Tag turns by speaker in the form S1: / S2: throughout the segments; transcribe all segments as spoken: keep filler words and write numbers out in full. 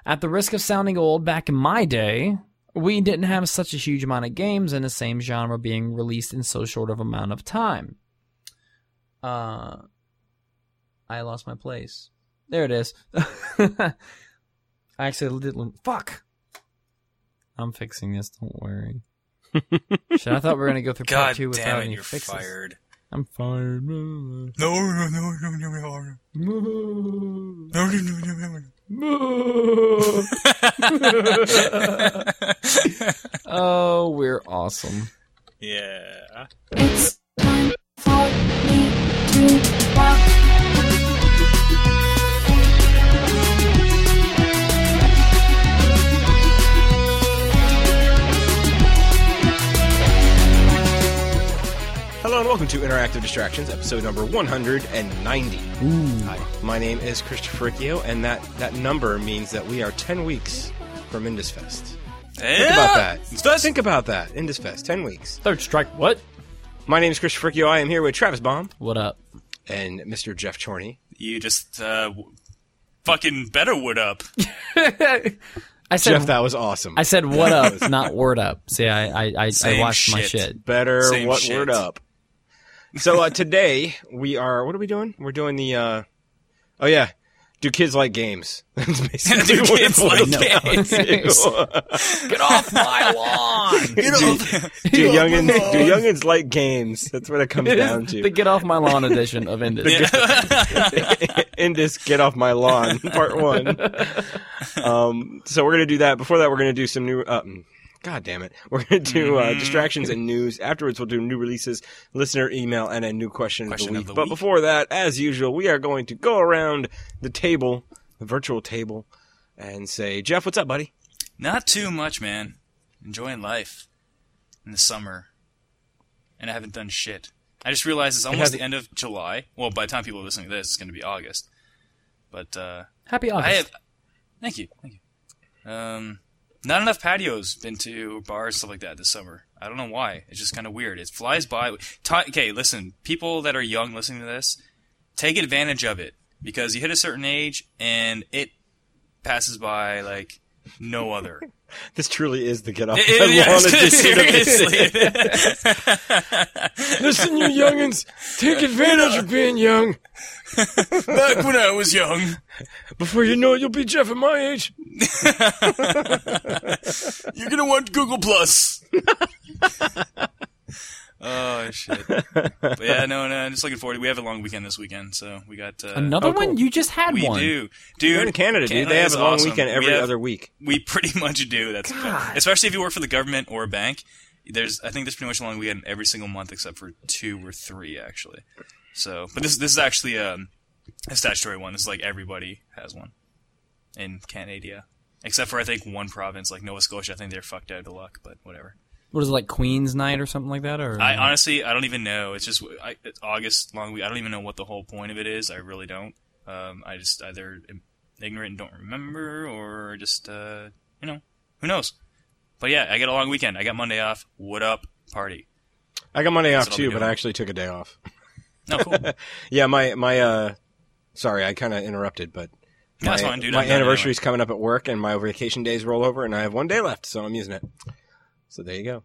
S1: At the risk of sounding old, back in my day, we didn't have such a huge amount of games in the same genre being released in so short of amount of time. Uh, I lost my place. There it is. I actually did. Fuck. I'm fixing this. Don't worry. Shit, I thought we were gonna go through part
S2: God
S1: two without
S2: damn it,
S1: any
S2: you're
S1: fixes.
S2: fired.
S1: I'm fired.
S2: No, no, no, no, no, no, no, no,
S1: Oh, we're awesome.
S2: Yeah.
S3: It's time for me to rock.
S4: Hello and welcome to Interactive Distractions, episode number one hundred ninety.
S1: Ooh.
S4: Hi, my name is Christopher Riccio, and that, that number means that we are ten weeks from Indus Fest.
S2: Yeah.
S4: Think about that. Think about that. Indus Fest, ten weeks.
S1: Third strike. What?
S4: My name is Christopher Riccio. I am here with Travis Baum
S1: What up?
S4: and Mister Jeff Chorney.
S2: You just uh, w- fucking better wood up.
S1: I said.
S4: Jeff, that was awesome.
S1: I said what up, not word up. See, I I I, I
S2: Same
S1: watched my
S2: shit.
S1: shit.
S4: Better
S2: Same
S4: what
S2: shit.
S4: word up. So uh, today we are. What are we doing? We're doing the. Uh, oh yeah, do kids like games? That's basically
S2: Do
S4: what
S2: kids
S4: it boils
S2: like
S4: down to.
S1: Get off my lawn!
S2: Get off.
S4: Do youngins do youngins like games? That's what it comes down to.
S1: The get off my lawn edition of Indus.
S4: Indus, get off my lawn, part one. Um, so we're gonna do that. Before that, we're gonna do some new. Uh, God damn it! We're gonna do uh, distractions and news. Afterwards, we'll do new releases, listener email, and a new question,
S2: Question
S4: of
S2: of
S4: the week.
S2: the
S4: but
S2: week.
S4: before that, as usual, we are going to go around the table, the virtual table, and say, Jeff, what's up, buddy?
S2: Not too much, man. Enjoying life in the summer, and I haven't done shit. I just realized it's almost
S4: hasn't-
S2: the end of July. Well, by the time people are listening to this, it's going to be August. But uh,
S1: Happy August.
S2: I have. Thank you, thank you. Um, not enough patios. Been to bars, stuff like that this summer. I don't know why. It's just kind of weird. It flies by. Ta- okay, listen, people that are young listening to this, take advantage of it because you hit a certain age and it passes by like no other.
S4: This truly is the get off
S2: It-
S4: my
S2: it-
S4: lawn
S2: yes,
S4: edition of it. Listen, you youngins, take advantage of being young.
S2: Back when I was young,
S4: Before you know it, you'll be Jeff at my age.
S2: you're gonna want Google Plus. Oh shit! But yeah, no, no. I'm just looking forward to. We have a long weekend this weekend, so we got uh,
S1: Another
S4: Oh, cool.
S1: one? You just had
S2: We
S1: one.
S2: do,
S4: You're
S2: dude.
S4: in Canada, dude.
S2: Canada
S4: They have
S2: is
S4: a long
S2: awesome.
S4: weekend every
S2: We have-
S4: other week.
S2: We pretty much do. That's
S1: God.
S2: especially if you work for the government or a bank. There's, I think there's pretty much a long weekend every single month except for two or three actually. So, but this this is actually um, a statutory one. This is like everybody has one in Canada, except for I think one province like Nova Scotia. I think they're fucked out of luck, but whatever.
S1: What is it, like Queen's Night or something like that? Or
S2: I honestly, I don't even know. It's just I, it's August long week. I don't even know what the whole point of it is. I really don't. Um, I just either am ignorant and don't remember, or just uh, you know, who knows. But yeah, I get a long weekend. I got Monday off. What up, party?
S4: I got Monday off
S2: what I'll be
S4: too, but I
S2: doing.
S4: actually took a day off.
S2: No, cool.
S4: Yeah, my my uh, sorry, I kind of interrupted, but
S2: No, that's
S4: my,
S2: fine, dude.
S4: my
S2: I'm done
S4: anniversary's coming up at work, and my vacation days roll over, and I have one day left, so I'm using it. So there you go.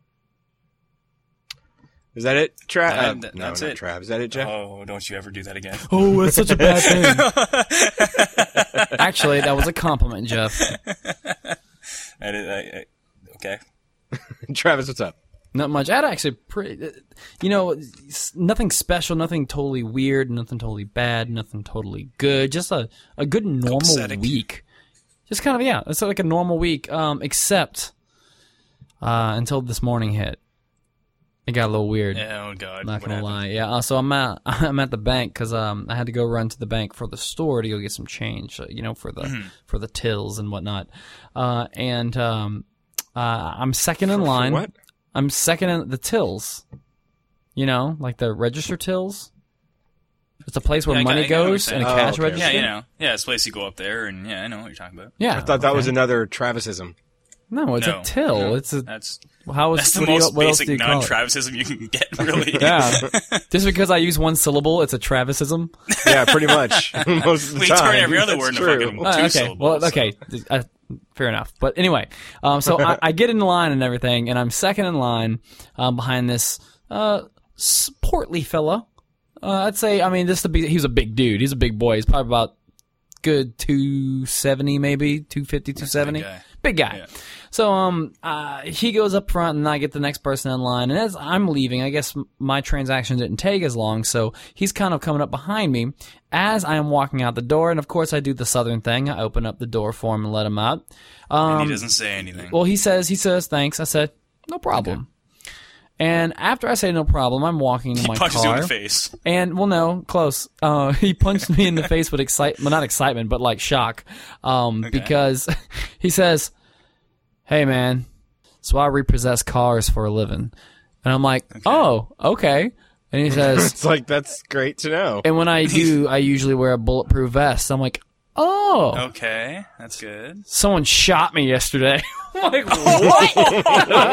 S4: Is that it, Trav?
S2: Uh,
S4: Uh,
S2: th-
S4: no,
S2: that's
S4: not
S2: it.
S4: Trav. Is that it, Jeff?
S2: Oh, don't you ever do that again.
S1: Oh, that's such a bad thing. Actually, that was a compliment, Jeff.
S2: I did, I, I, okay.
S4: Travis, what's up?
S1: Not much. I'd actually pretty, you know, s- nothing special, nothing totally weird, nothing totally bad, nothing totally good. Just a, a good normal
S2: Copacetic.
S1: week. Just kind of, yeah, it's like a normal week, um, except uh, until this morning hit. It got a little weird.
S2: Oh God.
S1: Not
S2: what
S1: gonna
S2: happened?
S1: lie, yeah. Uh, so I'm at I'm at the bank because um I had to go run to the bank for the store to go get some change, uh, you know, for the
S2: Mm-hmm.
S1: for the tills and whatnot. Uh, and um, uh, I'm second in line.
S4: what?
S1: I'm second in the tills. You know, like the register tills. It's a place where
S2: Yeah, I
S1: money
S2: got- I know what you're
S1: goes and a
S2: saying.
S4: Oh,
S1: cash
S4: okay.
S1: register.
S2: Yeah, you know. Yeah, it's a place you go up there, and yeah, I know what you're talking about.
S1: Yeah,
S4: I thought that
S1: okay.
S4: was another Travisism.
S1: No, it's
S2: No,
S1: a till.
S2: no,
S1: it's a
S2: That's
S1: how is
S2: that's the
S1: what do you-
S2: most
S1: what else do
S2: basic
S1: you call it?
S2: non-Travisism you can get, really.
S1: Yeah, just because I use one syllable, it's a Travisism.
S4: Yeah, pretty much. Most of the
S2: We
S4: time.
S2: turn every other
S4: That's
S2: word into
S4: true.
S2: fucking-
S1: Uh,
S2: Two
S1: okay,
S2: syllables,
S1: well,
S2: so.
S1: okay. Uh, fair enough. But anyway, um, so I, I get in line and everything, and I'm second in line um, behind this uh, portly fella. Uh, I'd say, I mean, this to be, he's a big dude. He's a big boy. He's probably about good two seventy, maybe two fifty, two seventy.
S2: Big guy.
S1: Big guy.
S2: Yeah.
S1: So um, uh, he goes up front, and I get the next person in line. And as I'm leaving, I guess my transaction didn't take as long, so he's kind of coming up behind me as I am walking out the door. And of course, I do the Southern thing. I open up the door for him and let him out. Um,
S2: And he doesn't say anything.
S1: Well, he says, he says, thanks. I said, no problem.
S2: Okay.
S1: And after I say no problem, I'm walking to
S2: He
S1: my
S2: punches
S1: car.
S2: you in the face.
S1: And, well, no, close. Uh, he punched me in the face with excitement, well, not excitement, but like shock. Um,
S2: Okay.
S1: because he says, hey, man, so I repossess cars for a living. And I'm like,
S2: Okay.
S1: oh, okay. And he says,
S4: It's like, that's great to know.
S1: and when I do, I usually wear a bulletproof vest. I'm like, oh,
S2: Okay, that's good.
S1: someone shot me yesterday. I'm like, what?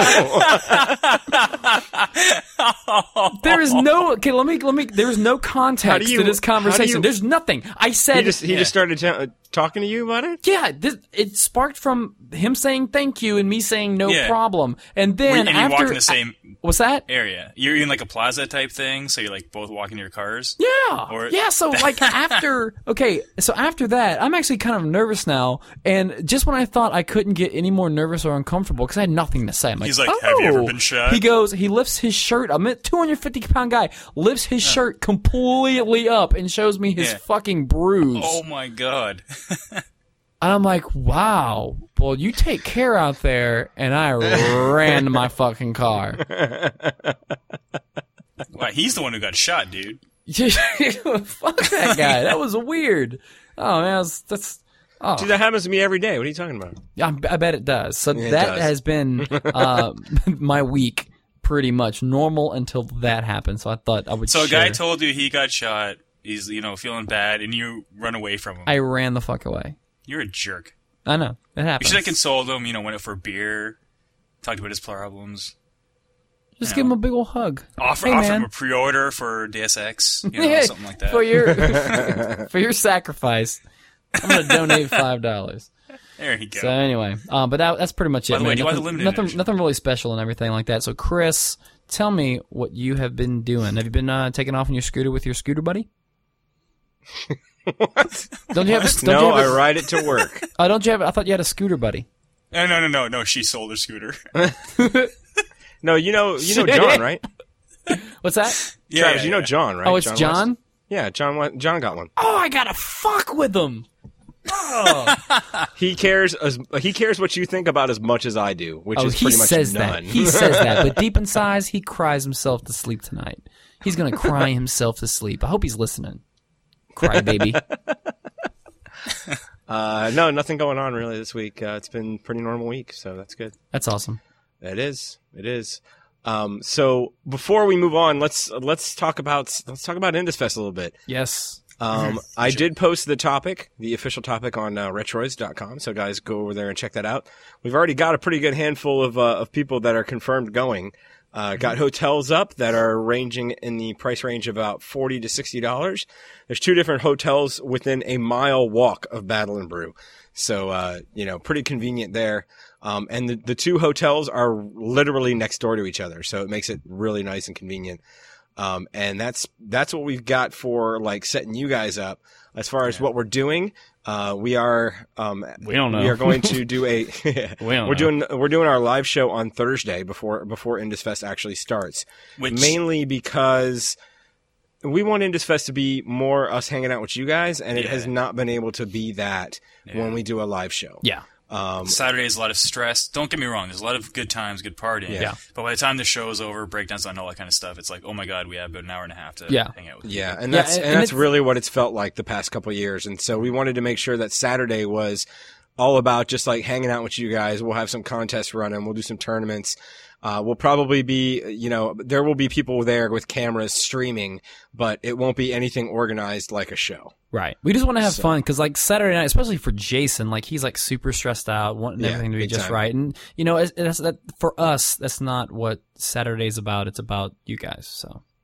S1: There is no, okay, let me, let me, there's no context
S4: do you-
S1: to this
S4: how do
S1: conversation.
S4: you-
S1: There's nothing. I said,
S4: He just he
S2: Yeah.
S4: just started t- uh, talking to you about it.
S1: yeah, this, it sparked from him saying thank you and me saying no
S2: Yeah.
S1: problem. And then
S2: and you
S1: after,
S2: walk in the same
S1: what's that?
S2: area. You're in like a plaza type thing, so you're like both walking your cars.
S1: Yeah.
S2: Or-
S1: yeah. So like after, okay. So after that, I'm actually kind of nervous now. And just when I thought I couldn't get any more nervous or uncomfortable because I had nothing to say, I'm like,
S2: He's like,
S1: oh.
S2: "Have you ever been shot?"
S1: He goes, he lifts his shirt. I'm a two hundred fifty pound guy, lifts his shirt completely up and shows me his
S2: Yeah.
S1: fucking bruise.
S2: Oh my god.
S1: And I'm like, wow. Well, you take care out there. And I ran to my fucking car.
S2: Wow, he's the one who got shot, dude.
S1: Fuck that guy. That was weird. Oh man, that's, that's oh.
S4: Dude, that happens to me every day. What are you talking about?
S1: Yeah, I bet it does. So
S4: It
S1: that
S4: does.
S1: has been uh, my week, pretty much normal until that happened. So I thought I would.
S2: So a
S1: share.
S2: guy told you he got shot. He's you know feeling bad, and you run away from him.
S1: I ran the fuck away.
S2: You're a jerk.
S1: I know it
S2: You
S1: happens.
S2: should have consoled him. You know, went out for a beer, talked about his problems,
S1: Just
S2: you
S1: give him
S2: know.
S1: a big ol' hug.
S2: offer
S1: Hey,
S2: offer
S1: man.
S2: him a pre-order for Deus Ex, you know,
S1: Yeah,
S2: something like that.
S1: for your for your sacrifice. I'm gonna donate five dollars.
S2: There you go.
S1: So anyway, um, but that, that's pretty much it.
S2: By the way,
S1: man.
S2: do you want
S1: nothing,
S2: the limited
S1: nothing,
S2: edition?
S1: nothing really special and everything like that. So Chris, tell me what you have been doing. Have you been uh, taking off on your scooter with your scooter buddy?
S4: What?
S1: Don't you have? A, don't
S4: No,
S1: you
S4: I
S1: have a,
S4: ride it to work.
S1: uh, don't you have? I thought you had a scooter buddy.
S2: No, no, no, no, no. She sold her scooter.
S4: No, you know you know John, right?
S1: What's that?
S2: Yeah,
S4: Travis,
S2: yeah,
S4: you know
S2: yeah.
S4: John, right?
S1: Oh, it's
S4: West?
S1: John.
S4: Yeah, John. wa- John got one.
S1: Oh, I gotta fuck with him.
S4: He cares as he cares what you think about as much as I do, which
S1: Oh,
S4: is
S1: he
S4: pretty much
S1: says
S4: none.
S1: that. He says that, but deep inside, he cries himself to sleep tonight. He's gonna cry himself to sleep. I hope he's listening. Cry, baby.
S4: uh, no, nothing going on really this week. Uh, it's been a pretty normal week, so that's good.
S1: That's awesome.
S4: It is. It is. Um, so before we move on, let's let's talk about let's talk about IndusFest a little bit.
S1: Yes.
S4: Um, I did post the topic, the official topic on uh, retroids dot com. So guys, go over there and check that out. We've already got a pretty good handful of uh, of people that are confirmed going. Uh, got hotels up that are ranging in the price range of about forty to sixty dollars. There's two different hotels within a mile walk of Battle and Brew. So, uh, you know, pretty convenient there. Um, and the, the two hotels are literally next door to each other. So it makes it really nice and convenient. Um, and that's, that's what we've got for like setting you guys up. As far as what we're doing, uh, we are, um,
S1: We don't know.
S4: we are going to do a,
S1: We don't
S4: we're
S1: know.
S4: doing, we're doing our live show on Thursday before, before IndusFest actually starts.
S2: Which
S4: Mainly because we want IndusFest to be more us hanging out with you guys, and it
S2: Yeah.
S4: has not been able to be that
S2: Yeah.
S4: when we do a live show.
S1: Yeah.
S4: Um,
S2: Saturday is a lot of stress. Don't get me wrong. There's a lot of good times, good partying.
S4: Yeah.
S2: But by the time the show is over, breakdowns and all that kind of stuff, it's like, oh my god, we have about an hour and a half to
S1: Yeah.
S2: hang out with
S4: yeah,
S2: you.
S4: and
S1: Yeah,
S4: that's
S1: and-
S4: and,
S1: and
S4: that's
S1: it's-
S4: really what it's felt like the past couple of years. And so we wanted to make sure that Saturday was all about just like hanging out with you guys. We'll have some contests running. We'll do some tournaments. Uh, we'll probably be, you know, there will be people there with cameras streaming, but it won't be anything organized like a show.
S1: Right. We just want to have
S4: So-
S1: fun because, like, Saturday night, especially for Jason, like, he's, like, super stressed out, wanting
S4: Yeah,
S1: everything to be
S4: big
S1: just
S4: time.
S1: right. And, you know, it's, it's, that, for us, that's not what Saturday's about. It's about you guys, so.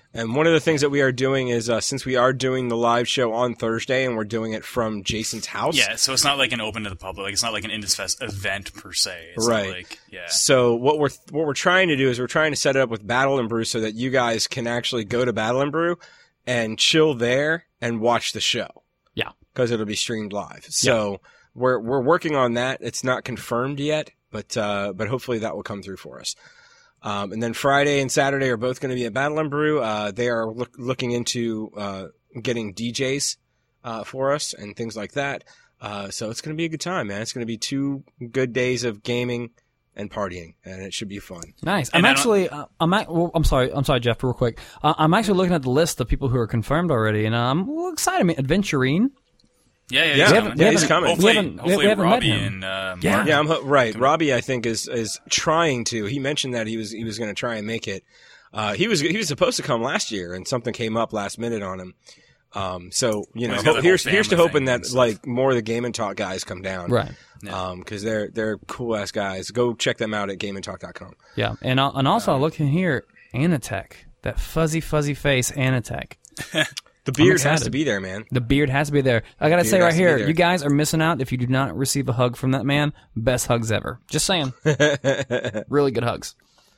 S4: And one of the things that we are doing is, uh, since we are doing the live show on Thursday and we're doing it from Jason's house.
S2: Yeah, so it's not like an open to the public. Like, it's not like an Indus Fest event per se. It's
S4: right.
S2: Not like, yeah.
S4: So what we're what we're trying to do is we're trying to set it up with Battle and Brew so that you guys can actually go to Battle and Brew and chill there and watch the show.
S1: Yeah.
S4: Because it'll be streamed live. So yeah. we're we're working on that. It's not confirmed yet, but uh, but hopefully that will come through for us. Um, and then Friday and Saturday are both going to be at Battle and Brew. Uh, they are look, looking into uh, getting D Js uh, for us and things like that. Uh, so it's going to be a good time, man. It's going to be two good days of gaming and partying, and it should be fun.
S1: Nice. I'm actually, uh, I'm, at, well, I'm sorry, I'm sorry, Jeff, real quick. Uh, I'm actually looking at the list of people who are confirmed already, and uh, I'm a little excited. I mean, Adventurine.
S2: Yeah, yeah,
S4: yeah,
S2: he's
S4: yeah,
S2: coming.
S4: yeah he's coming.
S2: Hopefully,
S1: we haven't,
S2: hopefully
S1: we haven't
S2: Robbie
S1: met him.
S2: and uh,
S1: Yeah.
S2: Mark.
S4: Yeah, I'm ho- right. Robbie, I think is is trying to. He mentioned that he was he was going to try and make it. Uh, he was he was supposed to come last year, and something came up last minute on him. Um, so you know,
S2: Well, he's got the
S4: here's
S2: whole
S4: here's to
S2: family
S4: hoping
S2: thing
S4: that
S2: and stuff.
S4: like more of the Game and Talk guys come down,
S1: Right.
S2: Yeah.
S4: Um, because they're they're cool ass guys. Go check them out at game and talk dot com.
S1: Yeah, and uh, and also I look in here, Anatech, that fuzzy fuzzy face, Anatech.
S4: The beard has
S1: excited.
S4: to be there, man.
S1: The beard has to be there. I gotta
S4: The
S1: say
S4: beard
S1: right
S4: has to be
S1: here,
S4: there.
S1: you guys are missing out if you do not receive a hug from that man. Best hugs ever. Just saying. Really good hugs.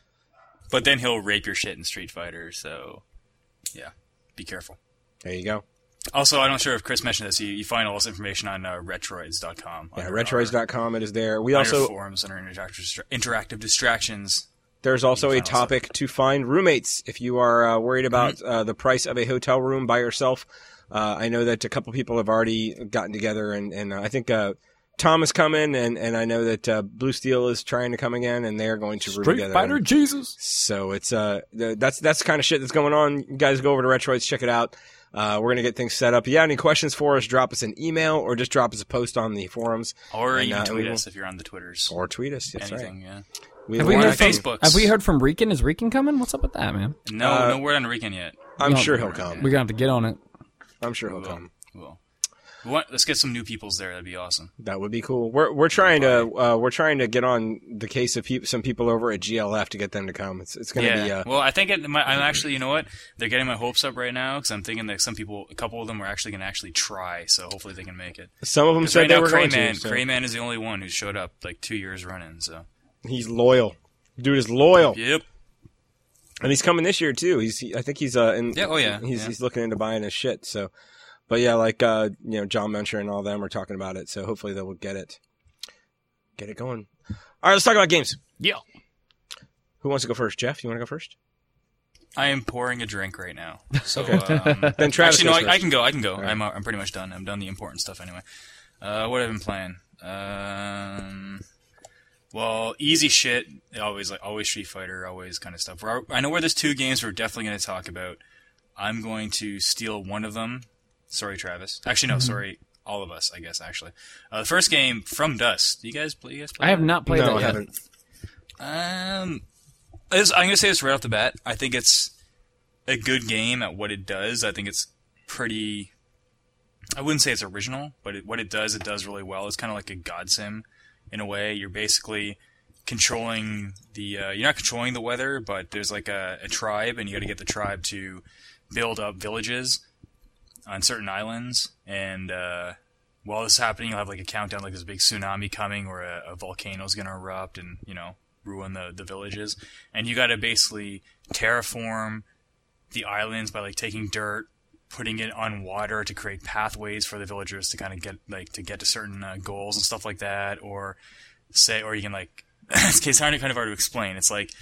S2: But then he'll rape your shit in Street Fighter, so yeah, be careful.
S4: There you go.
S2: Also, I'm not sure if Chris mentioned this. You, you find all this information on uh, retroids dot com.
S4: Yeah,
S2: under
S4: retroids
S2: our-
S4: dot com. It is there. We
S2: under
S4: also
S2: forums under interactive, interactive distractions.
S4: There's also
S2: You
S4: a
S2: can find all
S4: topic to find roommates if you are uh, worried about
S2: Mm-hmm.
S4: uh, the price of a hotel room by yourself. Uh, I know that a couple people have already gotten together, and, and uh, I think uh, Tom is coming, and, and I know that uh, Blue Steel is trying to come again, and they're going to room
S1: Street
S4: together.
S1: Fighter Jesus.
S4: So it's uh the, that's that's the kind of shit that's going on. You guys go over to Retroids, check it out. Uh, we're gonna get things set up. If you have any questions for us, drop us an email or just drop us a post on the forums.
S2: Or
S4: And,
S2: you
S4: uh,
S2: can
S4: we
S2: tweet
S4: will-
S2: us if you're on the Twitters.
S4: Or tweet us. That's
S2: Anything,
S4: right.
S2: yeah.
S4: We
S1: Have
S4: will
S1: we,
S2: Or
S1: heard
S2: on
S1: from,
S2: Facebooks.
S1: have we heard from Rican? Is Rican coming? What's up with that, man?
S2: No,
S4: Uh,
S2: no word on Rican yet.
S4: I'm
S1: No,
S4: sure he'll come.
S1: We're gonna have to get on it.
S4: I'm sure he'll
S2: Cool.
S4: come.
S2: Cool. We want, let's get some new peoples there. That'd be awesome.
S4: That would be cool. We're we're trying to uh, we're trying to get on the case of peop some people over at G L F to get them to come. It's it's gonna
S2: Yeah.
S4: be uh,
S2: Well, I think it, my, I'm actually, you know what? They're getting my hopes up right now because I'm thinking that some people, a couple of them, are actually going to actually try. So hopefully they can make it.
S4: some of them
S2: 'Cause
S4: said
S2: right
S4: they
S2: now,
S4: were going
S2: Crayman,
S4: to. So
S2: Crayman is the only one who showed up like two years running. So
S4: he's loyal. Dude is loyal,
S2: yep.
S4: and he's coming this year too. He's he, I think he's uh in,
S2: Yeah, oh, yeah,
S4: he's
S2: yeah.
S4: he's looking into buying his shit. So, but yeah, like uh you know John Mencher and all them are talking about it. So hopefully they will get it get it going. All right, let's talk about games.
S1: Yeah.
S4: Who wants to go first? Jeff, you want to go first?
S2: I am pouring a drink right now. So
S4: Okay.
S2: um,
S4: Then Travis
S2: actually, no,
S4: goes
S2: I, I
S4: first.
S2: can go. I can go.
S4: right.
S2: I'm uh, I'm pretty much done. I'm done the important stuff anyway. Uh, what have I been playing? Um, well, easy shit. Always like always Street Fighter, always kind of stuff. Where I, I know where there's two games we're definitely going to talk about. I'm going to steal one of them. Sorry, Travis. Actually, no. Sorry, all of us. I guess actually. Uh, the first game, From Dust. Do you guys play? You guys play?
S1: I have
S2: that?
S1: not played
S4: no,
S1: that
S4: I
S1: yet.
S4: haven't.
S2: Um, this- I'm gonna say this right off the bat. I think it's a good game at what it does. I think it's pretty. I wouldn't say it's original, but it, what it does, it does really well. It's kind of like a God Sim, in a way. You're basically controlling the. Uh, you're not controlling the weather, but there's like a, a tribe, and you got to get the tribe to build up villages on certain islands. And uh, while this is happening, you'll have like a countdown, like there's a big tsunami coming, or a, a volcano's gonna erupt, and you know. ruin the, the villages, and you got to basically terraform the islands by like taking dirt, putting it on water to create pathways for the villagers to kind of get like to get to certain uh, goals and stuff like that, or say, or you can like it's it's kind of kind of hard to explain. It's like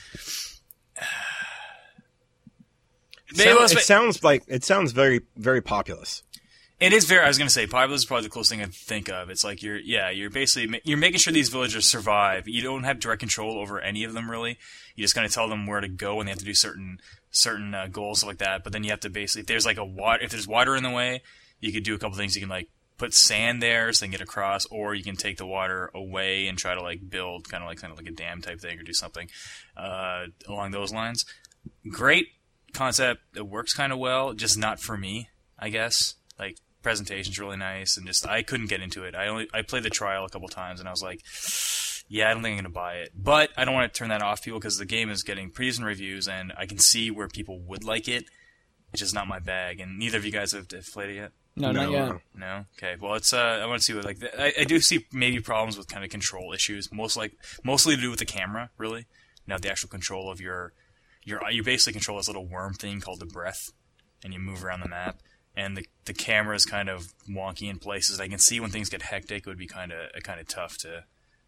S4: It,
S2: They
S4: sound-
S2: must
S4: it
S2: be-
S4: sounds like it sounds very very populous.
S2: It is very. I was gonna say, populous is probably the closest thing I think of. It's like you're, yeah, you're basically ma- you're making sure these villagers survive. You don't have direct control over any of them really. You just kind of tell them where to go, and they have to do certain certain uh, goals like that. But then you have to basically, if there's like a water, if there's water in the way, you could do a couple things. You can like put sand there so they can get across, or you can take the water away and try to like build kind of like kind of like a dam type thing, or do something uh, along those lines. Great concept. It works kind of well, just not for me, I guess. Like. Presentation's really nice, and just I couldn't get into it. I only I played the trial a couple times, and I was like, yeah, I don't think I'm gonna buy it. But I don't want to turn that off people because the game is getting pretty decent reviews, and I can see where people would like it. It's just not my bag, and neither of you guys have, have played it yet.
S1: No, not
S4: No.
S1: yet.
S2: No. Okay. Well, it's. Uh, I want to see what like the, I, I do see maybe problems with kind of control issues. Most like mostly to do with the camera, really, not the actual control of your your. You basically control this little worm thing called the breath, and you move around the map. And the the camera is kind of wonky in places. I can see when things get hectic, it would be kind of kind of tough to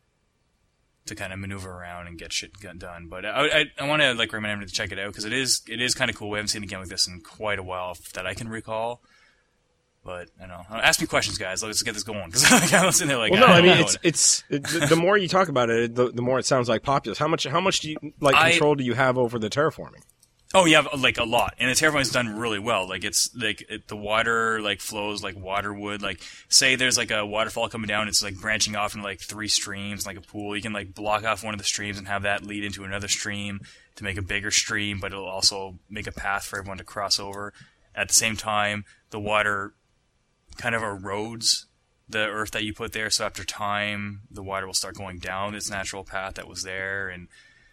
S2: to kind of maneuver around and get shit done. But I I, I want to like recommend everyone to check it out because it is it is kind of cool. We haven't seen a game like this in quite a while that I can recall. But I don't know. Ask me questions, guys. Let's get this going because I'm sitting there like.
S4: Well, no,
S2: I,
S4: I
S2: don't
S4: mean
S2: know
S4: it's
S2: what-
S4: it's it, the, the more you talk about it, the, the more it sounds like Populous. How much how much do you like
S2: I-
S4: control do you have over the terraforming?
S2: Oh, you have like a lot, and the terraforming is done really well. Like it's like it, the water like flows like water would. Like say there's like a waterfall coming down, it's like branching off into like three streams, like a pool. You can like block off one of the streams and have that lead into another stream to make a bigger stream, but it'll also make a path for everyone to cross over. At the same time, the water kind of erodes the earth that you put there, so after time, the water will start going down its natural path that was there, and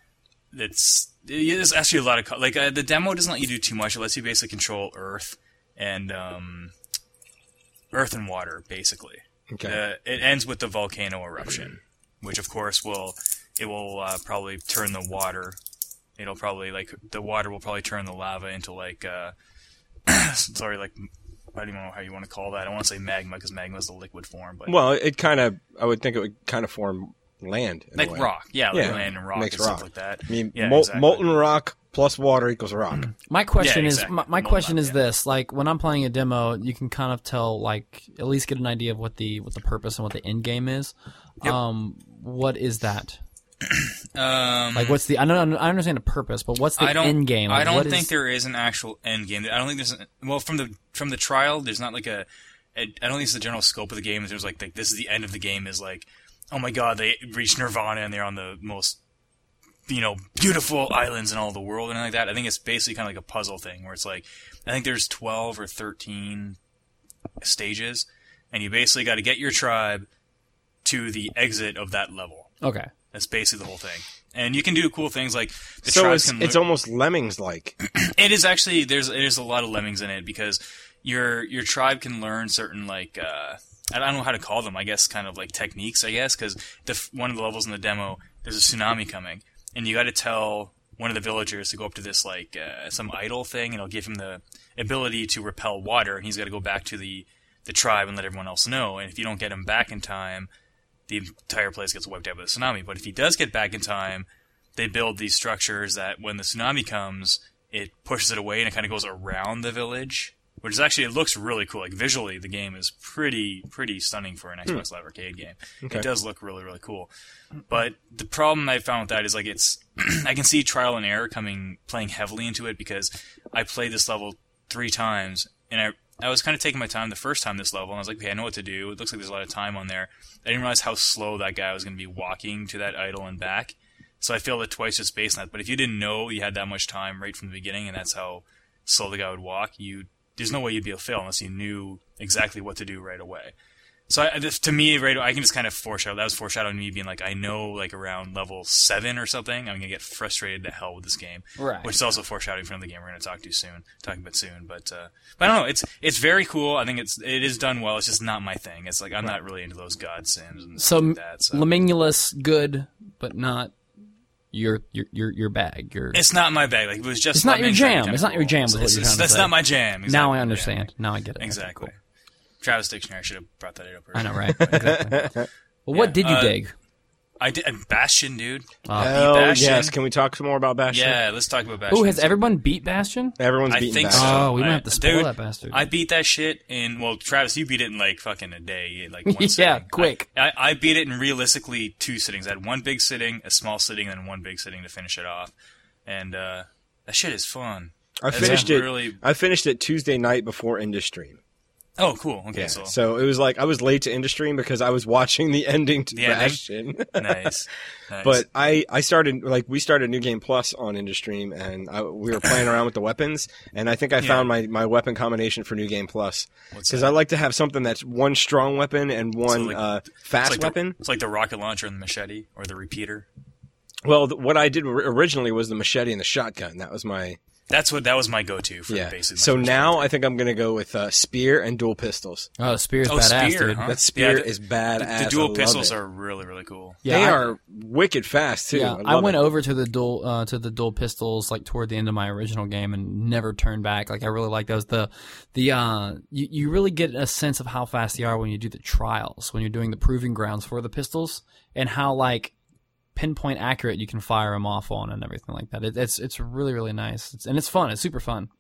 S2: it's there's actually a lot of co- like uh, the demo doesn't let you do too much. It lets you basically control earth and um, earth and water basically.
S4: Okay.
S2: Uh, it ends with the volcano eruption, which of course will it will uh, probably turn the water. It'll probably like the water will probably turn the lava into like uh, sorry like I don't even know how you want to call that. I don't want to say magma because magma is the liquid form, but
S4: Well, it kind of I would think it would kind of form land in a
S2: like
S4: way.
S2: rock, yeah, like
S4: Yeah,
S2: land and rock
S4: makes
S2: and stuff
S4: rock.
S2: like that.
S4: I mean,
S2: yeah,
S4: mol-
S2: exactly.
S4: molten rock plus water equals rock.
S1: My question
S2: Yeah,
S1: is
S2: exactly.
S1: my, my
S2: Molten
S1: question
S2: lava,
S1: is
S2: yeah.
S1: this: like when I'm playing a demo, you can kind of tell, like at least get an idea of what the what the purpose and what the end game is.
S2: Yep.
S1: Um, what is that?
S2: Um,
S1: Like, what's the? I don't. I understand the purpose, but what's the
S2: I don't.
S1: end game? Like,
S2: I don't
S1: what
S2: think
S1: is,
S2: there is an actual end game. I don't think there's. An, well, from the from the trial, there's not like a. a I don't think it's the general scope of the game. There's like, like this is the end of the game. Is like, oh my god, they reached Nirvana and they're on the most, you know, beautiful islands in all the world and like that. I think it's basically kind of like a puzzle thing where it's like, I think there's twelve or thirteen stages, and you basically got to get your tribe to the exit of that level.
S1: Okay.
S2: That's basically the whole thing. And you can do cool things like the
S4: So
S2: tribes
S4: it's
S2: can
S4: it's
S2: lear-
S4: almost Lemmings like.
S2: It is actually there's there's a lot of lemmings in it because your your tribe can learn certain like uh, I don't know how to call them. I guess kind of like techniques. I guess because the f- one of the levels in the demo there's a tsunami coming and you got to tell one of the villagers to go up to this like uh, some idol thing and it'll give him the ability to repel water and he's got to go back to the the tribe and let everyone else know. And if you don't get him back in time, the entire place gets wiped out by the tsunami. But if he does get back in time, they build these structures that when the tsunami comes, it pushes it away and it kind of goes around the village, which is actually, it looks really cool. Like visually, the game is pretty, pretty stunning for an Xbox Live Arcade game.
S4: Okay.
S2: It does look really, really cool. But the problem I found with that is like it's, I can see trial and error coming, playing heavily into it because I played this level three times and I, I was kind of taking my time the first time this level and I was like, okay, I know what to do. It looks like there's a lot of time on there. I didn't realize how slow that guy was going to be walking to that idol and back. So I failed it twice just based on that. But if you didn't know you had that much time right from the beginning and that's how slow the guy would walk, you there's no way you'd be able to fail unless you knew exactly what to do right away. So I, this, to me, right, I can just kind of foreshadow. That was foreshadowing me being like, I know like around level seven or something, I'm going to get frustrated to hell with this game.
S1: Right.
S2: Which is also foreshadowing for another game we're going to talk to soon, talking about soon. But, uh, but I don't know. It's it's very cool. I think it's it is done well. It's just not my thing. It's like I'm not really into those god sims and
S1: So,
S2: stuff like that. So
S1: Lemingulus, good, but not your your your, your bag. Your
S2: it's not my bag. Like it was just
S1: It's not your
S2: Lemmings, that'd be
S1: jam.
S2: kinda
S1: It's not your
S2: cool.
S1: jam, is
S2: So
S1: what
S2: it's-
S1: you're
S2: it's-
S1: trying to
S2: That's
S1: say.
S2: not my jam. Exactly.
S1: now I
S2: Yeah.
S1: understand. Now I get it. Okay,
S2: Exactly.
S1: cool.
S2: Travis Dictionary. I should have brought that up.
S1: I know,
S2: earlier.
S1: right? Exactly. Well, what
S2: Yeah,
S1: did you
S2: uh,
S1: dig?
S2: I did and Bastion, dude.
S1: Uh,
S4: Hell
S2: Bastion.
S4: yes. Can we talk some more about Bastion?
S2: Yeah, let's talk about Bastion.
S1: Ooh, has everyone beat Bastion?
S4: Everyone's
S2: I
S4: beating
S2: think
S4: Bastion.
S2: so.
S1: Oh, we might
S2: I-
S1: have to spoil
S2: dude,
S1: that bastard.
S2: I beat that shit in well, Travis, you beat it in like fucking a day, like one
S1: Yeah,
S2: sitting.
S1: quick.
S2: I, I, I beat it in realistically two sittings. I had one big sitting, a small sitting, and then one big sitting to finish it off. And uh, that shit is fun.
S4: I
S2: That's
S4: finished it.
S2: really-
S4: I finished it Tuesday night before Industream.
S2: Oh, cool. Okay,
S4: Yeah.
S2: so,
S4: So it was like I was late to Industream because I was watching the ending to
S2: The ending?
S4: Bastion.
S2: nice. nice.
S4: But I, I started like we started New Game Plus on Industream and I, we were playing around with the weapons and I think I
S2: Yeah.
S4: found my, my weapon combination for New Game Plus
S2: What's
S4: because
S2: that?
S4: I like to have something that's one strong weapon and one
S2: like-
S4: uh,
S2: it's
S4: fast
S2: like
S4: weapon.
S2: The, it's like the rocket launcher and the machete, or the repeater.
S4: Well, th- what I did ri- originally was the machete and the shotgun. That was my
S2: That's what that was my go-to for
S4: Yeah.
S2: basically. my
S4: So
S2: first
S4: now
S2: playthrough.
S4: I think I'm gonna go with uh, spear and dual pistols.
S1: Oh, Spear's
S2: Oh,
S1: badass,
S2: Spear,
S1: dude.
S2: huh?
S4: That spear
S2: Yeah, the-
S4: is badass.
S2: the, the
S4: I
S2: dual
S4: love
S2: pistols
S4: it.
S2: are really really cool.
S1: Yeah,
S4: they
S1: I-
S4: are wicked fast too.
S1: Yeah,
S4: I,
S1: I,
S4: love
S1: went
S4: it.
S1: over to the dual uh, to the dual pistols like toward the end of my original game and never turned back. Like I really like those. The the uh, you you really get a sense of how fast they are when you do the trials, when you're doing the proving grounds for the pistols, and how like pinpoint accurate you can fire them off on and everything like that. It, it's it's really really nice, it's, and it's fun. It's super fun.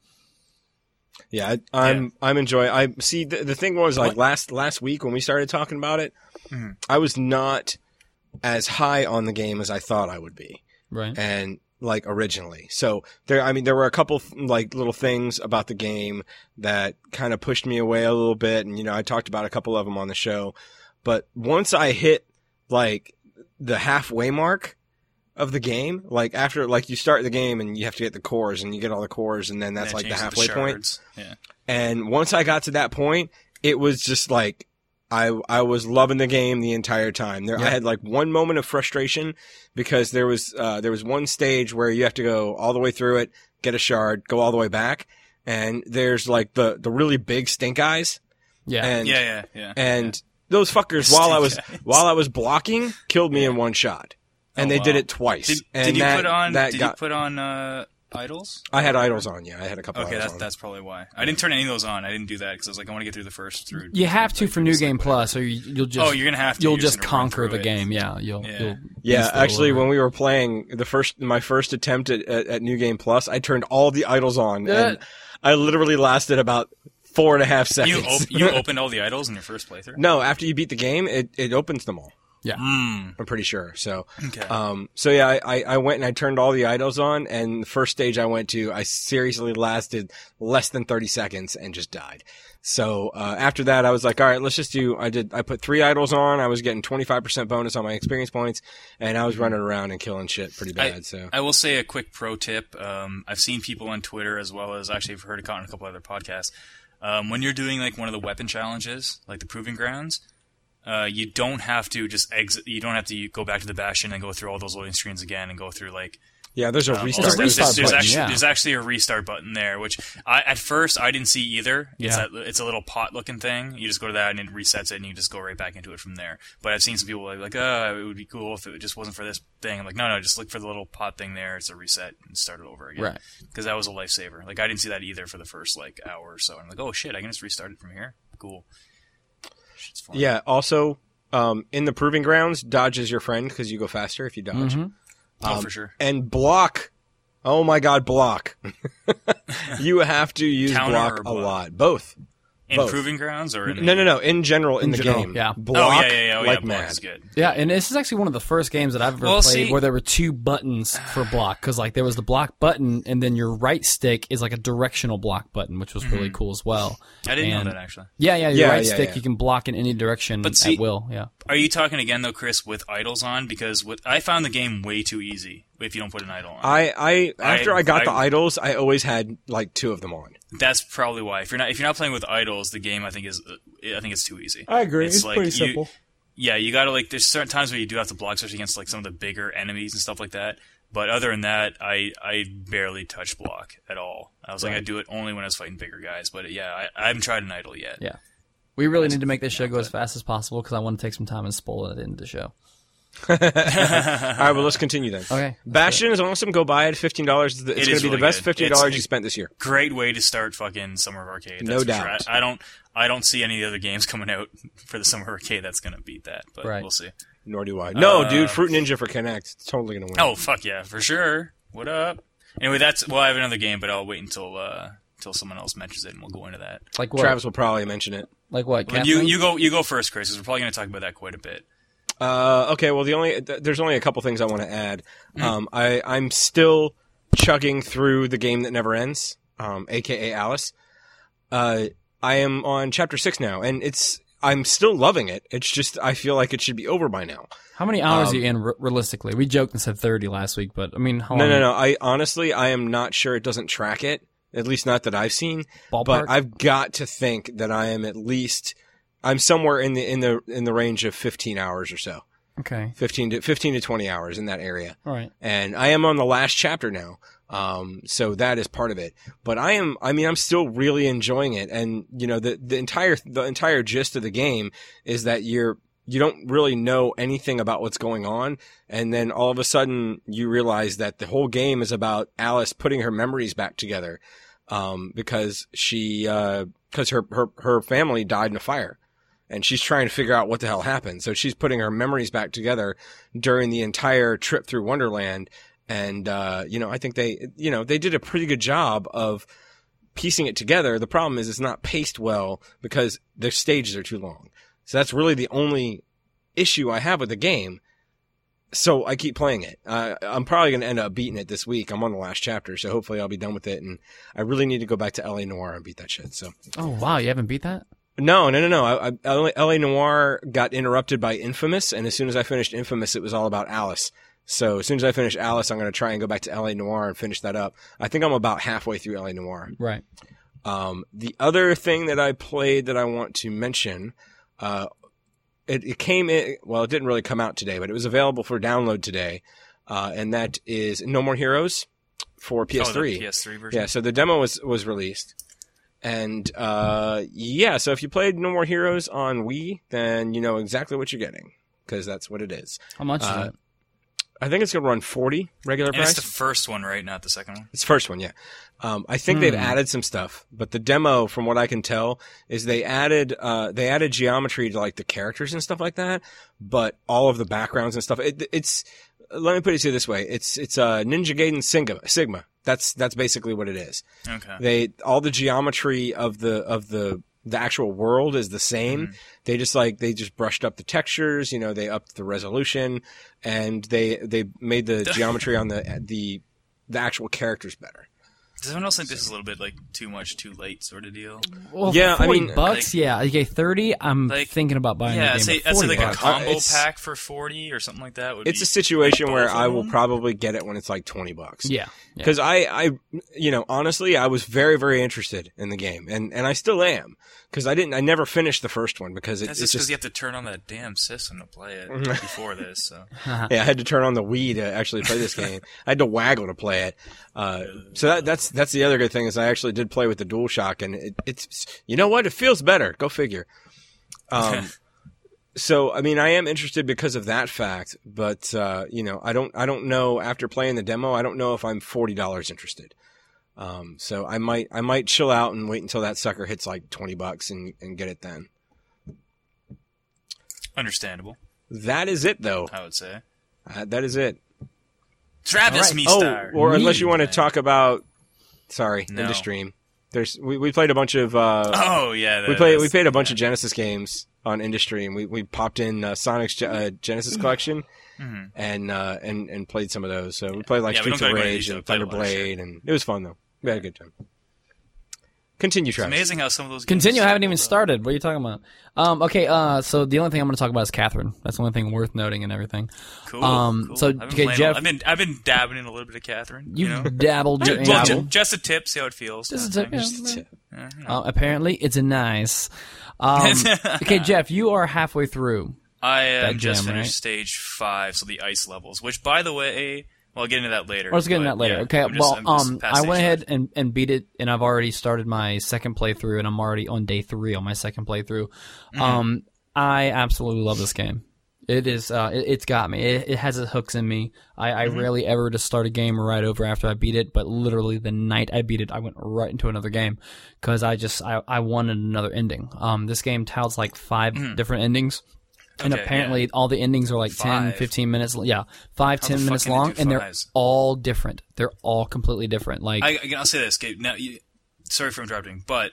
S4: Yeah, I, I'm
S2: Yeah.
S4: I'm enjoying. I see. The, the thing was like
S1: What?
S4: last last week when we started talking about it,
S2: Mhm.
S4: I was not as high on the game as I thought I would be,
S1: Right.
S4: and like originally. So there, I mean, there were a couple like little things about the game that kind of pushed me away a little bit, and you know, I talked about a couple of them on the show. But once I hit like the halfway mark of the game, like after like you start the game and you have to get the cores and you get all the cores and then that's
S2: Yeah,
S4: like the
S2: change
S4: halfway point.
S2: shards. Yeah.
S4: And once I got to that point, it was just like I I was loving the game the entire time. There I
S1: Yeah.
S4: had like one moment of frustration because there was uh, there was one stage where you have to go all the way through it, get a shard, go all the way back, and there's like the the really big stink eyes,
S1: Yeah.
S4: and
S2: Yeah, yeah, yeah.
S4: and those fuckers while I was
S2: Stink eyes.
S4: while I was blocking killed me in one shot, and
S2: Oh,
S4: they did
S2: wow.
S4: it twice.
S2: Did,
S4: and
S2: did you
S4: that,
S2: put on?
S4: that
S2: Did
S4: got,
S2: you put on uh, idols?
S4: I had idols on. Yeah, I had a couple.
S2: Okay,
S4: idols
S2: that's
S4: on.
S2: that's probably why. I didn't turn any of those on. I didn't do that because I was like, I want to get through the first through.
S1: You have to for New
S2: Just like
S1: Game
S2: whatever.
S1: Plus, or you, you'll just
S2: Oh, you're gonna have to.
S1: you'll
S2: You're
S1: just
S2: gonna run
S1: conquer
S2: through
S1: the
S2: it.
S1: game. Yeah, you'll.
S2: Yeah.
S1: you'll
S4: Yeah,
S1: beast it
S4: actually,
S1: over.
S4: when we were playing the first, my first attempt at, at, at New Game Plus, I turned all the idols on,
S1: Yeah.
S4: and I literally lasted about four and a half
S2: You
S4: seconds.
S2: op- you opened all the idols in your first playthrough.
S4: No, after you beat the game, it, it opens them all.
S2: Mm,
S4: I'm pretty sure. So,
S2: okay.
S4: um, so yeah, I, I, I went and I turned all the idols on, and the first stage I went to, I seriously lasted less than thirty seconds and just died. So, uh, after that, I was like, all right, let's just do, I did, I put three idols on, I was getting twenty-five percent bonus on my experience points, and I was running around and killing shit pretty bad, so.
S2: I will say a quick pro tip. Um, I've seen people on Twitter as well as actually I've heard it on a couple other podcasts. Um, when you're doing like one of the weapon challenges, like the Proving Grounds, uh, you don't have to just exit. You don't have to go back to the Bastion and go through all those loading screens again and go through like.
S4: Yeah, there's a
S2: Um,
S4: restart.
S2: all the
S1: There's a
S2: steps.
S1: restart
S2: there's,
S1: button,
S2: actually,
S1: yeah.
S2: there's actually a restart button there, which I, at first I didn't see either. It's,
S1: Yeah.
S2: that, it's a little pot looking thing. You just go to that and it resets it, and you just go right back into it from there. But I've seen some people like, like, oh, it would be cool if it just wasn't for this thing. I'm like, no, no, just look for the little pot thing there. It's a reset and start it over again.
S1: Right.
S2: Because that was a lifesaver. Like I didn't see that either for the first like hour or so. I'm like, oh shit, I can just restart it from here. Cool. Shit's fun.
S4: Yeah. Also, um, in the Proving Grounds, dodge is your friend because you go faster if you dodge.
S1: Mhm.
S2: Oh,
S4: Um,
S2: for sure.
S4: And block. Oh my God, block. You have to use
S2: Counter
S4: block
S2: or
S4: a
S2: block?
S4: lot. Both.
S2: In
S4: both.
S2: Proving Grounds or in the
S4: No, no, no. In general, in,
S1: In
S4: the
S1: general,
S4: game,
S1: yeah.
S4: block
S2: Oh yeah, yeah, yeah. Oh,
S4: like
S2: yeah, block
S4: mad.
S2: is good.
S1: Yeah, and this is actually one of the first games that I've ever
S2: Well,
S1: played
S2: see-
S1: where there were two buttons for block. Because like there was the block button, and then your right stick is like a directional block button, which was really cool as well.
S2: I didn't
S1: And-
S2: know that actually.
S1: Yeah, yeah, your
S4: Yeah,
S1: right
S4: yeah,
S1: stick
S4: yeah.
S1: you can block in any direction
S2: But see-
S1: at will. Yeah.
S2: Are you talking again though, Chris, with idols on? Because with, I found the game way too easy if you don't put an idol on.
S4: I, I after I,
S2: I-
S4: got the
S2: I-
S4: idols, I always had like two of them on.
S2: That's probably why. If you're not if you're not playing with idols, the game I think is uh, I think it's too easy.
S4: I agree.
S2: It's,
S4: It's
S2: like
S4: pretty
S2: you-
S4: simple.
S2: Yeah, you gotta like. There's certain times where you do have to block, especially against like some of the bigger enemies and stuff like that. But other than that, I I barely touch block at all. I was like, I do it only when I was fighting bigger guys. But yeah, I, I haven't tried an idol yet.
S1: Yeah. We really need to make this show go as fast as possible because I want to take some time and spoil it into the show.
S4: All right, well, let's continue then.
S1: Okay.
S4: Bastion is awesome. Go buy it. Fifteen dollars. It's going to
S2: is
S4: be the
S2: really
S4: best
S2: good.
S4: fifteen dollars
S2: It's-
S4: you spent this year.
S2: Great way to start fucking Summer of Arcade. That's
S4: No
S2: for
S4: doubt.
S2: Sure. I, I don't I don't see any other games coming out for the Summer of Arcade that's gonna beat that. But
S1: Right.
S2: we'll see.
S4: Nor do I. No,
S2: Uh,
S4: dude, Fruit Ninja for Connect. It's totally going to win.
S2: Oh fuck yeah, for sure. What up? Anyway, that's well, I have another game, but I'll wait until uh until someone else mentions it, and we'll go into that.
S1: Like what?
S4: Travis will probably mention it.
S1: Like what?
S2: But you you go you go first, Chris, because we're probably gonna talk about that quite a bit.
S4: Uh, okay, well, the only th- there's only a couple things I want to add.
S2: Mm.
S4: Um, I I'm still chugging through the game that never ends, um, aka Alice. Uh, I am on chapter six now, and it's I'm still loving it. It's just I feel like it should be over by now.
S1: How many hours
S4: Um,
S1: are you in re- realistically? We joked and said thirty last week, but I mean, how
S4: No,
S1: long?
S4: no, no. I honestly I am not sure it doesn't track it. At least not that I've seen.
S1: Ballpark?
S4: But I've got to think that I am at least I'm somewhere in the in the in the range of fifteen hours or so.
S1: Okay.
S4: fifteen to fifteen to twenty hours in that area.
S1: All right.
S4: And I am on the last chapter now. Um, so that is part of it. But I am, I mean, I'm still really enjoying it. And, you know, the, the entire, the entire gist of the game is that you're, you don't really know anything about what's going on. And then all of a sudden you realize that the whole game is about Alice putting her memories back together. Um, because she, uh, cause her, her, her family died in a fire. And she's trying to figure out what the hell happened. So she's putting her memories back together during the entire trip through Wonderland. And, uh, you know, I think they, you know, they did a pretty good job of piecing it together. The problem is it's not paced well because the stages are too long. So that's really the only issue I have with the game. So I keep playing it. Uh, I'm probably going to end up beating it this week. I'm on the last chapter, so hopefully I'll be done with it. And I really need to go back to L A Noire and beat that shit. So.
S1: Oh, wow. You haven't beat that?
S4: No, no, no, no. I, I, L A Noire got interrupted by Infamous. And as soon as I finished Infamous, it was all about Alice. So as soon as I finish Alice, I'm going to try and go back to L A Noire and finish that up. I think I'm about halfway through L A Noire.
S1: Right.
S4: Um, the other thing that I played that I want to mention, uh, it, it came in, well, it didn't really come out today, but it was available for download today. Uh, and that is No More Heroes for P S three.
S2: Oh, the P S three version?
S4: Yeah, so the demo was, was released. And, uh, yeah, so if you played No More Heroes on Wii, then you know exactly what you're getting. Because that's what it is.
S1: How much is
S4: Uh,
S1: it?
S4: I think it's going to run forty regular
S2: And
S4: price.
S2: it's the first one, right? Not the second one.
S4: It's the first one, yeah. Um, I think
S1: Hmm.
S4: they've added some stuff, but the demo, from what I can tell, is they added uh, they added geometry to like the characters and stuff like that, but all of the backgrounds and stuff. It, it's let me put it to you this way: it's it's uh, Ninja Gaiden Sigma. Sigma. That's that's basically what it is.
S2: Okay.
S4: They all the geometry of the of the the actual world is the same.
S2: Mhm.
S4: They just like they just brushed up the textures, you know, they upped the resolution, and they they made the geometry on the the the actual characters better.
S2: Does anyone else think this is a little bit like too much, too late sort of deal?
S1: Well,
S4: yeah,
S1: for
S4: I
S1: forty
S4: mean,
S1: bucks,
S2: like-
S1: yeah. Okay, thirty, I'm
S2: like-
S1: thinking about buying
S2: Yeah,
S1: the
S2: I'd
S1: game.
S2: say,
S1: but
S2: I'd say
S1: forty
S2: like a
S1: bucks.
S2: combo
S4: Uh, it's-
S2: pack for forty or something like that would
S4: It's
S2: be
S4: a situation
S2: like
S4: where
S2: both of
S4: I will
S2: them.
S4: probably get it when it's like twenty bucks.
S1: Yeah. yeah.
S4: Because I, I, you know, honestly, I was very, very interested in the game, and, and I still am. Because I didn't, I never finished the first one because it,
S2: That's
S4: it's
S2: just because
S4: just,
S2: you have to turn on that damn system to play it before this. So.
S4: yeah, I had to turn on the Wii to actually play this game. I had to waggle to play it. Uh, so that, that's that's the other good thing is I actually did play with the DualShock, and it, it's, you know what, it feels better. Go figure. Um, so I mean, I am interested because of that fact, but uh, you know, I don't, I don't know after playing the demo, I don't know if I'm forty dollars interested. Um, so I might, I might chill out and wait until that sucker hits like twenty bucks and, and get it then.
S2: Understandable,
S4: That is it though.
S2: I would say.
S4: Uh, that is it.
S2: Travis
S1: All right.
S4: Oh,
S2: Meestar.
S4: or unless you want to
S2: Man.
S4: talk about, sorry,
S2: No.
S4: InduStream. There's we, we played a bunch of uh,
S2: Oh yeah,
S4: we
S2: that
S4: played
S2: is-
S4: we played a bunch of Genesis games on InduStream. We we popped in uh, Sonic's Ge- uh, Genesis collection
S2: Mhm.
S4: and uh, and and played some of those. So we played like
S2: Yeah, we
S4: Streets
S2: don't
S4: of
S2: go into
S4: Rage
S2: these,
S4: and
S2: though. Played a lot of
S4: Thunderblade, and it was fun though. We had a good time. Continue,
S2: It's
S4: Travis.
S2: amazing how some of those games
S1: Continue. I haven't even
S2: bro.
S1: started. What are you talking about? Um, okay. Uh, so the only thing I'm going to talk about is Catherine. That's the only thing worth noting and everything.
S2: Cool.
S1: Um,
S2: cool.
S1: so,
S2: I've been
S1: okay,
S2: playing a-
S1: Jeff-
S2: I've been I've been dabbing in a little bit of Catherine.
S1: You
S2: You know,
S1: dabbled.
S2: Ju-
S1: your
S2: well,
S1: dabble.
S2: ju- just a tip, see how it feels.
S1: Just a
S2: kind
S1: tip,
S2: of
S1: yeah.
S2: thing.
S4: Just a tip.
S2: Yeah, you know.
S1: Uh, apparently, it's a nice. Um, okay, Jeff, you are halfway through.
S2: I am
S1: that
S2: just
S1: gem,
S2: finished
S1: right?
S2: stage five, so the ice levels. Which, by the way, well, I'll get into that later.
S1: Let's get into
S2: but,
S1: that later.
S2: yeah,
S1: okay,
S2: I'm just-
S1: well,
S2: I'm just
S1: um,
S2: past
S1: I
S2: stage
S1: went ahead
S2: five.
S1: and, and beat it, and I've already started my second playthrough, and I'm already on day three on my second playthrough.
S2: Mm-hmm.
S1: Um, I absolutely love this game. It is, uh, it, it's got me. It, it has its hooks in me. I, I
S2: Mm-hmm.
S1: rarely ever just start a game right over after I beat it, but literally the night I beat it, I went right into another game because I just I, I wanted another ending. Um, this game tells like five different endings. And
S2: Okay,
S1: apparently
S2: yeah.
S1: all the endings are like ten,
S2: Five.
S1: fifteen minutes. Yeah, five,
S2: How
S1: ten
S2: the fuck
S1: minutes
S2: can they
S1: long,
S2: do
S1: and they're
S2: fives?
S1: all different. They're all completely different. Like,
S2: I, I, I'll say this, Gabe. Now, you, sorry for interrupting, but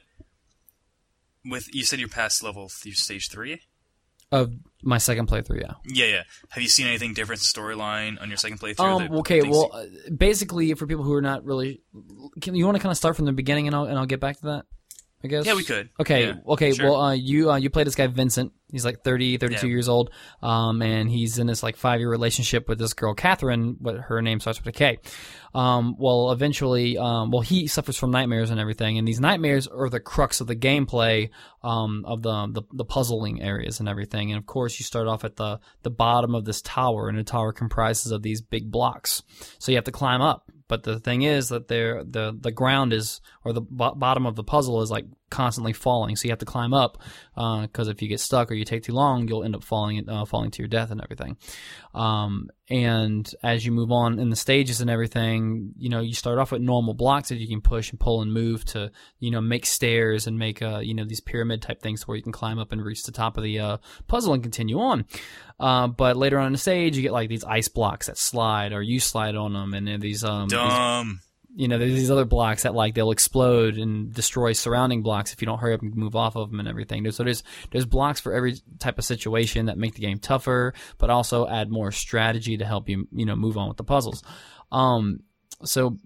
S2: with you said you're past level through stage three.
S1: of my second playthrough, yeah.
S2: Yeah, yeah. Have you seen anything different storyline on your second playthrough?
S1: Um.
S2: that-
S1: Okay.
S2: things-
S1: Well, uh, basically, for people who are not really, can you want to kind of start from the beginning, and I'll and I'll get back to that. I guess.
S2: Yeah, we could.
S1: Okay.
S2: Yeah,
S1: okay.
S2: sure.
S1: Well, uh, you uh, you play this guy Vincent. He's like thirty, thirty-two
S2: Yeah.
S1: years old, um, and he's in this like five-year relationship with this girl, Catherine, but her name starts with a K. Um, well, eventually, um, well, he suffers from nightmares and everything, and these nightmares are the crux of the gameplay, um, of the, the the puzzling areas and everything. And of course, you start off at the the bottom of this tower, and the tower comprises of these big blocks, so you have to climb up. But the thing is that they're, the the ground is, or the bo- bottom of the puzzle is like constantly falling, so you have to climb up, because uh, if you get stuck or you take too long, you'll end up falling uh, falling to your death and everything. Um, and as you move on in the stages and everything, you know, you start off with normal blocks that you can push and pull and move to, you know, make stairs and make, uh, you know, these pyramid type things where you can climb up and reach the top of the uh, puzzle and continue on. Uh, but later on in the stage, you get like these ice blocks that slide, or you slide on them, and then these um,
S2: Dumb.
S1: These, you know, there's these other blocks that like they'll explode and destroy surrounding blocks if you don't hurry up and move off of them and everything. So there's there's blocks for every type of situation that make the game tougher, but also add more strategy to help you, you know, move on with the puzzles. Um, so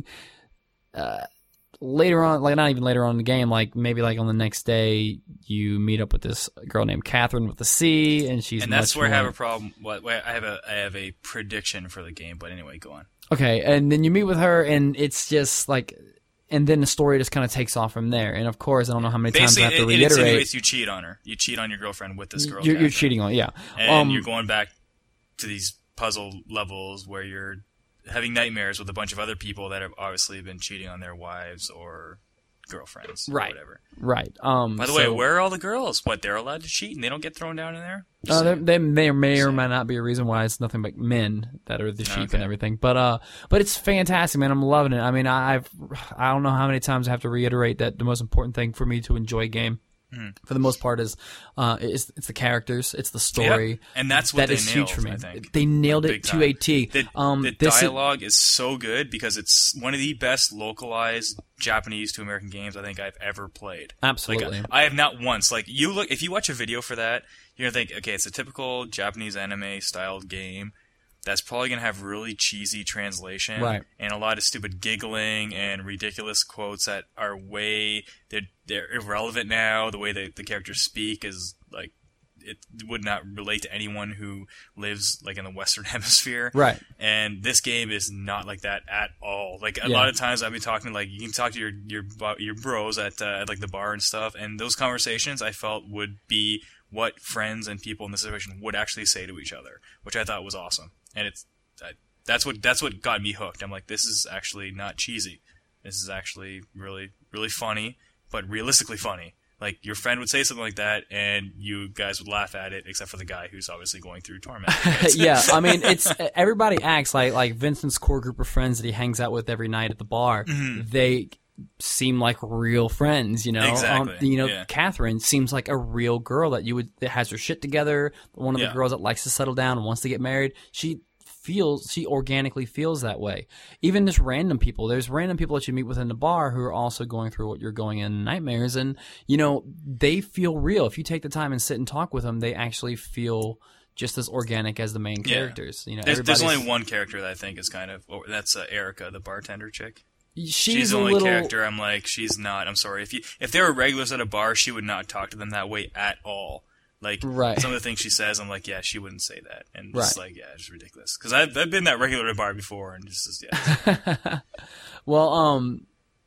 S1: uh, later on, like not even later on in the game, like maybe like on the next day, you meet up with this girl named Catherine with a C, and she's
S2: And that's
S1: much
S2: where I
S1: more-
S2: have a problem. What wait, I have a I have a prediction for the game, but anyway, go on.
S1: Okay, and then you meet with her, and it's just like, and then the story just kind of takes off from there. And of course, I don't know how many times I
S2: Basically,
S1: have to
S2: it, it
S1: reiterate.
S2: insinuates you cheat on her. You cheat on your girlfriend with this girl.
S1: You're, you're
S2: Catherine.
S1: cheating on, yeah.
S2: and
S1: Um,
S2: you're going back to these puzzle levels where you're having nightmares with a bunch of other people that have obviously been cheating on their wives or girlfriends,
S1: Right.
S2: or whatever.
S1: right. Um,
S2: By the
S1: so,
S2: way, where are all the girls? What, they're allowed to cheat and they don't get thrown down in there?
S1: Uh, there, there may, may or may not be a reason why it's nothing but men that are the sheep
S2: Okay.
S1: and everything, but uh, but it's fantastic, man. I'm loving it. I mean, I, I've I don't know how many times I have to reiterate that the most important thing for me to enjoy a game,
S2: Mhm.
S1: for the most part, is uh, it's it's the characters, it's the story.
S2: Yep. And that's what
S1: That
S2: they
S1: is
S2: nailed,
S1: huge for me.
S2: I think.
S1: They nailed
S2: Big
S1: it to
S2: time.
S1: a T.
S2: The,
S1: Um,
S2: the
S1: this is-
S2: dialogue is so good because it's one of the best localized Japanese to American games I think I've ever played.
S1: Absolutely.
S2: Like, I have not once. Like, you look, if you watch a video for that, you're gonna think, okay, it's a typical Japanese anime styled game that's probably gonna have really cheesy translation,
S1: Right.
S2: and a lot of stupid giggling and ridiculous quotes that are way they're they're irrelevant now. The way that the characters speak is like, it would not relate to anyone who lives like in the Western Hemisphere.
S1: Right.
S2: And this game is not like that at all. Like a
S1: Yeah.
S2: lot of times I've been talking, like you can talk to your your bu- your bros at, uh, at like the bar and stuff, and those conversations I felt would be what friends and people in this situation would actually say to each other, which I thought was awesome. And it's I, that's what that's what got me hooked. I'm like, this is actually not cheesy. This is actually really really funny, but realistically funny. Like, your friend would say something like that, and you guys would laugh at it, except for the guy who's obviously going through torment.
S1: yeah, I mean, it's everybody acts like like Vincent's core group of friends that he hangs out with every night at the bar. They seem like real friends, you know.
S2: Exactly,
S1: Um, you know,
S2: yeah.
S1: Catherine seems like a real girl that you would that has her shit together. One of
S2: Yeah.
S1: the girls that likes to settle down and wants to get married. She feels she organically feels that way. Even just random people. There's random people that you meet within the bar who are also going through what you're going in nightmares, and you know they feel real. If you take the time and sit and talk with them, they actually feel just as organic as the main
S2: Yeah.
S1: characters. You know,
S2: There's, there's
S1: everybody's-
S2: only one character that I think is kind of oh, that's uh, Erica, the bartender chick.
S1: She's,
S2: She's
S1: a
S2: the only
S1: little.
S2: character I'm like, she's not. I'm sorry if you if there were regulars at a bar, she would not talk to them that way at all. Like,
S1: Right.
S2: some of the things she says, I'm like, yeah, she wouldn't say that, and just
S1: Right.
S2: like, yeah, it's ridiculous. Because I've I've been that regular at a bar before, and just just, yeah,
S1: Well, um,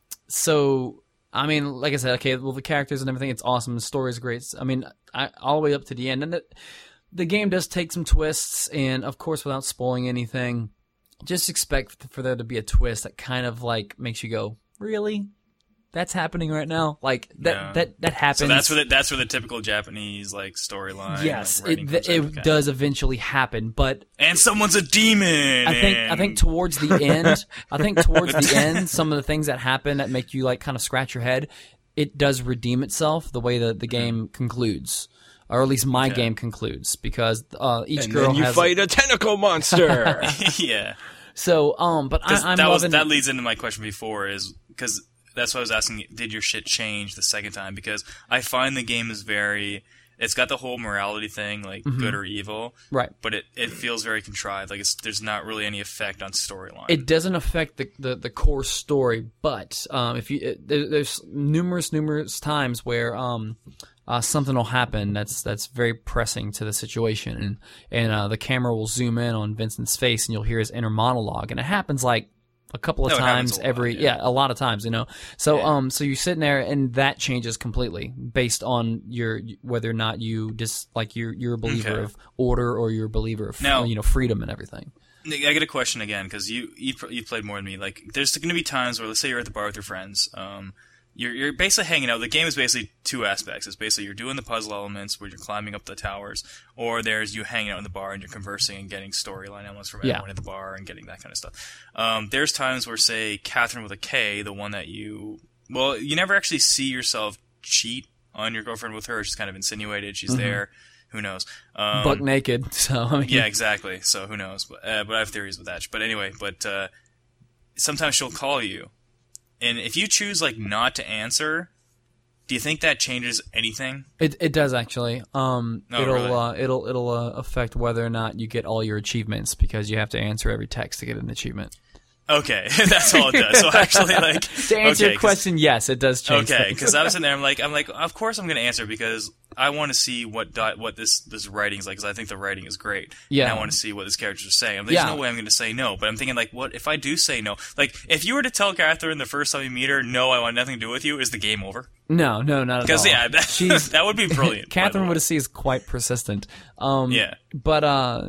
S1: so I mean, like I said, okay, well, the characters and everything, it's awesome. The story is great. I mean, I, all the way up to the end, and the, the game does take some twists, and of course, without spoiling anything, just expect for there to be a twist that kind of like makes you go, really? That's happening right now? Like that
S2: Yeah.
S1: that that happens.
S2: so that's where the, that's where the typical Japanese like storyline.
S1: yes,
S2: like, writing
S1: it
S2: comes
S1: it
S2: in, okay.
S1: does eventually happen, but
S2: And someone's a demon.
S1: I think I
S2: and-
S1: think towards the end, I think towards the end, some of the things that happen that make you like kind of scratch your head, it does redeem itself the way that the game concludes, or at least my
S2: Okay.
S1: game concludes, because uh, each
S4: And
S1: girl
S4: then you
S1: has.
S4: fight a tentacle monster.
S2: yeah.
S1: So, um, but I,
S2: 'Cause
S1: I'm
S2: that was
S1: loving.
S2: that leads into my question before is because that's why I was asking, did your shit change the second time? Because I find the game is very, it's got the whole morality thing, like good or evil,
S1: right.
S2: but it, it feels very contrived. Like it's there's not really any effect on storyline.
S1: It doesn't affect the, the, the core story, but um, if you it, there, there's numerous numerous times where um, uh, something will happen that's that's very pressing to the situation, and and uh, the camera will zoom in on Vincent's face, and you'll hear his inner monologue, and it happens like a couple of
S2: No, it happens
S1: times
S2: a lot,
S1: every
S2: yeah.
S1: yeah a lot of times, you know. So
S2: Yeah.
S1: um so you're sitting there, and that changes completely based on your whether or not you just like you're you're a believer
S2: Okay.
S1: of order or you're a believer of
S2: Now-
S1: you know freedom and everything.
S2: I get a question again because you you pr- you played more than me. Like, there's going to be times where, let's say, you're at the bar with your friends. Um, you're you're basically hanging out. The game is basically two aspects. It's basically you're doing the puzzle elements where you're climbing up the towers, or there's you hanging out in the bar and you're conversing and getting storyline elements from
S1: Yeah.
S2: everyone in the bar and getting that kind of stuff. Um, there's times where, say, Catherine with a K, the one that you well, you never actually see yourself cheat on your girlfriend with her. She's kind of insinuated. She's there. Who knows? Um,
S1: Buck naked. So I mean,
S2: yeah, exactly. So who knows? But, uh, but I have theories with that. But anyway, but uh, sometimes she'll call you, and if you choose like not to answer, do you think that changes anything?
S1: It it does actually. Um,
S2: Oh,
S1: it'll
S2: really?
S1: uh, it'll it'll uh, affect whether or not you get all your achievements because you have to answer every text to get an achievement.
S2: Okay, that's all it does. So actually, like
S1: To answer
S2: okay,
S1: your question, yes, it does change.
S2: Okay,
S1: things.
S2: because I was sitting there, I'm like, I'm like, of course I'm going to answer because I want to see what dot, what this this writing's like because I think the writing is great.
S1: Yeah.
S2: And I want to see what this characters are saying. I'm like,
S1: Yeah.
S2: There's no way I'm going to say no, but I'm thinking like, what if I do say no? Like, if you were to tell Catherine the first time you meet her, no, I want nothing to do with you, is the game over?
S1: no, no, not at all.
S2: Because yeah, that,
S1: She's
S2: that would be brilliant. by the
S1: Catherine
S2: way.
S1: Woodasea is quite persistent. Um,
S2: Yeah.
S1: but uh,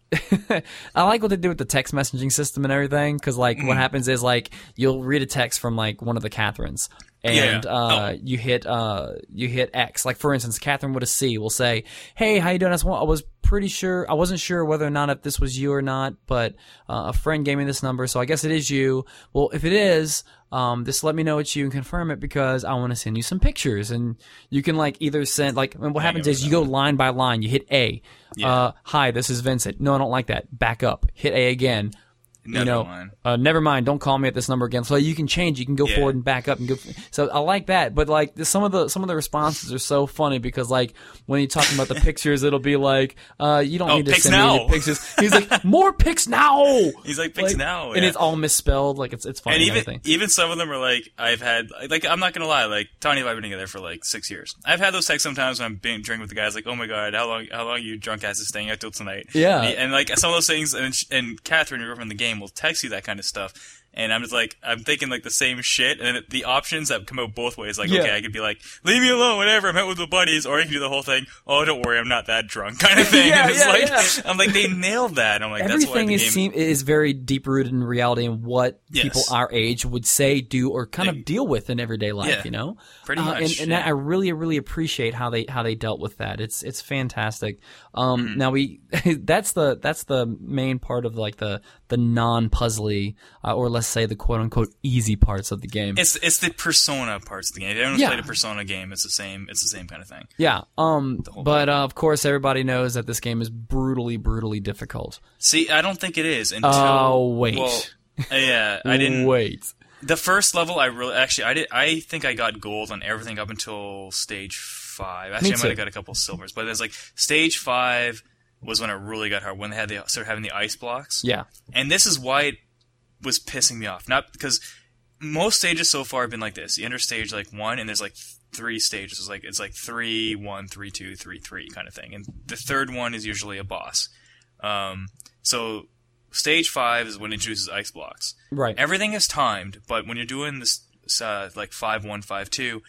S1: I like what they do with the text messaging system and everything because like
S2: Mm.
S1: what happens is like you'll read a text from like one of the Catherines. And
S2: Yeah.
S1: uh, you hit uh, you hit X. Like for instance, Catherine with a C will say, "Hey, how you doing? I was, I was pretty sure I wasn't sure whether or not if this was you or not, but uh, a friend gave me this number, so I guess it is you. Well, if it is, um, just let me know it's you and confirm it because I want to send you some pictures." And you can like either send like and what happens
S2: over
S1: is you
S2: that
S1: go line by line. You hit A.
S2: Yeah.
S1: Uh, Hi, this is Vincent. No, I don't like that. Back up. Hit A again.
S2: Never
S1: you know,
S2: mind.
S1: Uh, never mind. Don't call me at this number again. So you can change. You can go
S2: Yeah.
S1: forward and back up and go. So I like that. But like the, some of the some of the responses are so funny because like when you're talking about the pictures, it'll be like, uh, you don't
S2: Oh,
S1: need to
S2: pics
S1: send me
S2: now.
S1: any pictures. He's like, more pics now.
S2: He's like, pics
S1: Like,
S2: now.
S1: and
S2: yeah.
S1: it's all misspelled. Like it's it's funny
S2: And
S1: and,
S2: even
S1: everything.
S2: even some of them are like I've had like I'm not gonna lie, like Tony and I have been together for like six years. I've had those texts sometimes when I'm being drinking with the guys, like, oh my god, how long how long are you drunk ass is staying out till tonight?
S1: Yeah.
S2: and, and like some of those things, and, and Catherine, your girlfriend in the game, will text you that kind of stuff. And I'm just like, I'm thinking like the same shit, and the options that come out both ways. Like,
S1: Yeah.
S2: okay, I could be like, leave me alone, whatever. I'm out with my buddies, or I can do the whole thing. Oh, don't worry, I'm not that drunk, kind of thing.
S1: Yeah,
S2: and it's
S1: yeah,
S2: like,
S1: yeah.
S2: I'm like, they nailed that. I'm like, that's why
S1: Everything
S2: the
S1: is
S2: game.
S1: seem is very deep rooted in reality and what
S2: Yes.
S1: people our age would say, do, or kind
S2: They-
S1: of deal with in everyday life.
S2: Yeah.
S1: You know,
S2: Pretty
S1: Uh,
S2: much,
S1: and, and
S2: yeah.
S1: that, I really, really appreciate how they how they dealt with that. It's it's fantastic. Um,
S2: Mm-hmm.
S1: Now we that's the that's the main part of like the the non puzzly uh, or let's say the quote unquote easy parts of the game.
S2: It's it's the Persona parts of the game. If anyone's
S1: Yeah.
S2: played a Persona game, it's the same. It's the same kind of thing.
S1: yeah. Um.
S2: whole
S1: But uh, of course, everybody knows that this game is brutally, brutally difficult.
S2: See, I don't think it is until.
S1: Oh wait.
S2: Well, yeah, I didn't.
S1: Wait.
S2: The first level, I really actually, I did. I think I got gold on everything up until stage five. Actually,
S1: Me
S2: I might
S1: too.
S2: have got a couple silvers, but there's like stage five was when it really got hard when they had the started having the ice blocks.
S1: Yeah.
S2: And this is why it was pissing me off. Not because most stages so far have been like this. You enter stage like one, and there's like three stages. It's like it's like three, one, three, two, three, three kind of thing. And the third one is usually a boss. Um, so stage five is when it introduces ice blocks.
S1: Right.
S2: Everything is timed, but when you're doing this uh, like five one, five two,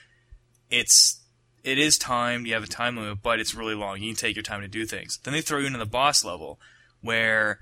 S2: it's it is timed. You have a time limit, but it's really long. You can take your time to do things. Then they throw you into the boss level, where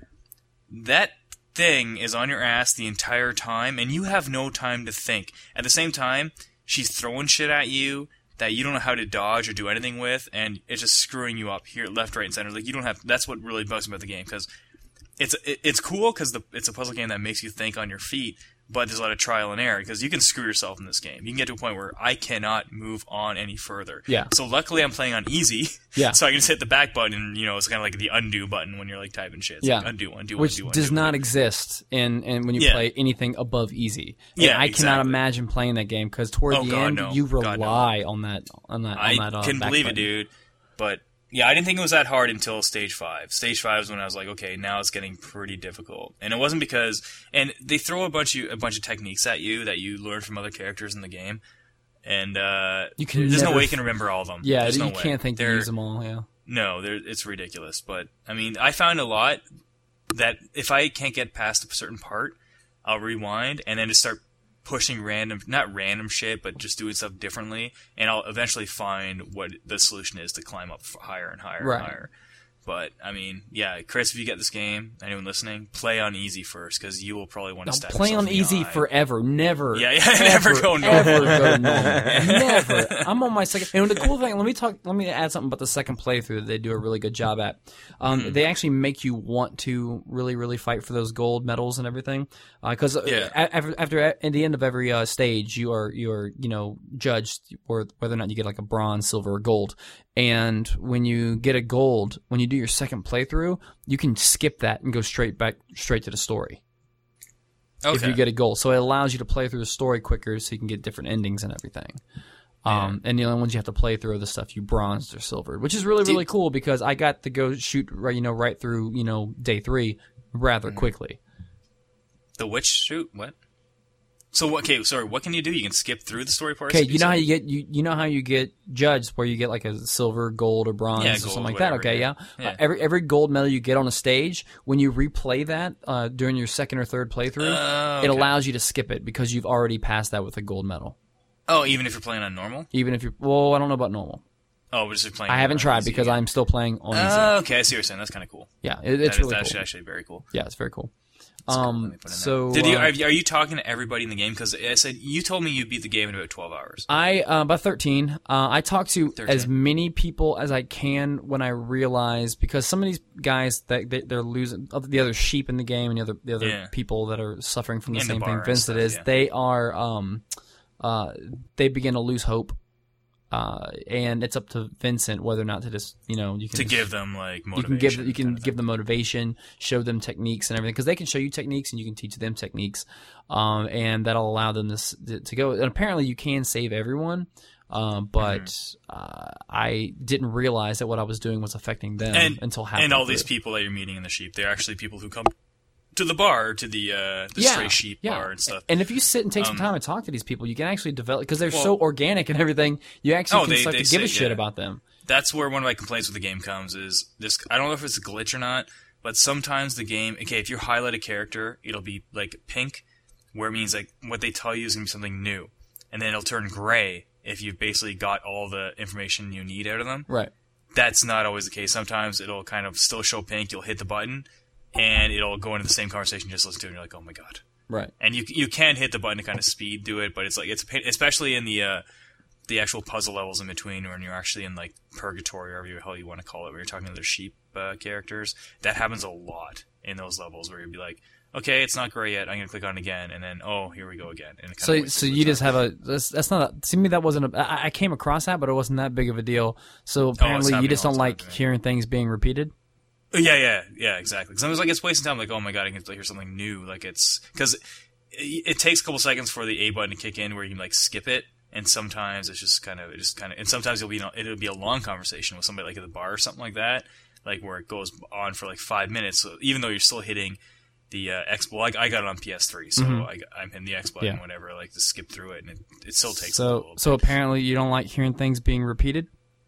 S2: that thing is on your ass the entire time, and you have no time to think. At the same time, she's throwing shit at you that you don't know how to dodge or do anything with, and it's just screwing you up here, left, right, and center. Like you don't have. That's what really bugs me about the game because it's it, it's cool because it's a puzzle game that makes you think on your feet. But there's a lot of trial and error because you can screw yourself in this game. You can get to a point where I cannot move on any further.
S1: Yeah.
S2: So luckily I'm playing on easy.
S1: Yeah.
S2: So I can just hit the back button. And, you know, it's kind of like the undo button when you're like typing shit. It's
S1: Yeah.
S2: like undo, undo,
S1: Which
S2: undo, undo.
S1: does
S2: undo.
S1: not exist in, in when you
S2: Yeah.
S1: play anything above easy. And
S2: Yeah,
S1: I cannot
S2: exactly.
S1: imagine playing that game because toward
S2: Oh,
S1: the
S2: God,
S1: end
S2: no.
S1: you
S2: God, no.
S1: rely on that on that
S2: I
S1: on that. Uh,
S2: can
S1: back
S2: believe it,
S1: button.
S2: dude. But yeah, I didn't think it was that hard until stage five. Stage five is when I was like, okay, now it's getting pretty difficult. And it wasn't because, and they throw a bunch of a bunch of techniques at you that you learn from other characters in the game. and uh,
S1: You can
S2: there's no
S1: never
S2: way you
S1: f-
S2: can remember all of them.
S1: Yeah,
S2: there's
S1: you
S2: no way.
S1: can't think to
S2: They're-
S1: use them all. Yeah.
S2: No, they're- it's ridiculous. But I mean, I found a lot that if I can't get past a certain part, I'll rewind and then just start pushing random, not random shit, but just doing stuff differently, and I'll eventually find what the solution is to climb up higher and higher
S1: Right.
S2: and higher. But I mean, yeah, Chris, if you get this game, anyone listening, play on easy first because you will probably want to
S1: No,
S2: stab
S1: play
S2: yourself
S1: on
S2: in the
S1: easy
S2: eye.
S1: forever. Never.
S2: Yeah, yeah, never go normal.
S1: Ever go normal. Never. I'm on my second. And the cool thing, let me talk. Let me add something about the second playthrough that they do a really good job at. Um,
S2: Mm-hmm.
S1: They actually make you want to really, really fight for those gold medals and everything. Because uh,
S2: Yeah.
S1: after, after at the end of every uh, stage, you are you are you know judged for whether or not you get like a bronze, silver, or gold. And when you get a gold, when you do your second playthrough, you can skip that and go straight back straight to the story.
S2: Okay.
S1: If you get a goal. So it allows you to play through the story quicker so you can get different endings and everything. Um, and the only ones you have to play through are the stuff you bronzed or silvered, which is really,
S2: Do you-
S1: really cool because I got to go shoot right, you know, right through, you know, day three rather
S2: Mm-hmm.
S1: quickly.
S2: The witch shoot? What? So okay, sorry. What can you do? You can skip through the story parts.
S1: Okay, you know how you get you you know how you get judged where you get like a silver, gold, or bronze
S2: Yeah,
S1: or
S2: gold,
S1: something like
S2: whatever,
S1: that. Okay, yeah.
S2: yeah. Yeah.
S1: Uh, every every gold medal you get on a stage, when you replay that uh, during your second or third playthrough,
S2: Oh,
S1: it
S2: okay.
S1: allows you to skip it because you've already passed that with a gold medal.
S2: Oh, even if you're playing on normal?
S1: Even if you're well, I don't know about normal.
S2: Oh, but just if you're playing.
S1: I haven't
S2: on
S1: tried
S2: easy
S1: because
S2: again.
S1: I'm still playing on easy.
S2: Oh, okay. I see what you're saying. That's kind of cool.
S1: Yeah, it, it's
S2: That is-
S1: really
S2: that's
S1: cool.
S2: actually very cool.
S1: Yeah, it's very cool.
S2: Let
S1: Um,
S2: me put in there.
S1: so
S2: Did you?
S1: uh,
S2: Are, you- are you talking to everybody in the game? Because I said you told me you beat the game in about twelve hours.
S1: I uh, about thirteen. Uh, I talk to
S2: thirteen.
S1: as many people as I can when I realize because some of these guys that they, they're losing the other sheep in the game and the other the other
S2: Yeah.
S1: people that are suffering from the
S2: In the
S1: same
S2: bar
S1: thing
S2: and
S1: Vincent
S2: stuff,
S1: is.
S2: yeah.
S1: They are um, uh, they begin to lose hope. Uh, and it's up to Vincent whether or not to just you know you can
S2: To
S1: just-
S2: give them like
S1: you
S2: motivation.
S1: can give you can
S2: kind of
S1: give them motivation, show them techniques and everything because they can show you techniques and you can teach them techniques, um, and that'll allow them to s- to, to go. And apparently, you can save everyone, um, but
S2: Mm-hmm.
S1: uh, I didn't realize that what I was doing was affecting them
S2: and
S1: until halfway
S2: and all these
S1: through.
S2: people that you're meeting in the sheep, they're actually people who come to the bar, to the uh, the
S1: Yeah,
S2: stray sheep
S1: yeah.
S2: bar and stuff.
S1: And if you sit and take some
S2: Um,
S1: time and talk to these people, you can actually develop because they're
S2: Well-
S1: so organic and everything. You actually
S2: Oh,
S1: can
S2: they-
S1: start
S2: they
S1: to give a
S2: say,
S1: shit
S2: yeah.
S1: about them.
S2: That's where one of my complaints with the game comes is this. I don't know if it's a glitch or not, but sometimes the game, okay, if you highlight a character, it'll be like pink, where it means like what they tell you is gonna be something new, and then it'll turn gray if you've basically got all the information you need out of them.
S1: Right.
S2: That's not always the case. Sometimes it'll kind of still show pink. You'll hit the button, and it'll go into the same conversation. Just listen to it, and you're like, oh my god.
S1: Right.
S2: And you you can hit the button to kind of speed do it, but it's like it's a pain, especially in the uh, the actual puzzle levels in between, when you're actually in like purgatory, or whatever the hell you want to call it, where you're talking to the sheep uh, characters. That happens a lot in those levels, where you'd be like, okay, it's not gray yet. I'm gonna click on it again, and then oh, here we go again. And it kinda
S1: So,
S2: wastes
S1: so
S2: the
S1: you just
S2: time.
S1: have a that's, that's not a, to me that wasn't a I, I came across that, but it wasn't that big of a deal. So apparently you
S2: happening
S1: just
S2: all
S1: don't
S2: the time
S1: like
S2: to me.
S1: hearing things being repeated.
S2: Yeah, yeah, yeah, exactly. Because I was like, it's wasting time. Like, oh my god, I can hear something new. Like, it's because it, it takes a couple seconds for the A button to kick in, where you can like skip it, and sometimes it's just kind of, it just kind of, and sometimes it'll be it'll be a long conversation with somebody like at the bar or something like that, like where it goes on for like five minutes. So even though you're still hitting the uh, X, well, I, I got it on P S three, so I, I'm hitting the X button,
S1: Yeah.
S2: whatever, like to skip through it, and it, it still takes a
S1: So,
S2: little.
S1: so apparently you don't like hearing things being repeated.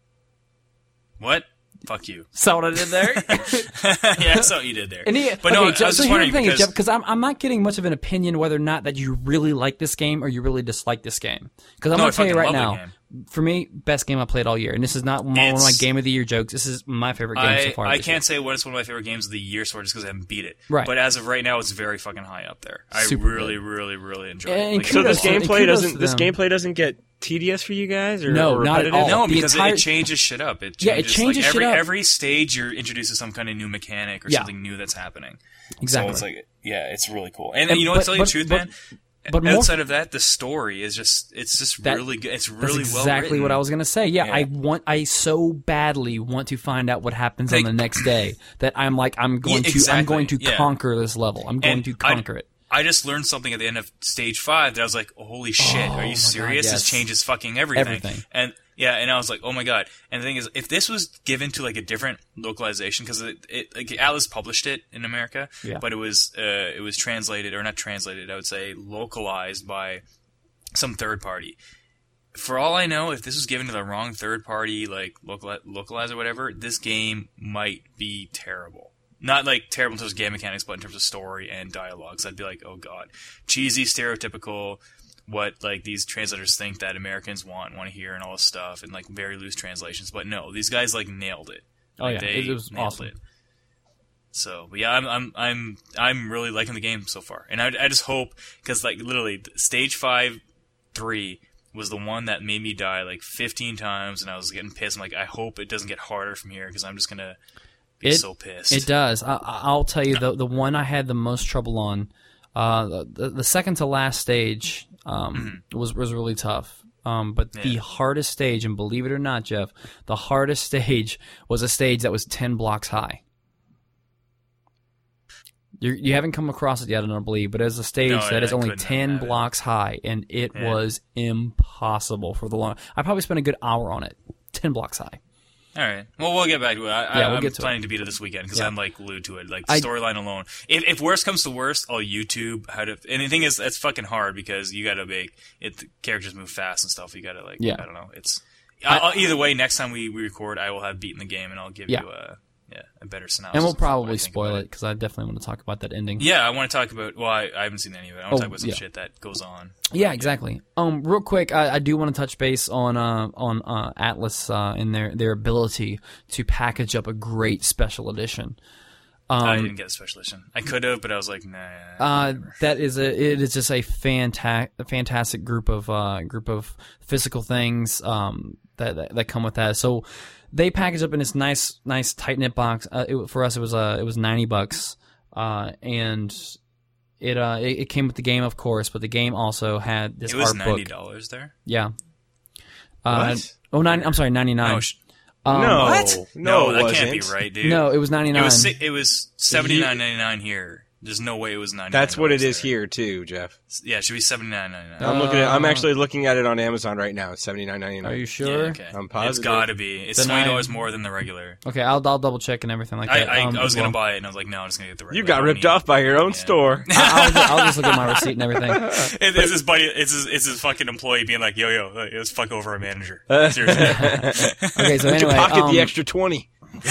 S2: What? Fuck you.
S1: Saw what I did there.
S2: Yeah, that's what you did there.
S1: And he,
S2: but
S1: okay,
S2: no, I
S1: Jeff,
S2: was
S1: so
S2: just
S1: here's
S2: wondering
S1: the thing,
S2: because
S1: Jeff, because I'm I'm not getting much of an opinion whether or not that you really like this game or you really dislike this game. Because I'm
S2: No, I
S1: gonna tell you
S2: fucking
S1: right
S2: love
S1: now,
S2: the
S1: for me, best game I played all year, and this is not one, one of my
S2: It's-
S1: game of the year jokes. This is my favorite game
S2: I,
S1: so far.
S2: I
S1: this
S2: can't say what it's one of my favorite games of the year, so just because I haven't beat it.
S1: Right.
S2: But as of right now, it's very fucking high up there. I
S1: Super
S2: really,
S1: good.
S2: really, really enjoy
S1: And
S2: it. Like,
S4: So
S1: kudos
S4: this
S1: to-
S4: gameplay
S1: kudos
S4: doesn't
S1: to
S4: this
S1: them.
S4: gameplay doesn't get tedious for you guys, or
S1: No,
S4: or
S1: not at
S4: repetitive?
S1: all.
S2: no,
S1: The
S2: because
S1: entire-
S2: it changes shit up. It changes,
S1: Yeah, it changes
S2: like,
S1: shit
S2: every,
S1: up.
S2: Every stage, you're introduced to some kind of new mechanic or
S1: Yeah.
S2: something new that's happening.
S1: Exactly.
S2: So it's like, yeah, it's really cool. And,
S1: And-
S2: you know
S1: but-
S2: what? To tell you
S1: but-
S2: the truth,
S1: but-
S2: man.
S1: but more-
S2: outside of that, the story is just, it's just
S1: That-
S2: really good. It's
S1: That's
S2: really well
S1: exactly
S2: written.
S1: what I was gonna say. Yeah,
S2: Yeah.
S1: I want, I so badly want to find out what happens
S2: Like-
S1: on the next day that I'm like, I'm going
S2: Yeah,
S1: to, I'm going to
S2: exactly, yeah.
S1: conquer this level. I'm going
S2: And
S1: to
S2: I-
S1: conquer it.
S2: I just learned something at the end of stage five that I was like, oh, holy shit,
S1: Oh
S2: are
S1: my
S2: you
S1: God,
S2: serious?
S1: yes.
S2: This changes fucking everything.
S1: Everything.
S2: And yeah, and I was like, oh my god. And the thing is, if this was given to like a different localization, because it, it like Atlas published it in America,
S1: Yeah.
S2: but it was uh, it was translated or not translated, I would say localized by some third party. for all I know, if this was given to the wrong third party, like local localizer or whatever, this game might be terrible. Not like terrible in terms of game mechanics, but in terms of story and dialogues. I'd be like, oh god, cheesy, stereotypical, what like these translators think that Americans want and want to hear and all this stuff, and like very loose translations. But no, these guys like nailed it.
S1: Oh
S2: like,
S1: yeah,
S2: they
S1: it, it was
S2: nailed
S1: awesome.
S2: it. So, but yeah, I'm I'm I'm I'm really liking the game so far, and I I just hope because like literally stage five, three was the one that made me die like fifteen times, and I was getting pissed. I'm like, I hope it doesn't get harder from here because I'm just gonna be
S1: It-
S2: so pissed.
S1: It does. I, I'll tell you the the one I had the most trouble on, uh, the, the second to last stage um, was was really tough. Um, but the
S2: Mm-hmm. Yeah.
S1: hardest stage, and believe it or not, Jeff, the hardest stage was a stage that was ten blocks high. You you haven't come across it yet, I don't believe, but it's a stage
S2: No,
S1: that
S2: I-
S1: is
S2: I
S1: only
S2: couldn't
S1: ten
S2: have it.
S1: blocks high, and it
S2: Yeah.
S1: was impossible for the long. I probably spent a good hour on it, ten blocks high.
S2: All right. Well, we'll get back to it. I,
S1: Yeah,
S2: I,
S1: we'll
S2: I'm
S1: get to
S2: planning to beat it this weekend because
S1: Yeah.
S2: I'm like glued to it. Like the
S1: I-
S2: storyline alone. If, if worst comes to worst, I'll YouTube how to. And the thing is, it's fucking hard because you got to make it. The characters move fast and stuff. You got to like.
S1: Yeah.
S2: I don't know. It's. I, I'll, either way, next time we, we record, I will have beaten the game and I'll give
S1: Yeah.
S2: you a yeah a better synopsis.
S1: And we'll
S2: of what I
S1: probably
S2: think
S1: spoil
S2: about
S1: it because I definitely want to talk about that ending.
S2: Yeah, I want to talk about. Well, I, I haven't seen any of it. I want to
S1: Oh,
S2: talk about some
S1: yeah.
S2: shit that goes on.
S1: Yeah, exactly. Um, real quick, I, I do want to touch base on uh, on uh, Atlas uh, and their their ability to package up a great special edition.
S2: I
S1: Um,
S2: didn't get a special edition. I could have, but I was like, nah.
S1: uh,
S2: whatever.
S1: that is a it is just a fanta- fantastic group of uh, group of physical things um, that, that that come with that. So they package up in this nice nice tight knit box. Uh, it, for us, it was uh, it was ninety bucks, uh, and it uh it, it came with the game, of course, but the game also had this
S2: It was
S1: art
S2: ninety
S1: book.
S2: dollars there.
S1: Yeah. Uh,
S4: What?
S1: Oh, nine, I'm sorry, ninety-nine.
S2: No, sh-
S1: Um,
S4: no,
S2: what?
S4: no, it
S2: that
S4: wasn't.
S2: can't be right, dude.
S1: No, it was ninety-nine.
S2: It was si- it was seventy nine ninety nine here. There's no way it was ninety.
S4: That's what it is here too, Jeff.
S2: Yeah, it should be seventy nine ninety nine.
S4: I'm looking at. I'm
S1: Uh,
S4: actually looking at it on Amazon right now. It's seventy nine ninety
S1: Are
S4: nine.
S1: you sure?
S2: okay.
S4: I'm
S2: It's
S4: positive.
S2: got to be. It's
S1: Then
S2: twenty dollars
S1: I-
S2: more than the regular.
S1: Okay, I'll I'll double check and everything like
S2: I
S1: that.
S2: I,
S1: um,
S2: I was
S1: as well.
S2: gonna buy it, and I was like, no, I'm just gonna get the regular.
S4: You got
S2: I don't
S4: ripped
S2: need-
S4: off by your own
S2: Yeah.
S4: store.
S1: I- I'll, just, I'll just look at my receipt and everything.
S2: It, it's his buddy. It's his, it's his fucking employee being like, yo, yo, let's fuck over our manager. Seriously.
S1: Okay, so
S4: Would you
S1: anyway,
S4: pocket
S1: um,
S4: the extra twenty?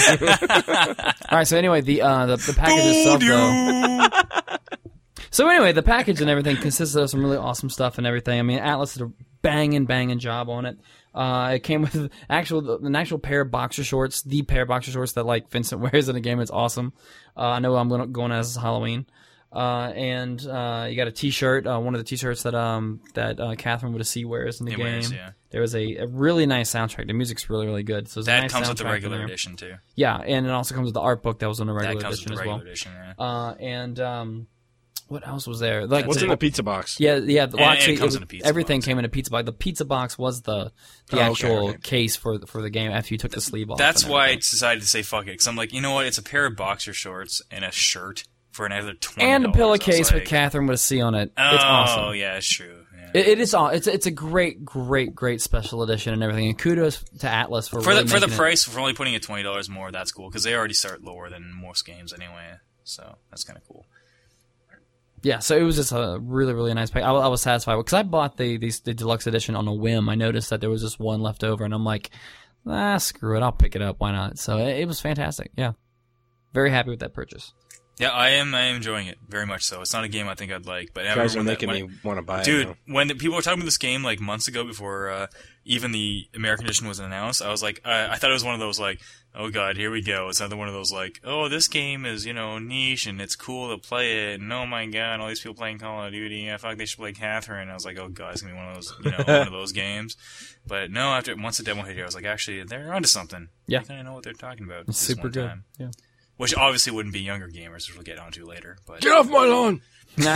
S1: all right. So anyway, the uh the, the package itself though. So anyway, the package and everything consists of some really awesome stuff and everything. I mean, Atlas did a banging, banging job on it. Uh, it came with actual an actual pair of boxer shorts, the pair of boxer shorts that like Vincent wears in the game. It's awesome. Uh, I know I'm going going as Halloween. Uh, and uh, you got a T-shirt, uh, one of the T-shirts that um that uh, Catherine with a C wears in the
S2: He
S1: game.
S2: wears, yeah.
S1: There was a, a really nice soundtrack. The music's really, really good. So there's a
S2: That
S1: nice
S2: comes with the
S1: soundtrack in
S2: regular
S1: there.
S2: edition too.
S1: Yeah, and it also comes with the art book that was on the regular
S2: That comes
S1: edition
S2: with the
S1: as
S2: regular
S1: well.
S2: edition. Yeah.
S1: Uh, and um, what else was there? Like
S4: What's
S1: the-
S4: in the pizza box?
S1: Yeah, yeah. The,
S2: And-
S1: well,
S2: and it
S1: actually,
S2: comes
S1: it
S2: in
S1: was-
S2: a pizza
S1: everything
S2: box.
S1: came in a pizza box. The pizza box was the the
S4: Oh, okay,
S1: actual
S4: okay.
S1: case for for the game after you took the sleeve off.
S2: That's
S1: and
S2: why I
S1: everything.
S2: decided to say fuck it, because I'm like, you know what? It's a pair of boxer shorts and a shirt for another twenty.
S1: And a pillowcase
S2: like,
S1: with Catherine with a C on it.
S2: Oh,
S1: It's awesome.
S2: yeah, it's true. Yeah.
S1: It, it is all. It's it's a great, great, great special edition and everything. And kudos to Atlas for
S2: for
S1: really
S2: the for the
S1: making it-
S2: price, for only putting it twenty dollars more, that's cool because they already start lower than most games anyway. So that's kind of cool.
S1: Yeah, so it was just a really, really nice pack. I, I was satisfied because I bought the, the the deluxe edition on a whim. I noticed that there was just one left over, and I'm like, ah, screw it, I'll pick it up. Why not? So it, it was fantastic. Yeah, very happy with that purchase.
S2: Yeah, I am. I am enjoying it very much. So it's not a game I think I'd like, but I
S4: You guys
S2: remember
S4: are
S2: when that-
S4: making
S2: when
S4: me
S2: it-
S4: want to buy it.
S2: Dude,
S4: now.
S2: when the people were talking about this game like months ago before uh, even the American edition was announced, I was like, I, I thought it was one of those like, oh god, here we go. It's another one of those like, oh, this game is, you know, niche and it's cool to play it, and oh my god, all these people playing Call of Duty. I feel like they should play Catherine. I was like, oh god, it's gonna be one of those, you know, one of those games. But no, after once the demo hit here, I was like, actually, they're onto something.
S1: Yeah.
S2: They kind of know what they're talking about.
S1: It's
S2: this
S1: super
S2: one
S1: good.
S2: time.
S1: Yeah.
S2: Which obviously wouldn't be younger gamers, which we'll get onto later. But
S4: Get off my lawn!
S1: Nah.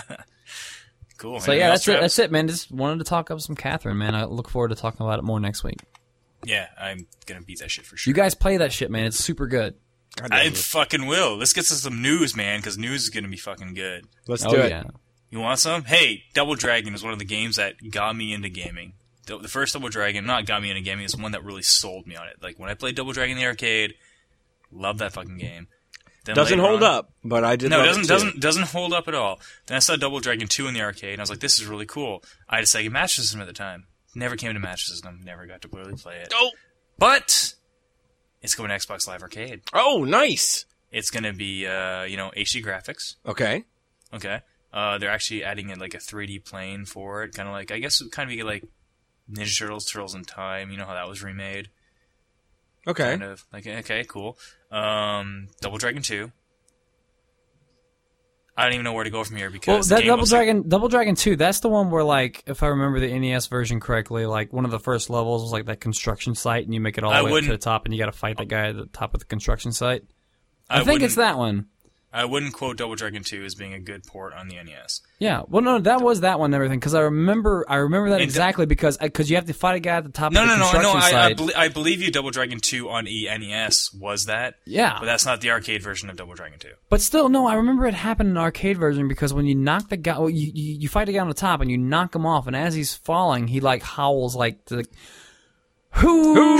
S2: cool.
S1: So
S2: Anything
S1: yeah,
S2: else,
S1: that's it.
S2: Travis?
S1: That's it, man. Just wanted to talk up some Catherine, man. I look forward to talking about it more next week.
S2: Yeah, I'm gonna beat that shit for sure.
S1: You guys play that shit, man. It's super good.
S4: God damn
S2: I
S4: it.
S2: fucking will. Let's get to some news, man, because news is gonna be fucking good.
S4: Let's
S1: Oh
S4: do it.
S1: yeah.
S2: You want some? Hey, Double Dragon is one of the games that got me into gaming. The, the first Double Dragon, not got me into gaming, is one that really sold me on it. Like when I played Double Dragon in the arcade, loved that fucking game. Then
S4: Doesn't
S2: later
S4: hold
S2: on-
S4: up, but I did.
S2: No, it
S4: love
S2: doesn't
S4: too.
S2: doesn't doesn't hold up at all. Then I saw Double Dragon two in the arcade, and I was like, "This is really cool." I had a Sega Master System at the time. Never came to Master System. Never got to really play it.
S4: Oh,
S2: But it's going to Xbox Live Arcade.
S4: oh, nice.
S2: It's going to be, uh, you know, H D graphics.
S4: Okay.
S2: Okay. Uh, they're actually adding in like a three D plane for it. Kind of like, I guess it would kind of be like Ninja Turtles, Turtles in Time. You know how that was remade?
S4: Okay.
S2: Kind of. Like, okay, cool. Um, Double Dragon two. I don't even know where to go from here because
S1: Well,
S2: the
S1: that
S2: game
S1: Double
S2: was
S1: Dragon, Double Dragon two, that's the one where, like, if I remember the N E S version correctly, like one of the first levels was like that construction site, and you make it all
S2: I
S1: the way up to
S2: wouldn't-
S1: the top, and you got to fight the guy at the top of the construction site.
S2: I
S1: I, think it's
S2: wouldn't-
S1: that one.
S2: I wouldn't quote Double Dragon two as being a good port on the N E S.
S1: Yeah. Well, no, that was that one and everything because I remember, I remember that
S2: And
S1: exactly because because you have to fight a guy at the top
S2: No,
S1: of the
S2: no, no,
S1: construction
S2: no. I, I,
S1: site.
S2: belie- I believe you. Double Dragon two on E N E S was that,
S1: yeah.
S2: but that's not the arcade version of Double Dragon two.
S1: But still, no, I remember it happened in the arcade version because when you knock the guy, well, you, you you fight a guy on the top and you knock him off, and as he's falling, he like howls like, the, "Who,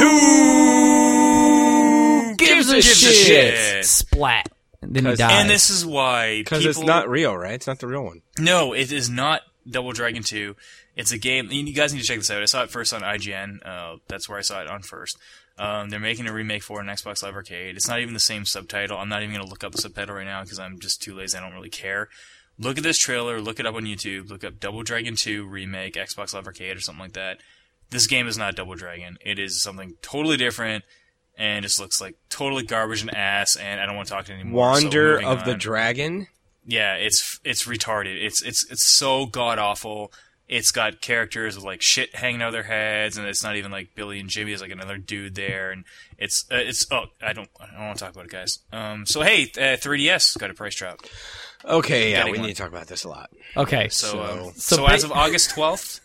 S1: gives, a,
S2: gives a
S1: shit?
S2: shit?"
S1: Splat, and then he
S4: 'Cause-
S1: dies.
S2: And this is why
S4: Because
S2: people,
S4: it's not real, right? It's not the real one.
S2: No, it is not Double Dragon two. It's a game. You guys need to check this out. I saw it first on I G N. Uh, that's where I saw it on first. Um, they're making a remake for an Xbox Live Arcade. It's not even the same subtitle. I'm not even going to look up the subtitle right now because I'm just too lazy. I don't really care. Look at this trailer. Look it up on YouTube. Look up Double Dragon two remake Xbox Live Arcade or something like that. This game is not Double Dragon. It is something totally different and just looks like totally garbage and ass. And I don't want to talk to it anymore. So
S4: Wander
S2: moving
S4: of the
S2: on.
S4: Dragon.
S2: Yeah, it's it's retarded. It's it's it's so god awful. It's got characters with like shit hanging out of their heads, and it's not even like Billy and Jimmy. It's like another dude there, and it's uh, it's oh I don't I don't want to talk about it, guys. Um, so hey, uh, three D S got a price drop.
S4: Okay, yeah,
S2: Getting
S4: we
S2: one.
S4: need to talk about this a lot.
S1: okay,
S2: So
S4: So-
S2: um,
S1: So
S2: so,
S1: ba-
S2: as of August twelfth,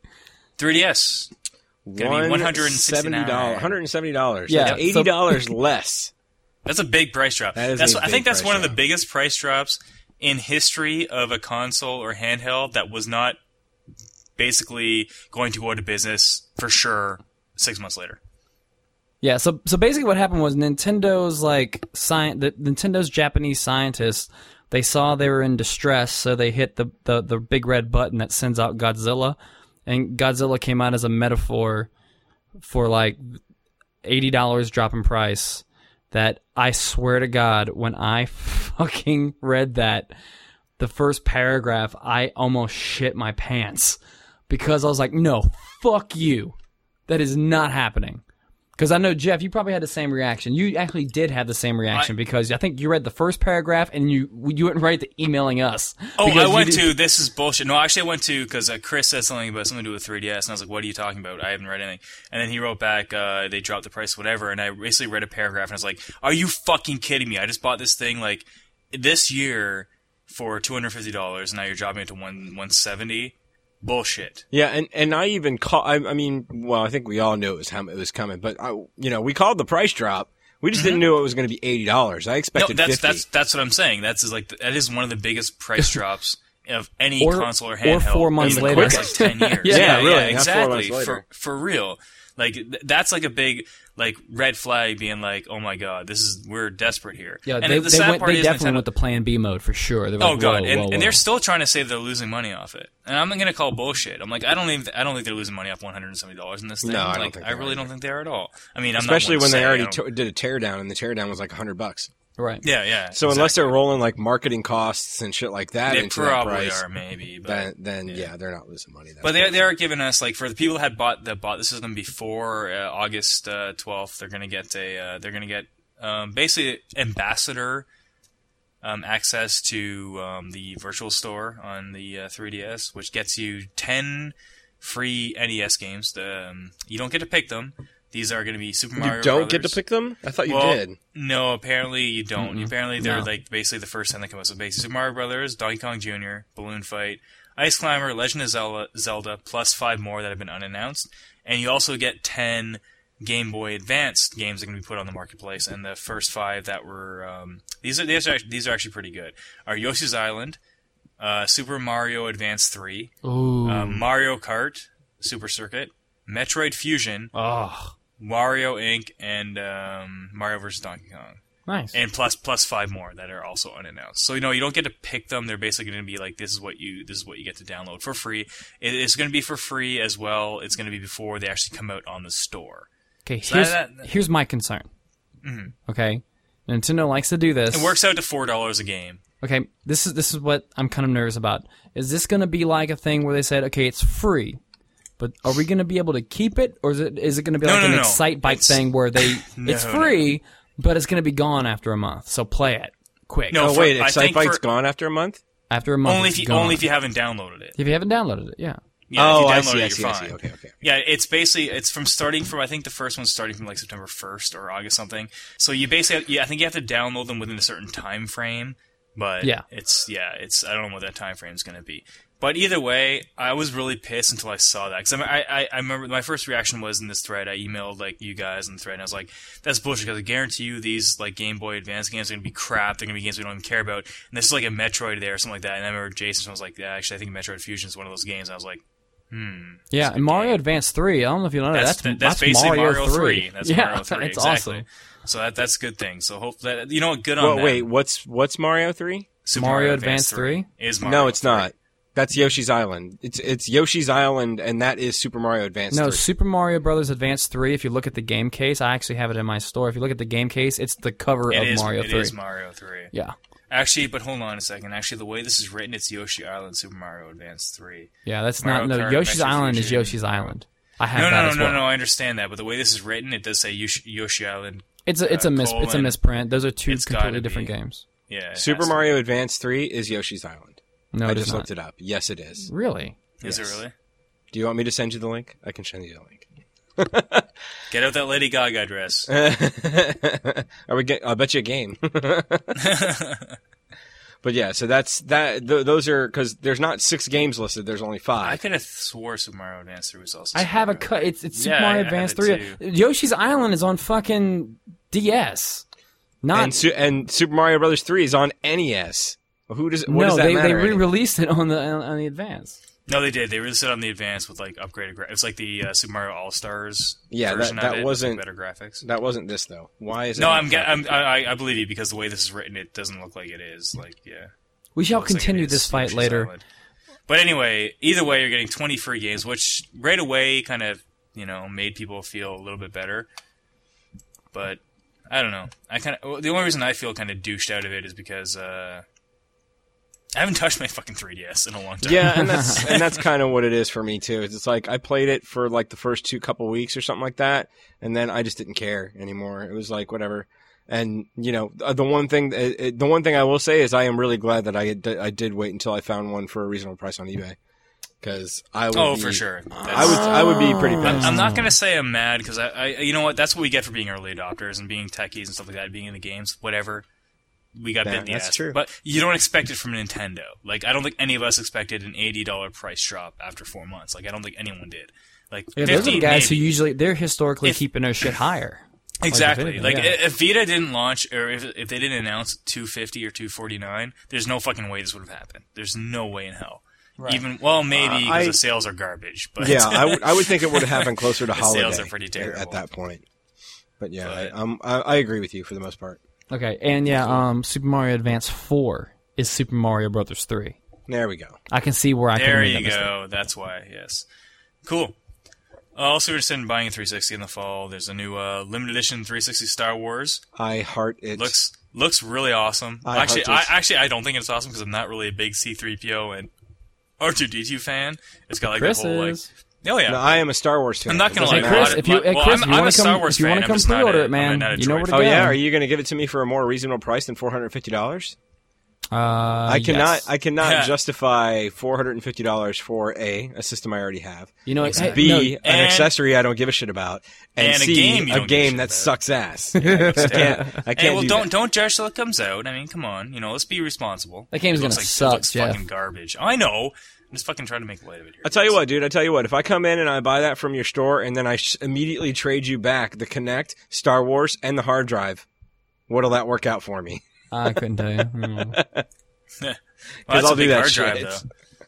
S2: three D S gonna be one hundred and sixty
S4: seventy dollars. one hundred and seventy dollars.
S1: Yeah,
S4: That's
S1: so-
S4: eighty dollars less.
S2: That's a big price drop.
S4: That is
S2: that's
S4: a
S2: I
S4: big
S2: think that's
S4: price
S2: one of the
S4: drop.
S2: biggest price drops in history of a console or handheld that was not basically going to go out of business for sure six months later.
S1: yeah. So so basically, what happened was Nintendo's like sci- the Nintendo's Japanese scientists. They saw they were in distress, so they hit the, the, the big red button that sends out Godzilla, and Godzilla came out as a metaphor for like eighty dollars drop in price. That I swear to God, when I fucking read that, the first paragraph, I almost shit my pants because I was like, no, fuck you. That is not happening. Because I know, Jeff, you probably had the same reaction. You actually did have the same reaction
S2: I-
S1: because I think you read the first paragraph and you you went right to emailing us.
S2: Oh,
S1: Because
S2: I
S1: you
S2: went
S1: did-
S2: to this is bullshit. No, actually, I went to because uh, Chris said something about something to do with three D S, and I was like, "What are you talking about? I haven't read anything." And then he wrote back, uh, "They dropped the price, whatever." And I basically read a paragraph, and I was like, "Are you fucking kidding me? I just bought this thing like this year for two hundred fifty dollars, and now you're dropping it to one one seventy. Bullshit."
S4: Yeah, and, and I even call. I, I mean, well, I think we all knew it was how it was coming, but I, you know, we called the price drop. We just didn't know it was going to be eighty dollars. I
S2: No,
S4: expected
S2: that's
S4: fifty.
S2: that's that's what I'm saying. That's is like that is one of the biggest price drops of any
S1: Or-
S2: console or
S1: or
S2: handheld.
S1: four months
S2: in the
S1: later.
S2: last, like ten years.
S1: Yeah,
S2: yeah,
S4: really,
S2: yeah,
S4: not four
S2: exactly.
S4: months later.
S2: For for real. Like th- that's like a big like red flag, being like, "Oh my god, this is we're desperate here."
S1: Yeah,
S2: and
S1: they,
S2: the
S1: they,
S2: sad
S1: went,
S2: part
S1: they
S2: is
S1: definitely
S2: Nintendo-
S1: went to Plan B mode for sure. They were
S2: Oh
S1: like,
S2: god,
S1: whoa,
S2: and,
S1: whoa,
S2: and they're
S1: whoa.
S2: still trying to say they're losing money off it, and I'm gonna call bullshit. I'm like, I don't even, I don't think they're losing money off one hundred and seventy dollars in this thing.
S4: No, I
S2: like,
S4: don't think
S2: I
S4: they
S2: really
S4: are
S2: don't think they are at all. I mean, I'm
S4: Especially
S2: not
S4: when
S2: one to
S4: they
S2: say,
S4: already
S2: I don't-
S4: to- did a teardown, and the teardown was like a hundred bucks.
S1: Right.
S2: yeah, yeah.
S4: So unless
S2: exactly.
S4: they're rolling like marketing costs and shit like that
S2: they
S4: into that
S2: probably
S4: price,
S2: are maybe, but
S4: then then yeah. they're not losing money. That's
S2: But they
S4: what-
S2: they are giving us like for the people that had bought that bought the system before uh, August uh, twelfth, they're gonna get a uh, they're gonna get um, basically ambassador um, access to um, the virtual store on the uh, three D S, which gets you ten free N E S games. Um, you don't get to pick them. These are going to be Super Mario.
S4: you don't get to
S2: Brothers.
S4: pick them. I thought you
S2: Well,
S4: did.
S2: No, apparently you don't.
S1: Mm-mm.
S2: Apparently they're
S1: No.
S2: like basically the first ten that come out. So basically Super Mario Brothers, Donkey Kong Junior, Balloon Fight, Ice Climber, Legend of Zelda, Zelda, plus five more that have been unannounced. And you also get ten Game Boy Advanced games that are going to be put on the marketplace. And the first five that were um, these are these are actually, these are actually pretty good. Are Yoshi's Island, uh, Super Mario Advance three,
S1: Ooh.
S2: um, Mario Kart, Super Circuit, Metroid Fusion,
S1: oh.
S2: Wario Incorporated, and um, Mario versus Donkey Kong.
S1: Nice.
S2: and plus plus five more that are also unannounced. So you know you don't get to pick them. They're basically going to be like this is what you this is what you get to download for free. It is going to be for free as well. It's going to be before they actually come out on the store.
S1: Okay,
S2: So
S1: here's
S2: that- that-
S1: here's my concern. Okay, Nintendo likes to do this.
S2: It works out to four dollars a game.
S1: Okay, this is this is what I'm kind of nervous about. Is this going to be like a thing where they said, okay, it's free, but are we going to be able to keep it, or is it is it going to be
S2: No,
S1: like
S2: no,
S1: an
S2: no.
S1: Excite Bike
S2: It's-
S1: thing where they
S2: No,
S1: it's
S2: no.
S1: free, but it's going to be gone after a month? So play it quick.
S2: No,
S4: Oh
S2: for-
S4: wait,
S2: I
S4: Excite
S2: think
S4: Bike's
S2: for-
S4: gone after a month.
S1: after a month,
S2: Only
S1: it's
S2: if you
S1: gone.
S2: only if you haven't downloaded it.
S1: if you haven't downloaded it, yeah.
S2: Yeah,
S4: oh,
S2: if you
S4: I
S2: download
S4: see.
S2: it,
S4: I
S2: you're
S4: see. I
S2: fine.
S4: see. Okay, okay.
S2: Yeah, it's basically it's from starting from I think the first one's starting from like September first or August something. So you basically yeah, I think you have to download them within a certain time frame. But
S1: Yeah.
S2: it's yeah, it's I don't know what that time frame is going to be. But either way, I was really pissed until I saw that because I, I I remember my first reaction was in this thread. I emailed like you guys in the thread, and I was like, "That's bullshit." Because I guarantee you, these like Game Boy Advance games are going to be crap. They're going to be games we don't even care about. And this is like a Metroid there or something like that. And I remember Jason was like, "Yeah, actually, I think Metroid Fusion is one of those games." And I was like, "Hmm."
S1: Yeah, and Mario Advance three. I don't know if you know that.
S2: That's
S1: That's,
S2: that's,
S1: that's
S2: basically
S1: Mario,
S2: three. That's
S1: yeah,
S2: Mario three.
S1: it's
S2: exactly.
S1: awesome.
S2: So that that's a good thing. So hope that you know what, good on
S4: Well,
S2: them.
S4: wait, what's what's Mario three?
S2: Super
S1: Mario Advance three?
S2: is Mario
S4: No, it's
S2: three.
S4: not. That's Yoshi's Island. It's it's Yoshi's Island, and that is Super Mario Advance.
S1: No,
S4: three.
S1: Super Mario Brothers Advance three. If you look at the game case, I actually have it in my store. If you look at the game case, it's the cover
S2: It
S1: of
S2: is
S1: Mario
S2: it
S1: three.
S2: is Mario three.
S1: Yeah,
S2: Actually, but hold on a second. Actually, the way this is written, it's Yoshi Island Super Mario Advance three.
S1: yeah, that's
S2: Mario
S1: not no.
S2: Kart,
S1: Yoshi's
S2: Metroid
S1: Island is
S2: Fusion.
S1: Yoshi's Island. I have
S2: No,
S1: that
S2: no, no,
S1: as
S2: no,
S1: well.
S2: no. I understand that, but the way this is written, it does say Yoshi, Yoshi Island.
S1: It's a it's
S2: uh,
S1: a mis it's a
S2: colon.
S1: misprint. Those are two
S2: It's
S1: completely
S2: gotta
S1: different
S2: be.
S1: games.
S2: Yeah, it
S4: Super
S2: has to
S4: Mario Advance three is Yoshi's Island.
S1: No,
S4: I
S1: it is
S4: just
S1: not.
S4: looked it up. Yes, it is.
S1: Really?
S2: be. Is
S4: Yes.
S2: it really?
S4: Do you want me to send you the link? I can send you the link.
S2: Get out that Lady Gaga dress.
S4: Are we? Get, I'll bet you a game. But yeah, so that's that. Th- those are because there's not six games listed. There's only
S2: I
S4: five.
S2: could have swore Super Mario Advance three was also.
S1: I
S2: Super
S1: have a
S2: Mario.
S1: cut. It's it's Super
S2: Yeah,
S1: Mario
S2: I have
S1: Advance
S2: it
S1: three. Yoshi's Island is on fucking D S. Not
S4: and, Su- and Super Mario Brothers three is on N E S. Who does? What
S1: no.
S4: does that
S1: They they
S4: matter?
S1: re-released it on the on the Advance.
S2: No, they did. They released it on the Advance with like upgraded. Gra- it's like the uh, Super Mario All Stars.
S4: Yeah, that-
S2: version
S4: that
S2: of it, with, like,
S4: wasn't-
S2: better graphics.
S4: that wasn't this though. Why is it?
S2: No,
S4: not
S2: I'm, get,
S4: happening?
S2: I'm I, I believe you because the way this is written, it doesn't look like it is. Like, yeah.
S1: We shall
S2: Looks like it
S1: continue
S2: is
S1: this fight
S2: Yoshi's
S1: later.
S2: Island. But anyway, either way, you're getting twenty free games, which right away kind of, you know, made people feel a little bit better. But I don't know. I kind of the only reason I feel kind of douched out of it is because uh, I haven't touched my fucking three D S in a long time.
S4: Yeah, and that's and that's kind of what it is for me too. It's like I played it for like the first two couple weeks or something like that, and then I just didn't care anymore. It was like whatever. And you know, the one thing it, it- the one thing I will say is I am really glad that I did, I did wait until I found one for a reasonable price on eBay because I would
S2: Oh,
S4: be,
S2: for sure.
S4: I would I would be pretty
S2: I'm,
S4: pissed.
S2: I'm not gonna say I'm mad because I, I, you know what? That's what we get for being early adopters and being techies and stuff like that, being in the games. Whatever, we got
S4: Yeah,
S2: bit in the
S4: that's
S2: ass.
S4: true.
S2: But you don't expect it from Nintendo. Like I don't think any of us expected an eighty dollar price drop after four months. Like I don't think anyone did. Like
S1: Yeah, those are
S2: fifty,
S1: the guys
S2: maybe.
S1: who usually they're historically
S2: If-
S1: keeping their shit higher.
S2: Exactly.
S1: Like
S2: Like,
S1: Vita, yeah.
S2: if Vita didn't launch, or if if they didn't announce two fifty or two forty nine, there's no fucking way this would have happened. There's no way in hell. Even well, maybe
S4: Uh,
S2: because
S4: I-
S2: the sales are garbage. But
S4: yeah, I would I would think it would have happened closer to
S2: The
S4: holiday.
S2: sales are pretty
S4: at-
S2: terrible.
S4: at that point. But yeah,
S2: But-
S4: I, um, I, I agree with you for the most part.
S1: Okay, and yeah, um, Super Mario Advance four is Super Mario Brothers three.
S4: There we go.
S1: I can see where I can
S2: there
S1: make
S2: you
S1: that mistake.
S2: go. That's why. Yes. Cool. Also, we're interested in buying a three sixty in the fall. There's a new uh, limited edition three sixty Star Wars.
S4: I heart it.
S2: Looks looks really awesome.
S4: I
S2: actually, I,
S4: heart it.
S2: actually I don't think it's awesome because I'm not really a big C three P O and R two D two fan. It's got like
S1: Chris
S2: the whole like.
S1: is.
S2: Oh yeah.
S4: No, I am a Star Wars fan.
S2: I'm not
S4: It
S2: gonna
S4: doesn't
S2: lie,
S1: Hey
S4: matter.
S1: Chris, if you, hey
S2: Well,
S1: Chris,
S2: I'm-
S1: if you
S2: I'm
S1: want
S2: a
S1: to
S2: Star
S1: come,
S2: Wars
S1: if you want
S2: fan,
S1: to
S2: I'm
S1: come
S2: just not
S1: pre-order
S2: a-
S1: it, man,
S2: I'm not a
S1: you know
S2: droid
S1: where to
S2: fan.
S4: Oh
S1: go.
S4: yeah, are you going to give it to me for a more reasonable price than four hundred fifty dollars?
S1: Uh,
S4: I cannot.
S1: yes.
S4: I cannot
S2: Yeah.
S4: justify four hundred and fifty dollars for a a system I already have.
S1: You know, hey,
S4: B
S1: no,
S4: an
S2: And-
S4: accessory I don't give a shit about, and,
S2: and a
S4: C
S2: game you
S4: a
S2: don't give a
S4: game
S2: shit
S4: that
S2: about.
S4: sucks ass. I can't. I can't
S2: Hey, well,
S4: do
S2: don't
S4: that.
S2: don't judge till it comes out. I mean, come on, you know, let's be responsible.
S1: That game's
S2: It looks
S1: gonna
S2: like,
S1: suck,
S2: it looks
S1: Jeff.
S2: fucking garbage. I know. I'm just fucking trying to make light of it here.
S4: I tell you what, dude. I tell you what. If I come in and I buy that from your store, and then I sh- immediately trade you back the Kinect, Star Wars, and the hard drive, what'll that work out for me?
S1: I couldn't tell you. Mm.
S2: Well,
S4: Because
S2: that's
S4: I'll
S2: a
S4: do
S2: big
S4: that
S2: hard
S4: shit.
S2: drive,
S4: It's-
S2: though.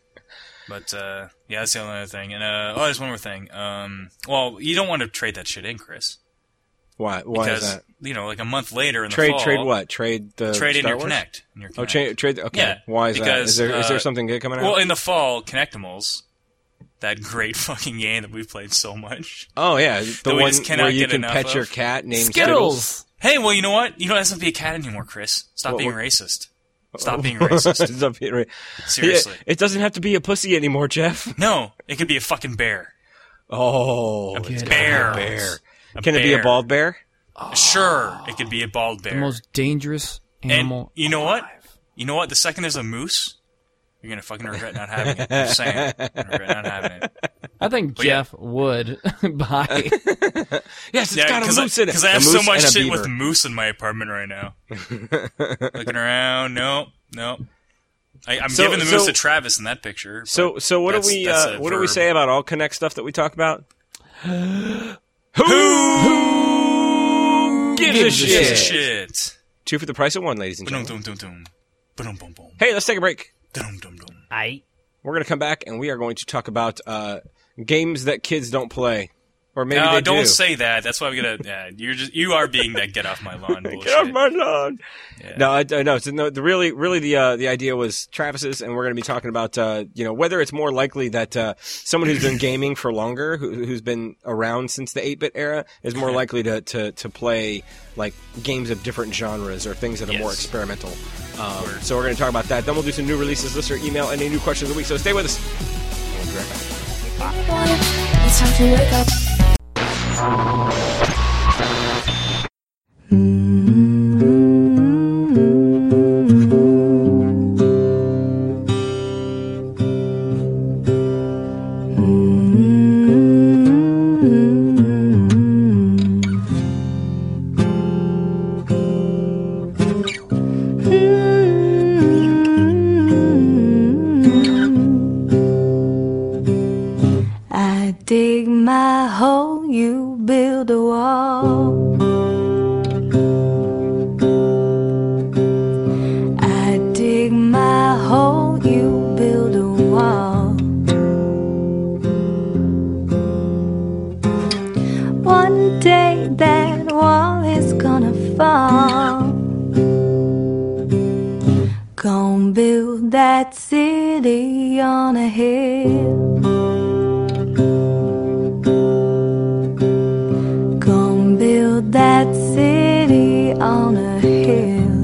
S2: But uh, yeah, that's the only other thing. And uh, oh, there's one more thing. Um, well, you don't want to trade that shit in, Chris.
S4: Why? Why
S2: because,
S4: is that?
S2: you know, like a month later in the
S4: Trade,
S2: fall.
S4: trade what? Trade the
S2: Trade in
S4: Star
S2: your
S4: Wars?
S2: Connect. In your
S4: Oh,
S2: Connect.
S4: trade, trade. Okay.
S2: Yeah,
S4: Why is that?
S2: because,
S4: Is there is there
S2: uh,
S4: something good coming out?
S2: Well, in the fall, Connectimals, that great fucking game that we've played so much.
S4: oh yeah, the
S2: that we
S4: one
S2: just cannot
S4: where you
S2: get
S4: can
S2: enough
S4: pet
S2: of.
S4: your cat named Skittles.
S1: Skittles.
S2: Hey, well, you know what? You don't have to be a cat anymore, Chris. Stop
S4: What-
S2: being
S4: what-
S2: racist. Stop being racist.
S4: Stop being ra-
S2: Seriously.
S4: Yeah, it doesn't have to be a pussy anymore, Jeff.
S2: No, it could be a fucking bear.
S4: Oh,
S2: A
S4: it's gotta be
S2: bear.
S4: a bear.
S2: A
S4: Can it be a
S2: bear.
S4: bald bear?
S2: Sure, it could be a bald bear.
S1: The most dangerous animal.
S2: and you know what?
S1: alive.
S2: You know what? The second there's a moose, you're gonna fucking regret not having it. I'm just saying. You're gonna regret not having it.
S1: I think
S2: But yeah.
S1: Jeff would buy.
S4: Yes, it's
S2: Yeah,
S4: got a
S2: because I,
S4: moose in it.
S2: 'cause I
S4: A
S2: have so
S4: moose
S2: much
S4: and a
S2: shit
S4: beaver.
S2: with moose in my apartment right now. Looking around, no, no. I, I'm
S4: So-
S2: giving the moose
S4: so-
S2: to Travis in that picture. but
S4: So, so what do
S2: that's-
S4: we
S2: that's
S4: uh,
S2: a
S4: what do we
S2: verb.
S4: say about all Connect stuff that we talk about?
S2: Who
S4: gives a
S1: gives a
S2: gives a
S4: shit?
S2: shit?
S4: Two for the price of one, ladies and
S2: Ba-dum,
S4: gentlemen.
S2: dum, dum, dum. Ba-dum, bum, bum.
S4: Hey, let's take a break.
S2: Dum, dum, dum.
S1: I.
S4: We're going to come back and we are going to talk about uh, games that kids don't play, or maybe
S2: No,
S4: they
S2: don't
S4: do.
S2: say that. That's why we gotta. Yeah, you're just you are being that get off my lawn bullshit.
S4: Get off my lawn.
S2: Yeah.
S4: No, I, I know. So, no, the really, really, the uh, the idea was Travis's, and we're going to be talking about, uh, you know, whether it's more likely that uh, someone who's been gaming for longer, who, who's been around since the eight-bit era, is more likely to, to, to play like games of different genres or things that are
S2: Yes.
S4: more experimental. Um, so we're going to talk about that. Then we'll do some new releases, listener email, and a new question of the week. So stay with us. We'll be right back.
S3: It's time to wake up.
S5: I dig my hole, you build a wall. I dig my hole, you build a wall. One day that wall is gonna fall. Gonna build that city on a hill. Gonna build that city on a hill.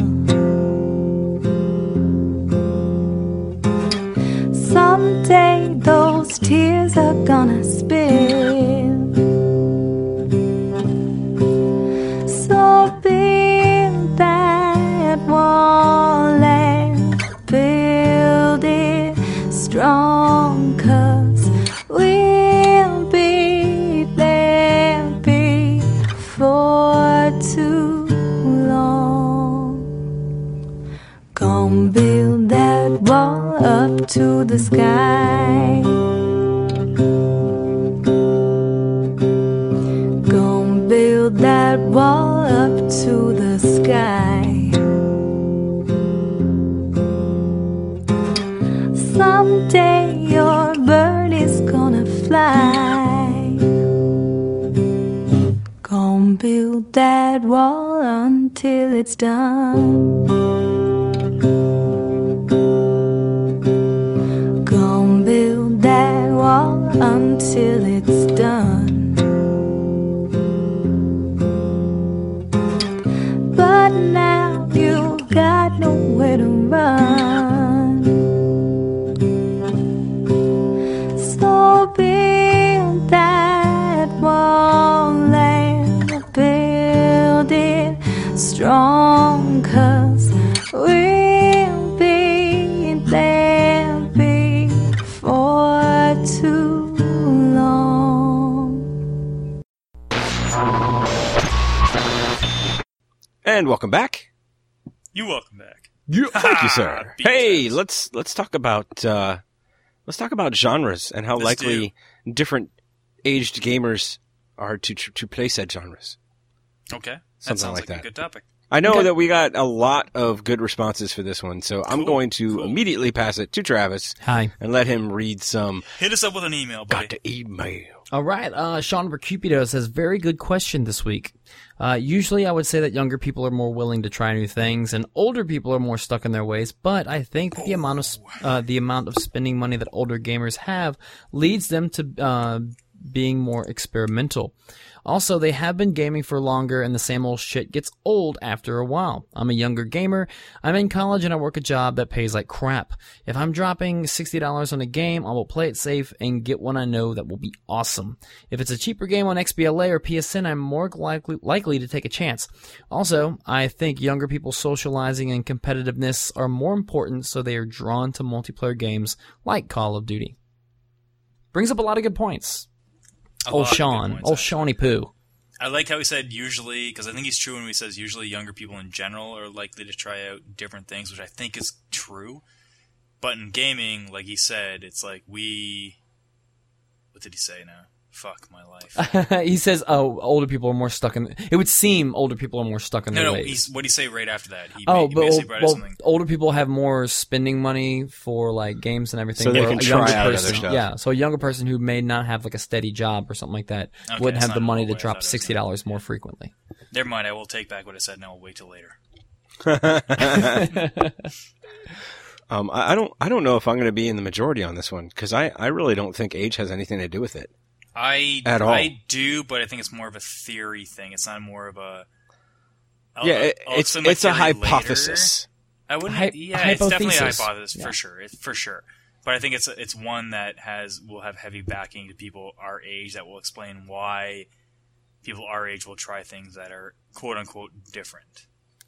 S5: Someday those tears are gonna spill. So build that wall and build it strong, 'cause we'll be there before too long. Gonna build that wall up to the sky. Gonna build that wall up to the sky. Someday your bird is gonna fly. Gonna build that wall until it's done. Gonna build that wall until it's done. But now you got nowhere to run. So build that wall and build it strong, 'cause we'll be there before too long.
S4: And welcome back.
S2: You welcome back.
S4: Thank you, sir.
S2: Beat
S4: Hey,
S2: Travis.
S4: let's let's talk about uh, let's talk about genres and how
S2: Let's
S4: likely different aged gamers are to to play said genres.
S2: Okay, that
S4: Something
S2: sounds
S4: like
S2: like,
S4: that.
S2: a good topic.
S4: I know
S1: Okay.
S4: that we got a lot of good responses for this one, so I'm
S2: Cool,
S4: going to
S2: cool.
S4: immediately pass it to Travis
S1: Hi.
S4: and let him read some
S2: Hit us up with an email, buddy.
S4: got to email.
S1: All right. Uh, Sean Vercupido says, very good question this week. Uh, usually I would say that younger people are more willing to try new things and older people are more stuck in their ways, but I think that the amount of, sp- uh, the amount of spending money that older gamers have leads them to, uh, being more experimental. Also, they have been gaming for longer and the same old shit gets old after a while. I'm a younger gamer. I'm in college and I work a job that pays like crap. If I'm dropping sixty dollars on a game, I will play it safe and get one I know that will be awesome. If it's a cheaper game on X B L A or P S N, I'm more likely, likely to take a chance. Also, I think younger people's socializing and competitiveness are more important, so they are drawn to multiplayer games like Call of Duty. Brings up a lot of good points.
S2: A
S1: Old
S2: lot of good
S1: Sean.
S2: points,
S1: Old
S2: actually.
S1: Shawnee Poo.
S2: I like how he said usually, because I think he's true when he says usually younger people in general are likely to try out different things, which I think is true. But in gaming, like he said, it's like we... What did he say now? Fuck my life.
S1: He says, "Oh, older people are more stuck in." It would seem older people are more stuck in
S2: No,
S1: their
S2: no,
S1: ways.
S2: he's, what did he say right after that? He,
S1: Oh,
S2: he
S1: but
S2: basically
S1: old,
S2: brought up
S1: well,
S2: something.
S1: older people have more spending money for like games and everything.
S4: So they
S1: where
S4: can
S1: a
S4: try
S1: younger
S4: out other
S1: person,
S4: stuff.
S1: Yeah, so a younger person who may not have like a steady job or something like that
S2: Okay,
S1: wouldn't
S2: that's
S1: have the
S2: not
S1: money
S2: at
S1: to
S2: all what I
S1: drop
S2: thought it was
S1: sixty
S2: gonna
S1: dollars more frequently.
S2: Never mind, I will take back what I said and I will wait till later.
S4: Um, I, I don't, I don't know if I'm going to be in the majority on this one because I, I really don't think age has anything to do with it.
S2: I,
S4: At all.
S2: I do, but I think it's more of a theory thing. It's not more of a... I'll-
S4: yeah, it,
S2: I'll
S4: it's
S2: explain my
S4: it's a
S2: theory later.
S4: hypothesis.
S2: I wouldn't.
S1: Hy-
S2: yeah, it's definitely a
S1: hypothesis.
S2: hypothesis
S1: Yeah.
S2: for sure. It's for sure. But I think it's it's one that has will have heavy backing to people our age that will explain why people our age will try things that are quote unquote different.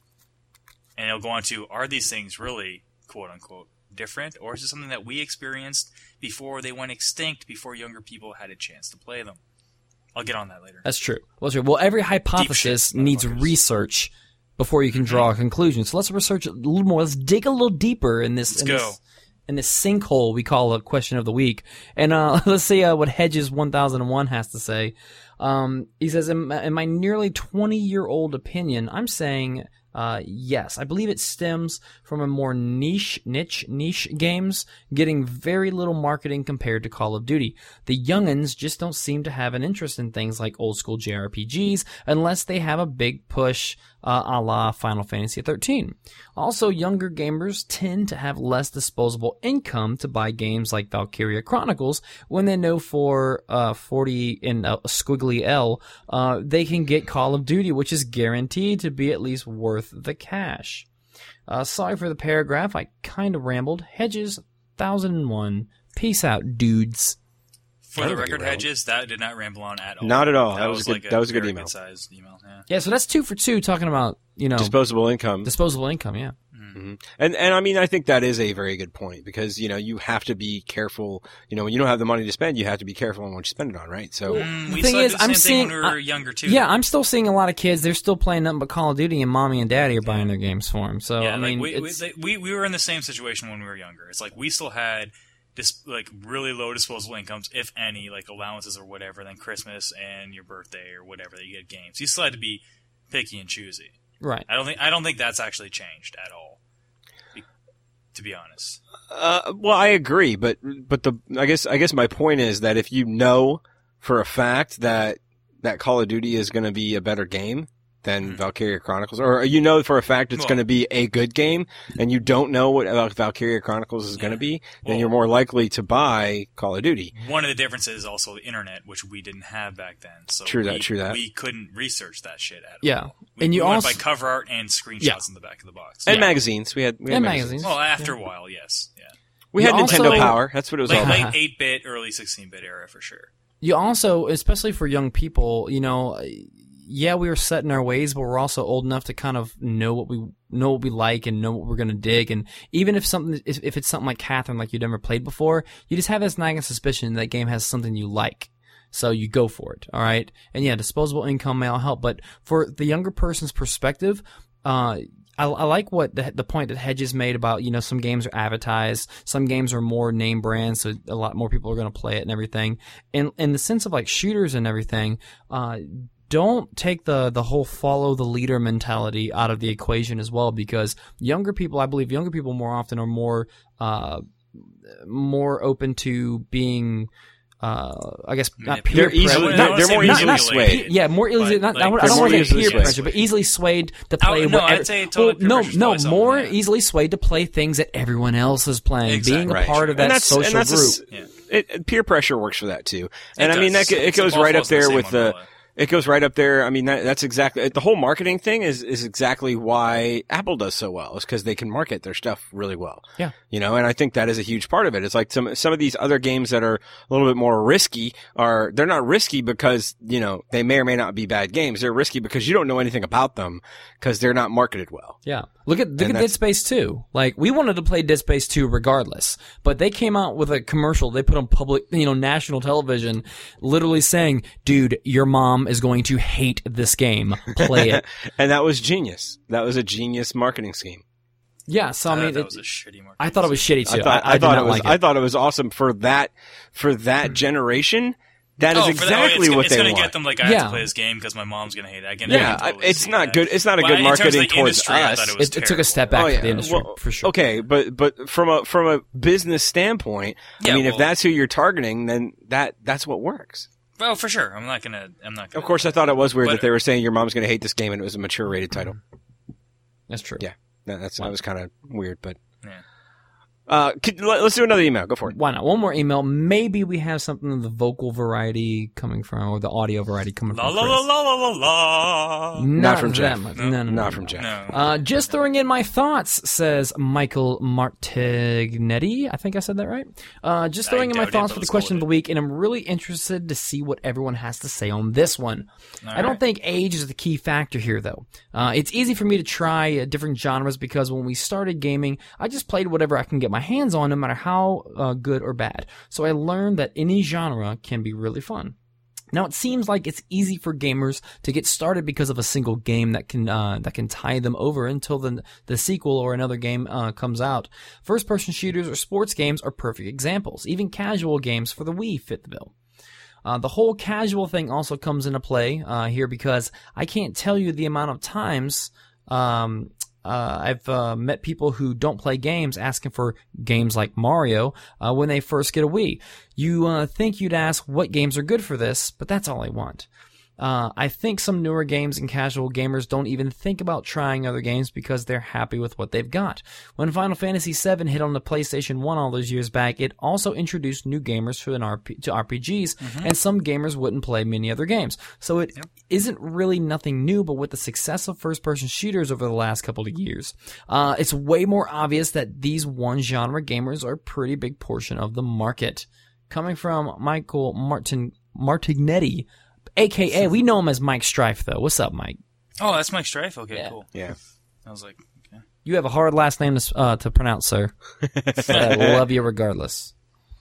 S2: And it'll go on to, are these things really quote unquote different, or is it something that we experienced before they went extinct, before younger people had a chance to play them? I'll get on that later.
S1: That's true. Well, that's true. Well, every hypothesis
S2: shit,
S1: needs
S2: motherfuckers.
S1: research before you can draw a conclusion. So let's research a little more. Let's dig a little deeper in this.
S2: Let's
S1: in
S2: go.
S1: This, in this sinkhole we call a question of the week. And uh, let's see uh, what Hedges one thousand one has to say. Um, he says, in, my- in my nearly twenty-year-old opinion, I'm saying uh, yes. I believe it stems from a more niche, niche, niche games getting very little marketing compared to Call of Duty. The youngins just don't seem to have an interest in things like old school J R P Gs unless they have a big push uh, a la Final Fantasy thirteen. Also, younger gamers tend to have less disposable income to buy games like Valkyria Chronicles when they know for uh, forty in a squiggly L, uh, they can get Call of Duty, which is guaranteed to be at least worth the cash. Uh, sorry for the paragraph. I kind of rambled. Hedges, one thousand one. Peace out, dudes.
S2: For
S4: I
S2: the
S4: don't think
S2: record,
S4: it rambled.
S2: Hedges, that did not ramble on at all.
S4: Not at all. That was a good-
S2: like
S4: that was a good
S2: very
S4: email.
S2: Good-sized email. Yeah.
S1: Yeah, so that's two for two talking about, you know,
S4: Disposable income.
S1: disposable income, yeah.
S4: Mhm. And and I mean I think that is a very good point because you know you have to be careful. You know when you don't have the money to spend, you have to be careful on what you spend it on, right? So
S2: Mm,
S1: The
S2: we
S1: thing
S2: still
S1: is,
S2: did the
S1: I'm
S2: same thing
S1: seeing-
S2: when we were
S1: I-
S2: younger too.
S1: Yeah, I'm still seeing a lot of kids, they're still playing nothing but Call of Duty and mommy and daddy are buying their games for them. So,
S2: Yeah,
S1: I
S2: like
S1: mean,
S2: we, we,
S1: it's,
S2: they- we we were in the same situation when we were younger. It's like we still had dis, like really low disposable incomes, if any, like allowances or whatever. Then Christmas and your birthday or whatever, that you get games. You still had to be picky and choosy.
S1: right.
S2: I don't think I don't think that's actually changed at all. Be, to be honest,
S4: Uh, well, I agree, but but the I guess I guess my point is that if you know for a fact that that Call of Duty is going to be a better game than Valkyria Chronicles, or you know for a fact it's
S2: Well-
S4: going to be a good game, and you don't know what about Valkyria Chronicles is going to be, then
S2: Well-
S4: you're more likely to buy Call of Duty.
S2: one of the differences is also the internet, which we didn't have back then. So
S4: True that,
S2: we,
S4: true that.
S2: We couldn't research that shit at
S1: Yeah.
S2: all. We,
S1: And you
S2: we went
S1: also-
S2: by cover art and screenshots
S1: Yeah.
S2: in the back of the box.
S4: And
S2: Yeah.
S4: magazines, we had we had
S1: And
S4: magazines.
S1: magazines.
S2: Well, after a while, yes. Yeah.
S4: We
S1: You
S4: had
S1: also-
S4: Nintendo Power. That's what it was all
S2: Late,
S4: about.
S2: late eight-bit, early sixteen-bit era for sure.
S1: You also, especially for young people, you know, yeah, we were set in our ways, but we're also old enough to kind of know what we know what we like and know what we're gonna dig. And even if something, if, if it's something like Catherine, like you've never played before, you just have this nagging suspicion that game has something you like, so you go for it. All right, and yeah, disposable income may all help, but for the younger person's perspective, uh. I, I like what the, the point that Hedges made about, you know, some games are advertised, some games are more name brands, so a lot more people are going to play it and everything. And in the sense of like shooters and everything, uh, don't take the the whole follow the leader mentality out of the equation as well, because younger people, I believe, younger people more often are more uh, more open to being. Uh, I guess not peer
S4: They're easily,
S1: pressure.
S4: they're,
S1: Not-
S4: they're more
S2: not-
S4: easily
S2: not-
S4: swayed.
S1: yeah, more easily.
S2: But,
S1: Not,
S2: like,
S1: I, don't- I
S4: they're
S1: don't
S4: more
S1: want to say
S4: easily
S1: peer
S4: swayed.
S1: pressure, but easily swayed to play.
S2: Oh, no,
S1: whatever-
S2: I'd say totally
S1: well,
S2: peer
S1: no,
S2: pressure's
S1: no,
S2: probably something,
S1: more
S2: yeah.
S1: easily swayed to play things that everyone else is playing,
S2: Exactly.
S1: being a
S4: Right.
S1: part of
S4: And
S1: that
S4: that's-
S1: social
S4: and that's a
S1: group.
S4: s-
S2: Yeah.
S4: It, peer pressure works for that too, and
S2: It
S4: I mean that
S2: does.
S4: go- it
S2: It's
S4: goes
S2: all
S4: right up
S2: falls in the
S4: there
S2: same
S4: with the.
S2: umbrella.
S4: It goes right up there. I mean, that, that's exactly the whole marketing thing is is exactly why Apple does so well. Is because they can market their stuff really well.
S1: Yeah.
S4: You know, and I think that is a huge part of it. It's like some some of these other games that are a little bit more risky are they're not risky because you know they may or may not be bad games. They're risky because you don't know anything about them because they're not marketed well.
S1: Yeah. Look at look
S4: And
S1: at Dead
S4: that's-
S1: Space two. Like, we wanted to play Dead Space two regardless, but they came out with a commercial they put on public, you know, national television, literally saying, "Dude, your mom is going to hate this game. Play it."
S4: And that was genius. That was a genius marketing scheme.
S1: Yeah. So I
S2: I
S1: mean,
S2: thought that
S1: it-
S2: was a shitty market.
S1: I thought it was shitty too.
S4: I thought,
S1: I,
S4: I
S1: did
S4: thought
S1: not
S4: it was
S1: like it.
S4: I thought it was awesome for that for that generation. That is
S2: Oh, for that- oh,
S4: exactly
S2: it's,
S4: what
S2: it's
S4: they
S2: gonna
S4: want.
S2: get them like I
S1: Yeah.
S2: have to play this game because my mom's gonna hate it. I can,
S4: Yeah,
S2: I can totally
S4: it's
S2: see
S4: not
S2: that.
S4: good. It's not a
S2: But
S4: good
S2: in terms of
S4: marketing
S2: the
S4: towards
S2: industry, I
S4: us.
S2: thought it was
S1: It, it took a step
S2: terrible.
S1: back
S4: Oh,
S1: for the
S4: yeah.
S1: industry
S4: Well,
S1: for sure.
S4: Okay, but but from a from a business standpoint,
S2: Yeah,
S4: I mean, if
S2: well-
S4: that's who you're targeting, then that that's what works.
S2: Well, for sure. I'm not gonna. I'm not. Gonna,
S4: Of course, I thought it was weird
S2: But-
S4: that they were saying your mom's going to hate this game and it was a mature rated title.
S1: That's true.
S4: Yeah, that, that's that was kind of weird, but
S2: Yeah.
S4: uh, could, let, let's do another email. Go for it.
S1: Why not? One more email. Maybe we have something of the vocal variety coming from, or the audio variety coming
S2: La
S1: from
S2: la
S1: Chris.
S2: la la la la la.
S1: Not,
S4: from
S1: that
S4: Jeff.
S1: much.
S2: No.
S1: No, no, no,
S4: Not
S1: no,
S4: from
S1: no.
S4: Jeff.
S2: No.
S1: Uh, just throwing in my thoughts, says Michael Martignetti. I think I said that right. Uh, just
S2: I
S1: throwing in my
S2: doubt it,
S1: thoughts
S2: but
S1: for the
S2: let's go
S1: question of
S2: with
S1: the week, and I'm really interested to see what everyone has to say on this one.
S2: All
S1: I don't
S2: right.
S1: think age is the key factor here, though. Uh, it's easy for me to try uh, different genres because when we started gaming, I just played whatever I can get my hands on, no matter how uh, good or bad. So I learned that any genre can be really fun. Now it seems like it's easy for gamers to get started because of a single game that can uh, that can tie them over until the the sequel or another game uh, comes out. First-person shooters or sports games are perfect examples. Even casual games for the Wii fit the bill. Uh, the whole casual thing also comes into play uh, here because I can't tell you the amount of times um, uh, I've uh, met people who don't play games asking for games like Mario uh, when they first get a Wii. You uh, think you'd ask what games are good for this, but that's all I want. Uh, I think some newer games and casual gamers don't even think about trying other games because they're happy with what they've got. When Final Fantasy seven hit on the PlayStation one all those years back, it also introduced new gamers to, an R P- to R P Gs, and some gamers wouldn't play many other games. So it isn't really nothing new, but with the success of first-person shooters over the last couple of years, uh, it's way more obvious that these one-genre gamers are a pretty big portion of the market. Coming from Michael Martin Martignetti, A K A, we know him as Mike Strife, though. What's up, Mike?
S2: Oh, that's Mike Strife. Okay,
S1: Yeah.
S2: cool.
S4: Yeah.
S2: I was like, okay.
S1: You have a hard last name to, uh, to pronounce, sir. But I love you regardless.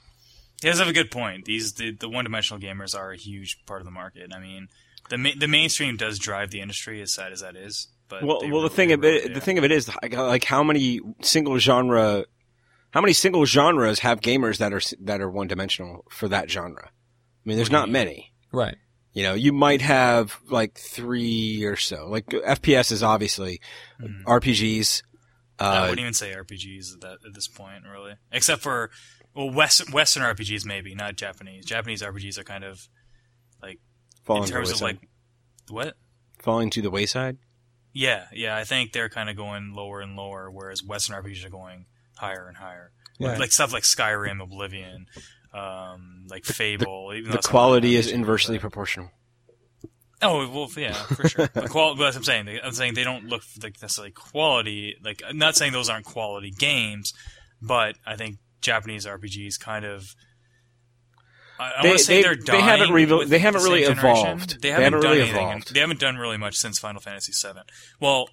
S2: He does have a good point. These the, the one-dimensional gamers are a huge part of the market. I mean, the ma- the mainstream does drive the industry, as sad as that is. But
S4: Well,
S2: they
S4: well, the
S2: really-
S4: thing
S2: they
S4: of it,
S2: really-
S4: the
S2: yeah.
S4: thing of it is, like, like how many single genre, how many single genres have gamers that are that are one dimensional for that genre? I mean, there's
S2: What do you
S4: not
S2: mean?
S4: many.
S1: Right.
S4: You know, you might have like three or so. Like F P S is obviously
S2: Mhm.
S4: R P Gs.
S2: I
S4: Uh,
S2: wouldn't even say R P Gs at, that, at this point, really. Except for, well, West, Western R P Gs maybe, not Japanese. Japanese R P Gs are kind of, like,
S4: falling
S2: in
S4: to the
S2: terms of,
S4: wayside.
S2: like, what?
S4: falling to the wayside.
S2: Yeah, yeah, I think they're kind of going lower and lower, whereas Western R P Gs are going higher and higher.
S4: Yeah.
S2: Like stuff like Skyrim, Oblivion, um, like Fable. even though
S4: The
S2: some of
S4: quality
S2: them
S4: is
S2: are-
S4: inversely proportional.
S2: Oh well, yeah, for sure. The qual- but that's what I'm saying. I'm saying they don't look like necessarily quality. Like, I'm not saying those aren't quality games, but I think Japanese R P Gs kind of. I, I
S4: They-
S2: want to say
S4: they-
S2: they're
S4: they
S2: dying.
S4: haven't revo-
S2: with
S4: they haven't
S2: the
S4: really
S2: same generation.
S4: evolved.
S2: They
S4: They
S2: haven't,
S4: haven't
S2: done
S4: really
S2: anything.
S4: evolved.
S2: They haven't done really much since Final Fantasy seven. Well,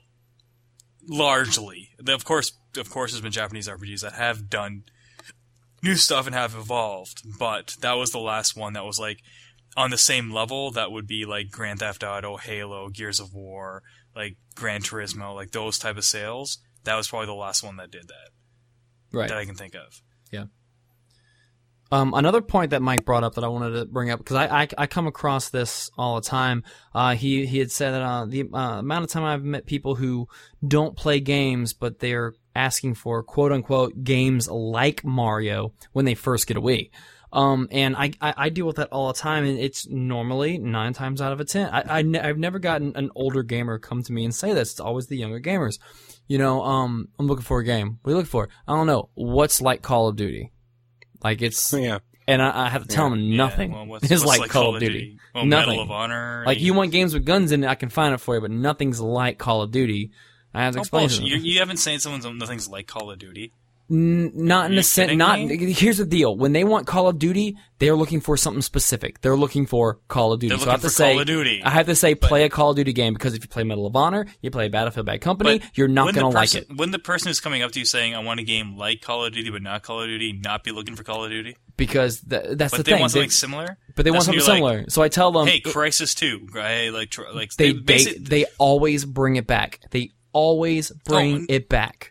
S2: largely, The- of course, of course, there's been Japanese R P Gs that have done new stuff and have evolved, but that was the last one that was like on the same level. That would be like Grand Theft Auto, Halo, Gears of War, like Gran Turismo, like those type of sales. That was probably the last one that did that
S1: Right.
S2: that I can think of.
S1: Um, another point that Mike brought up that I wanted to bring up, because I, I I come across this all the time. Uh, he he had said that uh, the uh, amount of time I've met people who don't play games, but they're asking for quote unquote games like Mario when they first get a Wii. Um, and I, I, I deal with that all the time, and it's normally nine times out of a ten. I, I ne- I've never gotten an older gamer come to me and say this. It's always the younger gamers. You know, um, I'm looking for a game. What are you looking for? I don't know. What's like Call of Duty? Like it's,
S4: Yeah.
S1: and I, I have to tell
S4: Yeah.
S1: them nothing
S2: Yeah, well, what's,
S1: is
S2: what's
S1: like, Call of Duty.
S2: Well,
S1: nothing.
S2: Medal of Honor.
S1: Like you want games with guns in it, I can find it for you, but nothing's like Call of Duty. I have to
S2: Oh,
S1: explain to
S2: bullshit.
S1: them.
S2: You, you haven't said someone's nothing's like Call of Duty.
S1: N- not in
S2: Are
S1: a
S2: you
S1: sense.
S2: kidding
S1: Not
S2: me?
S1: here's the deal. When they want Call of Duty, they're looking for something specific. They're looking for Call of Duty.
S2: They're
S1: so I have
S2: looking
S1: to
S2: for
S1: say,
S2: Call of Duty.
S1: I have to say, play a Call of Duty game, because if you play Medal of Honor, you play Battlefield Bad Company,
S2: But
S1: you're not
S2: wouldn't
S1: going
S2: the
S1: to like
S2: person-
S1: it,
S2: Wouldn't the person who's coming up to you saying, I want a game like Call of Duty but not Call of Duty, not be looking for Call of Duty?
S1: because th- that's
S2: But
S1: the
S2: they
S1: thing.
S2: want
S1: They-
S2: something similar?
S1: but they want
S2: That's when
S1: something
S2: you're
S1: similar. So I tell them,
S2: Like, hey,
S1: it-
S2: Crisis two. Right? Like, tr- like
S1: they
S2: they,
S1: they,
S2: basi-
S1: they always bring it back. They always bring
S2: Oh,
S1: it back.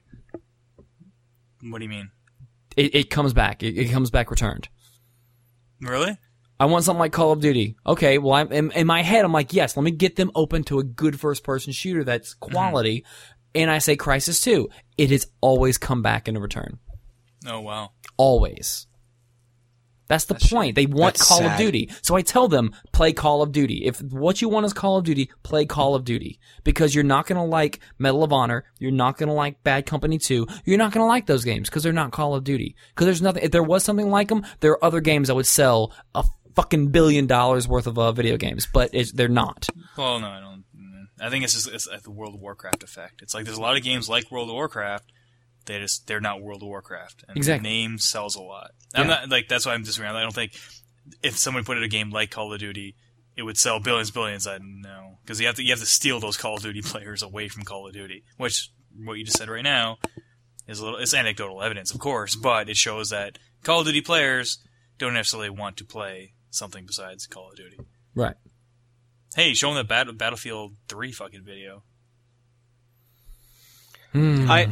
S2: What do you mean?
S1: It, it comes back. It, it comes back returned.
S2: Really?
S1: I want something like Call of Duty. Okay, well, I'm, in, in my head, I'm like, yes, let me get them open to a good first-person shooter that's quality, and I say Crysis two. It has always come back in a return.
S2: Oh, wow.
S1: Always. That's the point. They want
S4: That's
S1: Call of
S4: sad.
S1: Duty. So I tell them, play Call of Duty. If what you want is Call of Duty, play Call of Duty. Because you're not going to like Medal of Honor. You're not going to like Bad Company two. You're not going to like those games because they're not Call of Duty. Because there's nothing, if there was something like them, there are other games that would sell a fucking billion dollars worth of uh, video games. But it's, they're not.
S2: Well, no, I don't. I think it's just it's like the World of Warcraft effect. It's like there's a lot of games like World of Warcraft. They just they're not World of Warcraft, and
S1: Exactly.
S2: the name sells a lot. I'm
S1: Yeah.
S2: not like that's why I'm disagreeing. I don't think if someone put in a game like Call of Duty, it would sell billions, billions. I know because you have to you have to steal those Call of Duty players away from Call of Duty, which what you just said right now is a little. It's anecdotal evidence, of course, but it shows that Call of Duty players don't necessarily want to play something besides Call of Duty.
S1: Right.
S2: Hey, show them the Battle, Battlefield three fucking video.
S1: Hmm.
S4: I,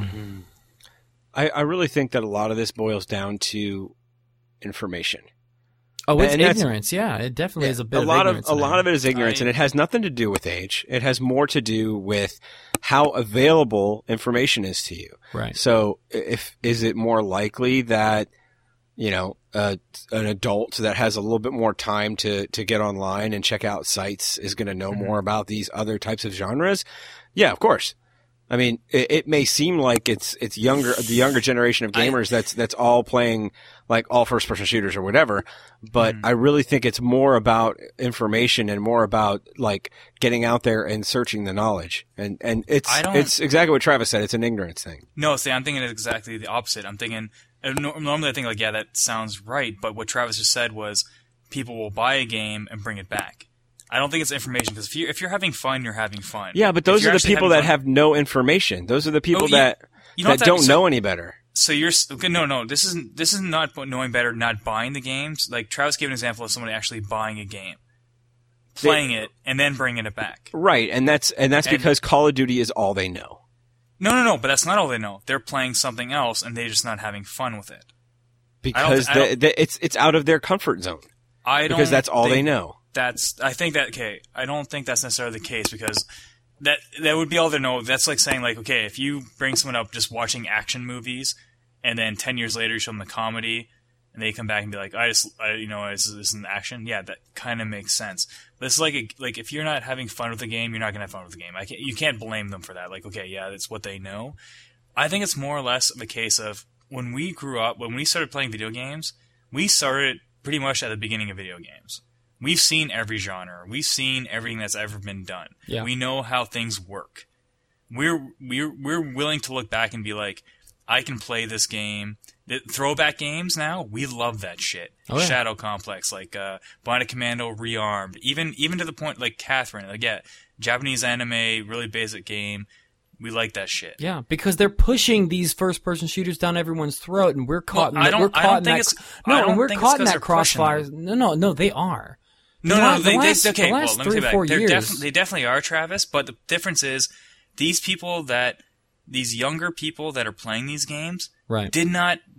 S4: I I really think that a lot of this boils down to information.
S1: Oh, it's
S4: and that's-
S1: ignorance. Yeah, it definitely is a bit
S4: a
S1: of
S4: lot of
S1: ignorance.
S4: a
S1: in
S4: lot
S1: there.
S4: of it is ignorance,
S2: I-
S4: and it has nothing to do with age. It has more to do with how available information is to you.
S1: Right.
S4: So, if is it more likely that you know uh, an adult that has a little bit more time to to get online and check out sites is going to know more about these other types of genres? Yeah, of course. I mean, it, it may seem like it's it's younger the younger generation of gamers that's that's all playing like all first person shooters or whatever, but I really think it's more about information and more about like getting out there and searching the knowledge. And and it's
S2: I don't-
S4: it's exactly what Travis said. It's an ignorance thing.
S2: No, see, I'm thinking exactly the opposite. I'm thinking uh, no- normally I think like, yeah, that sounds right, but what Travis just said was people will buy a game and bring it back. I don't think it's information because if you if you're having fun, you're having fun.
S4: Yeah, but
S2: If
S4: those
S2: you're
S4: are the
S2: actually
S4: people
S2: having
S4: that
S2: fun-
S4: have no information. Those are the people
S2: Oh, you-
S4: that
S2: you don't
S4: that
S2: have to-
S4: don't
S2: so-
S4: know any better.
S2: So you're s- okay, no, no. This isn't this is not knowing better, not buying the games. Like Travis gave an example of somebody actually buying a game, playing it, and then bringing it back.
S4: Right, and that's and that's
S2: And-
S4: because Call of Duty is all they know.
S2: No, no, no. But that's not all they know. They're playing something else, and they're just not having fun with it.
S4: Because
S2: I don't-
S4: the, the, it's it's out of their comfort zone.
S2: I don't
S4: Because that's all they
S2: think-
S4: know.
S2: That's I think that okay. I don't think that's necessarily the case because that that would be all they know. That's like saying like okay, if you bring someone up just watching action movies, and then ten years later you show them a comedy, and they come back and be like, I just I, you know this, this is an action. Yeah, that kind of makes sense. But it's like a, like if you're not having fun with the game, you're not gonna have fun with the game. I can't, you can't blame them for that. Like okay, yeah, that's what they know. I think it's more or less the case of when we grew up, when we started playing video games, we started pretty much at the beginning of video games. We've seen every genre. We've seen everything that's ever been done.
S1: Yeah.
S2: We know how things work. We're we're we're willing to look back and be like, I can play this game. The throwback games now, we love that shit.
S1: Oh, yeah.
S2: Shadow Complex, like uh, Bionic Commando Rearmed, even even to the point like Catherine. Like yeah, Japanese anime, really basic game. We like that shit.
S1: Yeah, because they're pushing these first-person shooters down everyone's throat, and we're caught.
S2: Well,
S1: in
S2: I
S1: that,
S2: don't-
S1: we're
S2: I
S1: caught
S2: don't
S1: in
S2: think
S1: that.
S2: it's-
S1: no,
S2: I
S1: and
S2: don't
S1: we're
S2: think it's
S1: caught in
S2: 'cause
S1: that
S2: they're pushing
S1: crossfire.
S2: them.
S1: No, no, no, they are.
S2: No,
S1: The
S2: no,
S1: la-
S2: they,
S1: the
S2: they,
S1: last-
S2: okay.
S1: the last
S2: well, let me
S1: three,
S2: say
S1: four
S2: back. They're
S1: years.
S2: defi- they definitely are, Travis. But the difference is, these people that these younger people that are playing these games
S1: Right.
S2: did not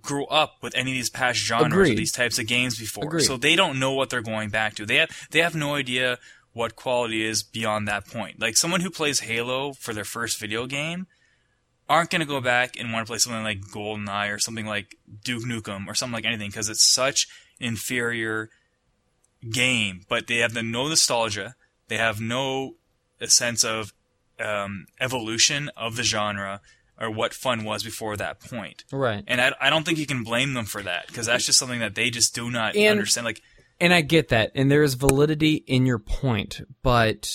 S2: grew up with any of these past genres
S1: Agreed.
S2: or these types of games before.
S1: Agreed.
S2: So they don't know what they're going back to. They have they have no idea what quality is beyond that point. Like someone who plays Halo for their first video game aren't going to go back and want to play something like GoldenEye or something like Duke Nukem or something like anything because it's such an inferior game. But they have the no nostalgia. They have no a sense of um, evolution of the genre or what fun was before that point.
S1: Right.
S2: And I, I don't think you can blame them for that because that's just something that they just do not
S1: And-
S2: understand. Like,
S1: And I get that, and there is validity in your point, but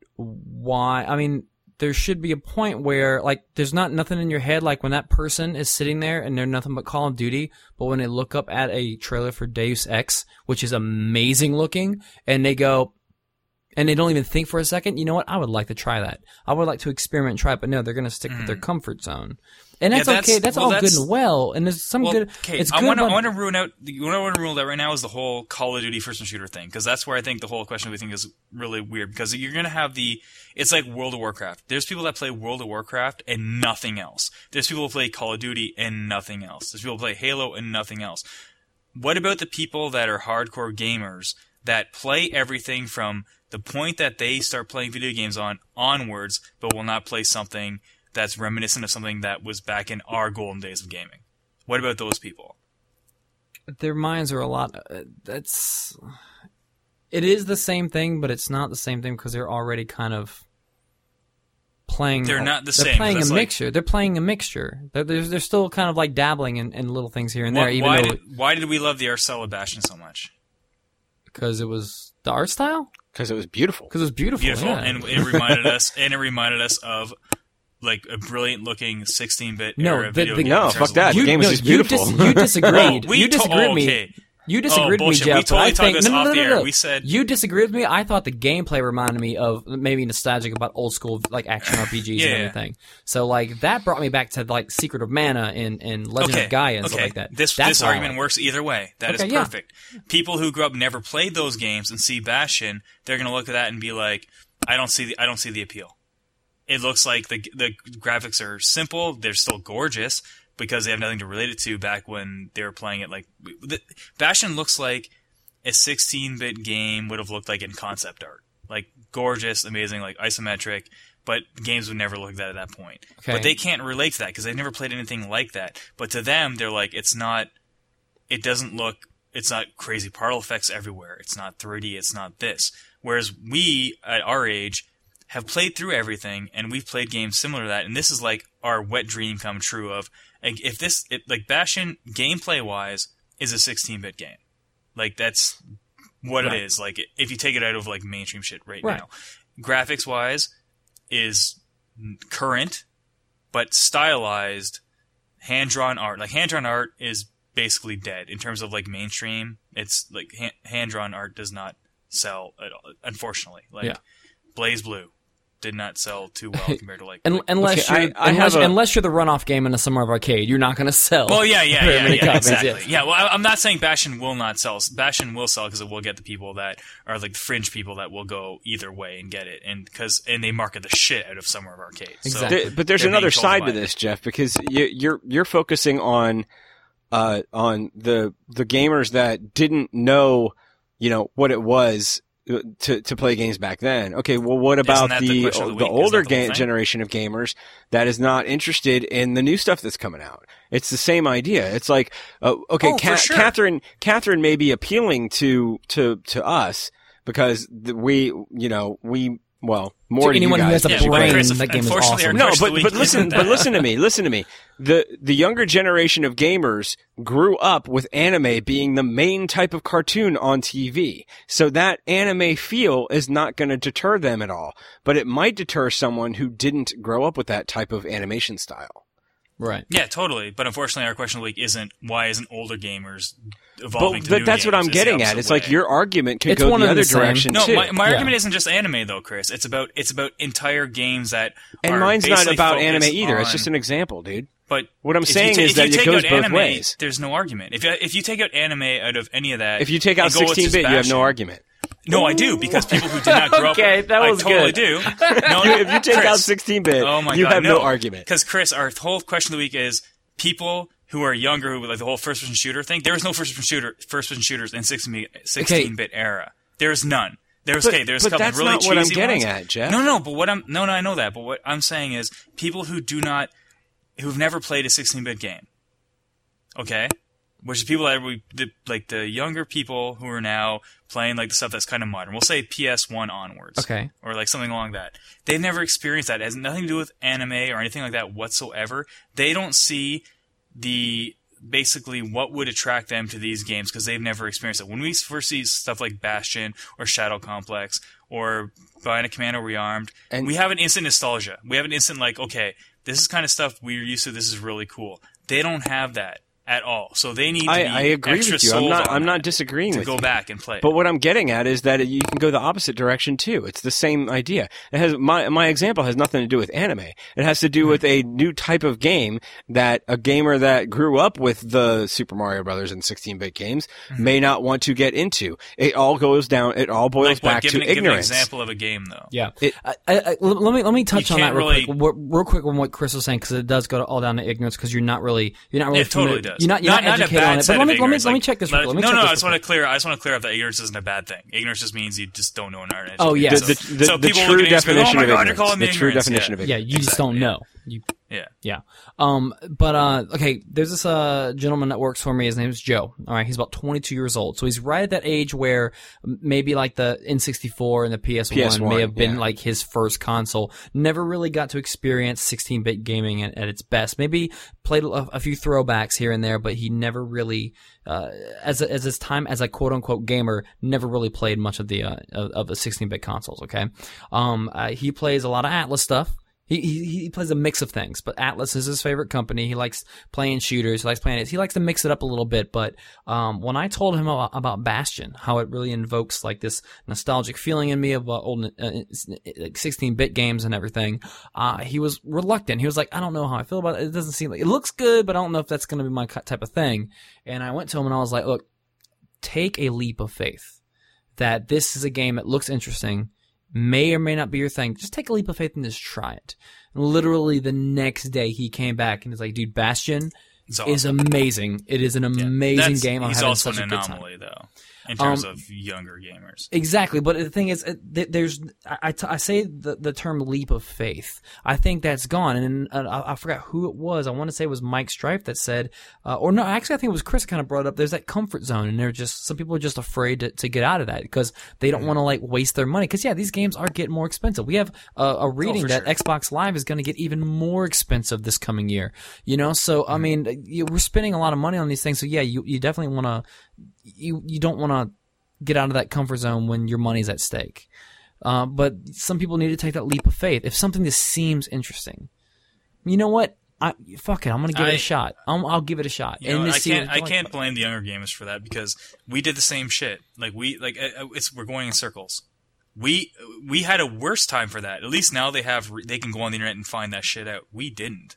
S1: why? I mean, there should be a point where, like, there's not nothing in your head, like when that person is sitting there and they're nothing but Call of Duty, but when they look up at a trailer for Deus Ex, which is amazing looking, and they go, and they don't even think for a second, you know what, I would like to try that. I would like to experiment and try it, but no, they're going to stick with their comfort zone. And that's,
S2: Yeah, that's-
S1: okay, that's
S2: well,
S1: all
S2: that's-
S1: good and well, and there's some
S2: well,
S1: good,
S2: okay,
S1: it's
S2: I
S1: good
S2: want to
S1: about-
S2: I want to ruin out the, what I want to rule out right now is the whole Call of Duty first-person shooter thing because that's where I think the whole question we think is really weird because you're going to have the it's like World of Warcraft. There's people that play World of Warcraft and nothing else. There's people who play Call of Duty and nothing else. There's people who play Halo and nothing else. What about the people that are hardcore gamers that play everything from the point that they start playing video games on onwards, but will not play something that's reminiscent of something that was back in our golden days of gaming? What about those people?
S1: Their minds are a lot. Uh, that's. It is the same thing, but it's not the same thing because they're already kind of playing.
S2: They're not the
S1: they're
S2: same,
S1: playing a
S2: that's like-
S1: mixture. They're playing a mixture. They're, they're they're still kind of like dabbling in, in little things here and there,
S2: Why,
S1: even
S2: why
S1: though
S2: did why did we love the Arcella Bastion so much?
S1: because it was the art style,
S4: Because it was beautiful.
S1: because it was beautiful.
S2: Beautiful,
S1: yeah.
S2: and it reminded us, and it reminded us of like a brilliant looking sixteen-bit
S1: No,
S2: era
S1: the-
S2: video
S1: the-
S2: game.
S4: No,
S2: in terms
S4: fuck
S2: of-
S4: that.
S1: you,
S4: the game was
S1: no,
S4: just
S1: you
S4: beautiful.
S1: dis- you disagreed.
S2: Oh, we
S1: you
S2: to-
S1: disagreed
S2: oh,
S1: with me.
S2: okay.
S1: You disagreed with me,
S2: bullshit.
S1: Jeff.
S2: We
S1: but
S2: totally
S1: I
S2: talked
S1: think
S2: this
S1: no, no,
S2: off
S1: no,
S2: the
S1: no,
S2: air.
S1: no.
S2: We said-
S1: you disagreed with me. I thought the gameplay reminded me of maybe nostalgic about old school like action R P Gs
S2: Yeah.
S1: and everything. So like that brought me back to like Secret of Mana and, and Legend
S2: Okay,
S1: of Gaia and
S2: okay.
S1: stuff like that.
S2: This
S1: That's
S2: this
S1: why I
S2: argument
S1: like it.
S2: works either way. That is
S1: Okay, yeah.
S2: perfect. People who grew up never played those games and see Bastion, they're going to look at that and be like, I don't see the I don't see the appeal. It looks like the the graphics are simple. They're still gorgeous because they have nothing to relate it to back when they were playing it. Like the, Bastion looks like a sixteen-bit game would have looked like in concept art, like gorgeous, amazing, like isometric. But games would never look like that at that point.
S1: Okay.
S2: But they can't relate to that because they've never played anything like that. But to them, they're like, it's not. It doesn't look. It's not crazy particle effects everywhere. It's not three D. It's not this. Whereas we, at our age, have played through everything, and we've played games similar to that. And this is like our wet dream come true of, like, if this, it, like Bastion, gameplay-wise, is a sixteen-bit game. Like, that's what
S1: Right.
S2: it is. Like, if you take it out of, like, mainstream shit right,
S1: Right.
S2: now. Graphics-wise is current, but stylized, hand-drawn art. Like, hand-drawn art is basically dead in terms of, like, mainstream. It's, like, hand- hand-drawn art does not sell at all, unfortunately. Like,
S1: Yeah.
S2: Blaze Blue did not sell too well compared to, like...
S1: Un-
S2: like
S1: unless
S4: Okay,
S1: you're
S4: I- I
S1: unless,
S4: have a-
S1: unless you're the runoff game in a Summer of Arcade, you're not going to sell.
S2: well, yeah, yeah,
S1: very
S2: yeah,
S1: many
S2: yeah,
S1: copies,
S2: exactly.
S1: yes.
S2: Yeah, well, I, I'm not saying Bastion will not sell. Bastion will sell because it will get the people that are like the fringe people that will go either way and get it, and because and they market the shit out of Summer of Arcade. So
S1: Exactly.
S4: There- but there's
S2: they're
S4: another
S2: being told
S4: side
S2: by
S4: to
S2: it.
S4: this, Jeff, because you, you're you're focusing on uh, on the the gamers that didn't know, you know, what it was to to play games back then. Okay, well, what about
S2: that the
S4: the
S2: question of
S4: the,
S2: the week? Isn't
S4: older
S2: that the whole
S4: ga-
S2: thing?
S4: generation of gamers that is not interested in the new stuff that's coming out? It's the same idea. It's like, uh, okay,
S2: Oh, for
S4: Ca-
S2: sure.
S4: Catherine Catherine may be appealing to to to us because the, we, you know, we. Well, more
S1: To
S4: to you
S1: anyone who
S4: guys.
S1: has a
S2: Yeah, but
S1: brain,
S2: Chris,
S1: that game is
S2: unfortunately, our
S1: awesome.
S4: No,
S2: question
S4: but
S2: of the
S4: but
S2: week
S4: listen,
S2: isn't
S4: but
S2: that.
S4: listen to me, listen to me. The the younger generation of gamers grew up with anime being the main type of cartoon on T V. So that anime feel is not going to deter them at all, but it might deter someone who didn't grow up with that type of animation style.
S1: Right.
S2: Yeah, totally. But unfortunately, our question of the week isn't why isn't older gamers evolving
S4: But,
S2: to
S4: but
S2: new
S4: that's what
S2: games?
S4: I'm
S2: It's the
S4: getting at.
S2: opposite
S4: It's like
S2: way.
S4: your argument could
S1: It's
S4: go
S1: one
S4: the
S1: and
S4: other
S1: the same.
S4: direction
S2: No,
S4: too.
S2: my, my
S1: Yeah.
S2: argument isn't just anime though, Chris. It's about it's about entire games that
S4: and
S2: are
S4: mine's not
S2: basically
S4: about anime
S2: focused
S4: either. It's
S2: on-
S4: just an example, dude.
S2: But
S4: What I'm
S2: if you
S4: saying
S2: ta-
S4: is
S2: if
S4: that
S2: you
S4: it
S2: take
S4: goes
S2: out
S4: both
S2: anime,
S4: ways.
S2: There's no argument. If you, if you take out anime out of any of that,
S4: If you take out
S2: and go with just
S4: sixteen bit, you have
S2: Bastion-
S4: no argument.
S2: No, I do because people who did not grow
S1: Okay,
S2: up.
S1: that was
S2: I totally
S1: good.
S2: do. No,
S4: You- if you take
S2: Chris,
S4: out sixteen bit,
S2: oh my
S4: you
S2: God,
S4: have no argument.
S2: Because Chris, our whole question of the week is people who are younger, who like the whole first-person shooter thing. There was no first-person shooter, first-person shooters in sixteen-bit era. There's none. There's
S4: But-
S2: okay. There's
S4: but
S2: a couple
S4: that's
S2: really
S4: not what I'm
S2: cheesy
S4: getting
S2: ones.
S4: at, Jeff.
S2: No, no. But what I'm no, no. I know that. But what I'm saying is, people who do not, who've never played a sixteen-bit game, okay, which is people that we the, like the younger people who are now playing like the stuff that's kind of modern. We'll say P S one onwards,
S1: Okay.
S2: or like something along that. They've never experienced that. It has nothing to do with anime or anything like that whatsoever. They don't see the basically what would attract them to these games because they've never experienced it. When we first see stuff like Bastion or Shadow Complex or Bionic Commando Rearmed,
S4: And-
S2: we have an instant nostalgia. We have an instant like, okay, this is kind of stuff we're used to. This is really cool. They don't have that at all. So they need to
S4: I,
S2: be
S4: I agree
S2: extra
S4: with you. I'm
S2: sold
S4: not.
S2: on
S4: I'm not
S2: that
S4: disagreeing
S2: to
S4: with
S2: go
S4: you.
S2: back and play.
S4: But what I'm getting at is that you can go the opposite direction too. It's the same idea. It has my my example has nothing to do with anime. It has to do with a new type of game that a gamer that grew up with the Super Mario Brothers and sixteen-bit games may not want to get into. It all goes down. It all boils
S2: like what?
S4: back
S2: Give,
S4: to
S2: an, give an
S4: ignorance.
S2: example of a game though.
S1: Yeah.
S4: It-
S1: I, I, I- let me let me touch
S2: You
S1: on that
S2: can't
S1: real
S2: really-
S1: quick. Real, real quick on what Chris was saying because it does go to, all down to ignorance because you're not really you're not really
S2: It totally
S1: familiar-
S2: does.
S1: You're not you're not,
S2: not,
S1: educated
S2: a bad
S1: on it.
S2: side
S1: But let
S2: of
S1: me let me
S2: ignorance.
S1: let me
S2: Like,
S1: check this.
S2: let-
S1: Real quick. Let me
S2: no,
S1: check
S2: no.
S1: this
S2: I just
S1: real
S2: want to clear. I just want to clear up that ignorance isn't a bad thing. Ignorance just means you just don't know and aren't educated.
S1: Oh, yeah.
S4: The,
S1: So-
S4: the, the,
S2: so
S4: the
S2: people
S4: true
S2: look at it and go,
S4: definition
S2: "Oh my
S4: of
S2: God, you're
S4: ignorance.
S2: calling me
S4: The true
S2: ignorance."
S4: definition
S2: Yeah.
S4: of
S1: Yeah,
S4: ignorance.
S1: you just
S2: Exactly,
S1: don't
S2: yeah.
S1: know. You
S2: Yeah.
S1: Yeah. Um, but, uh, okay, there's this, uh, gentleman that works for me. His name's Joe. All right. He's about twenty-two years old. So he's right at that age where maybe like the N sixty-four and the P S one,
S4: P S one,
S1: may have been
S4: yeah.
S1: like his first console. Never really got to experience sixteen-bit gaming at, at its best. Maybe played a, a few throwbacks here and there, but he never really, uh, as a, as his time as a quote unquote gamer, never really played much of the, uh, of, of the sixteen-bit consoles. Okay. Um, uh, he plays a lot of Atlas stuff. He, he he plays a mix of things, but Atlas is his favorite company. He likes playing shooters. He likes playing it. He likes to mix it up a little bit. But um, when I told him about, about Bastion, how it really invokes like this nostalgic feeling in me about old uh, sixteen-bit games and everything, uh, he was reluctant. He was like, I don't know how I feel about it. It doesn't seem like it looks good, but I don't know if that's going to be my type of thing. And I went to him and I was like, look, take a leap of faith that this is a game that looks interesting. May or may not be your thing. Just take a leap of faith and just try it. And literally the next day he came back and he's like, dude, Bastion
S2: It's
S1: is
S2: awesome.
S1: amazing. It is an
S2: Yeah.
S1: amazing
S2: That's-
S1: game. I'm
S2: He's
S1: having
S2: also
S1: such
S2: an
S1: a good time.
S2: anomaly, though, in terms
S1: Um,
S2: of younger gamers.
S1: Exactly, but the thing is, uh, th- there's I, I, t- I say the the term leap of faith. I think that's gone, and uh, I, I forgot who it was. I want to say it was Mike Strife that said, uh, or no, actually I think it was Chris kind of brought it up. There's that comfort zone, and they're just some people are just afraid to, to get out of that because they don't want to like waste their money. Because yeah, these games are getting more expensive. We have a, a reading
S2: for
S1: that
S2: sure.
S1: Xbox Live is going to get even more expensive this coming year. You know, so I mean, you, we're spending a lot of money on these things. So yeah, you you definitely want to you you don't want to get out of that comfort zone when your money's at stake. Uh, but some people need to take that leap of faith. If something just seems interesting, you know what? I fuck it. I'm gonna give it
S2: I-
S1: a shot. I'm, I'll give it a shot.
S2: You know,
S1: and
S2: I
S1: just see
S2: can't.
S1: what
S2: I
S1: it's like.
S2: can't blame the younger gamers for that because we did the same shit. Like we, like uh, uh, it's we're going in circles. We we had a worse time for that. At least now they have re- they can go on the internet and find that shit out. We didn't.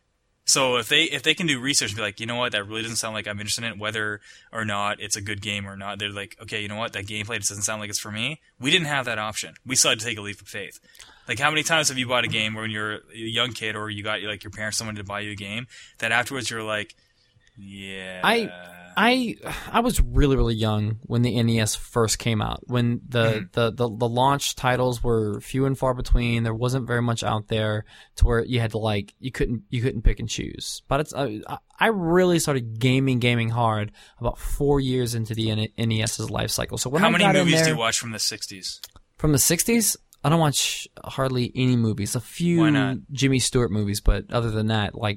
S2: So if they if they can do research and be like, you know what, that really doesn't sound like I'm interested in it, whether or not it's a good game or not. They're like, okay, you know what, that gameplay just doesn't sound like it's for me. We didn't have that option. We still had to take a leap of faith. Like how many times have you bought a game where when you're a young kid or you got like your parents someone to buy you a game that afterwards you're like, yeah,
S1: I I I was really really young when the N E S first came out. When the,
S2: Mm-hmm.
S1: the, the, the launch titles were few and far between. There wasn't very much out there to where you had to like you couldn't you couldn't pick and choose. But it's I, I really started gaming gaming hard about four years into the NES's life cycle. So when
S2: How
S1: I
S2: many
S1: got in
S2: movies
S1: there,
S2: do you watch from the sixties?
S1: from the sixties? I don't watch hardly any movies. A few
S2: Why not?
S1: Jimmy Stewart movies, but other than that, like,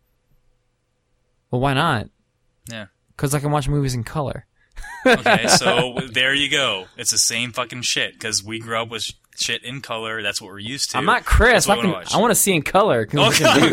S1: well, why not?
S2: Yeah.
S1: Because I can watch movies in color.
S2: Okay, so there you go. It's the same fucking shit because we grew up with shit in color. That's what we're used to.
S1: I'm not Chris.
S2: That's what
S1: I
S2: we
S1: can.
S2: wanna watch.
S1: I want to see in color. Can,
S2: Oh,
S1: we can do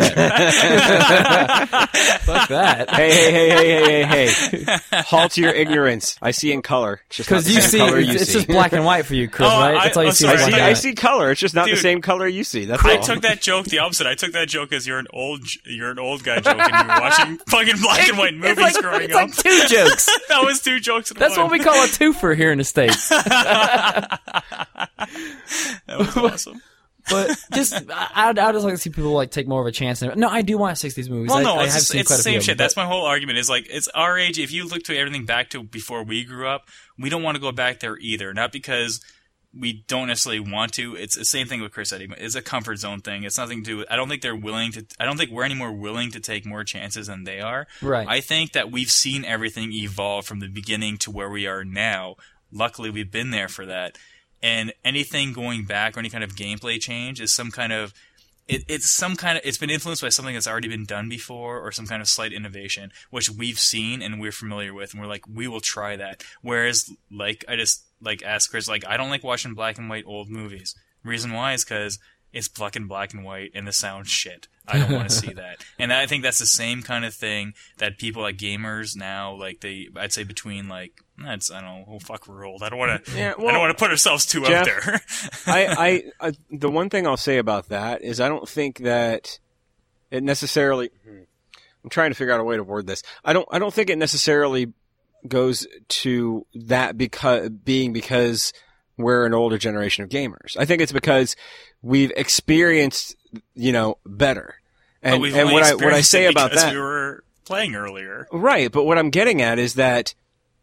S1: that. Fuck that.
S4: Hey, hey, hey, hey, hey, hey, hey. Halt your ignorance. I see in color. It's just not
S1: Because
S4: the
S1: you
S4: same
S1: see,
S4: color
S1: it's,
S4: you
S1: it's
S4: see.
S1: just black and white for you, Chris,
S2: Oh,
S1: right?
S2: I-
S1: That's all you
S2: oh,
S1: see.
S2: sorry.
S1: is
S4: I
S1: black
S4: see,
S1: and
S4: I
S1: white.
S4: see color. It's just not
S2: Dude.
S4: the same color you see. That's
S2: I
S4: all.
S2: took that joke the opposite. I took that joke as you're an old, you're an old guy joke, and you were watching fucking black and white movies
S1: It's like,
S2: growing
S1: it's
S2: up.
S1: like two jokes.
S2: That was two jokes in
S1: That's
S2: one.
S1: what we call a twofer here in the States.
S2: That was awesome.
S1: But just, I, I'd, I'd just like to see people like take more of a chance. No, I do want sixties movies.
S2: Well,
S1: I,
S2: no,
S1: I
S2: it's,
S1: have
S2: just,
S1: seen
S2: it's
S1: quite
S2: the
S1: a few
S2: same
S1: of
S2: shit.
S1: them,
S2: That's my whole argument. Is like it's our age. If you look to everything back to before we grew up, we don't want to go back there either. Not because we don't necessarily want to. It's the same thing with Chris said. It's a comfort zone thing. It's nothing to do with, I don't think they're willing to, I don't think we're any more willing to take more chances than they are.
S1: Right.
S2: I think that we've seen everything evolve from the beginning to where we are now. Luckily, we've been there for that. And anything going back or any kind of gameplay change is some kind of, it, it's some kind of, it's been influenced by something that's already been done before or some kind of slight innovation, which we've seen and we're familiar with. And we're like, we will try that. Whereas, like, I just, like, ask Chris, like, I don't like watching black and white old movies. Reason why is because it's fucking black and white and the sound shit. I don't want to see that. And I think that's the same kind of thing that people like gamers now, like they, I'd say between like, that's, I don't know, oh fuck, we're old. I don't want to,
S4: Yeah, well,
S2: I don't want to put ourselves too
S4: Jeff,
S2: up there.
S4: I, I, I, the one thing I'll say about that is I don't think that it necessarily. I'm trying to figure out a way to word this. I don't. I don't think it necessarily goes to that because being because we're an older generation of gamers. I think it's because we've experienced, you know, better. And,
S2: but we've
S4: and
S2: only
S4: what I what I
S2: experienced
S4: say
S2: it
S4: about
S2: because
S4: that,
S2: we were playing earlier.
S4: right? But what I'm getting at is that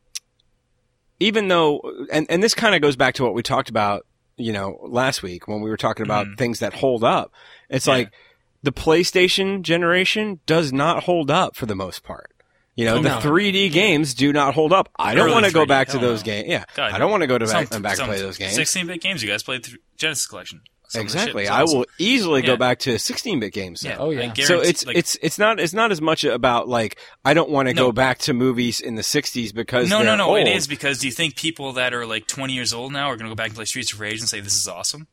S4: even though, and and this kind of goes back to what we talked about, you know, last week when we were talking about
S2: Mhm.
S4: things that hold up. It's
S2: Yeah.
S4: like the PlayStation generation does not hold up for the most part. You know,
S2: Oh,
S4: the
S2: no.
S4: three D games do not hold up. I don't
S2: Early
S4: want to go
S2: three D,
S4: back to
S2: hell
S4: those
S2: no.
S4: games. Yeah,
S2: God,
S4: I don't want to go to
S2: some-
S4: back and back
S2: some
S4: to play those games.
S2: sixteen bit games you guys played through Genesis Collection. Some of the shit
S4: Exactly.
S2: was
S4: I
S2: awesome.
S4: will easily go
S2: Yeah.
S4: back to sixteen bit games.
S2: Yeah.
S4: now.
S1: Oh, yeah.
S2: I
S1: So
S4: So
S2: guarantee-
S4: it's
S2: like,
S4: it's it's not it's not as much about like I don't want to
S2: No.
S4: go back to movies in the sixties because
S2: no, no,
S4: they're
S2: no. It
S4: old.
S2: is because do you think people that are like twenty years old now are going to go back and play Streets of Rage and say this is awesome?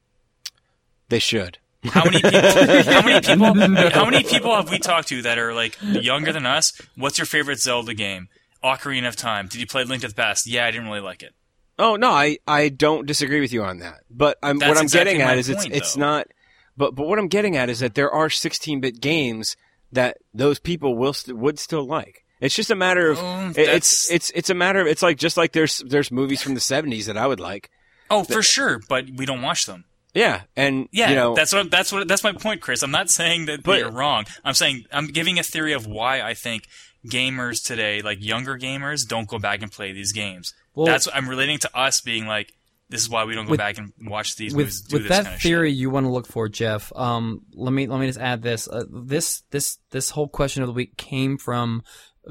S4: They should.
S2: How many people? how many people? How many people have we talked to that are like younger than us? What's your favorite Zelda game? Ocarina of Time. Did you play Link to the Past? Yeah, I didn't really like it.
S4: Oh no, I, I don't disagree with you on that. But I'm,
S2: That's
S4: what I'm
S2: exactly
S4: getting
S2: my
S4: at is
S2: point,
S4: it's it's
S2: though.
S4: not. But but what I'm getting at is that there are sixteen bit games that those people will st- would still like. It's just a matter of
S2: Oh,
S4: it-
S2: that's-
S4: it's it's it's a matter of it's like just like there's there's movies from the seventies that I would like.
S2: Oh, for sure, but we don't watch them.
S4: Yeah, and
S2: Yeah,
S4: you know
S2: that's what that's what that's my point, Chris. I'm not saying that
S4: But-
S2: you're wrong. I'm saying I'm giving a theory of why I think gamers today, like younger gamers, don't go back and play these games.
S1: Well-
S2: that's what I'm relating to us being like, this is why we don't go
S1: With-
S2: back and watch these
S1: with
S2: movies. Do
S1: with
S2: this
S1: that
S2: kind of
S1: theory
S2: shit.
S1: you want to look for, Jeff. Um, let me let me just add this. Uh, this this this whole question of the week came from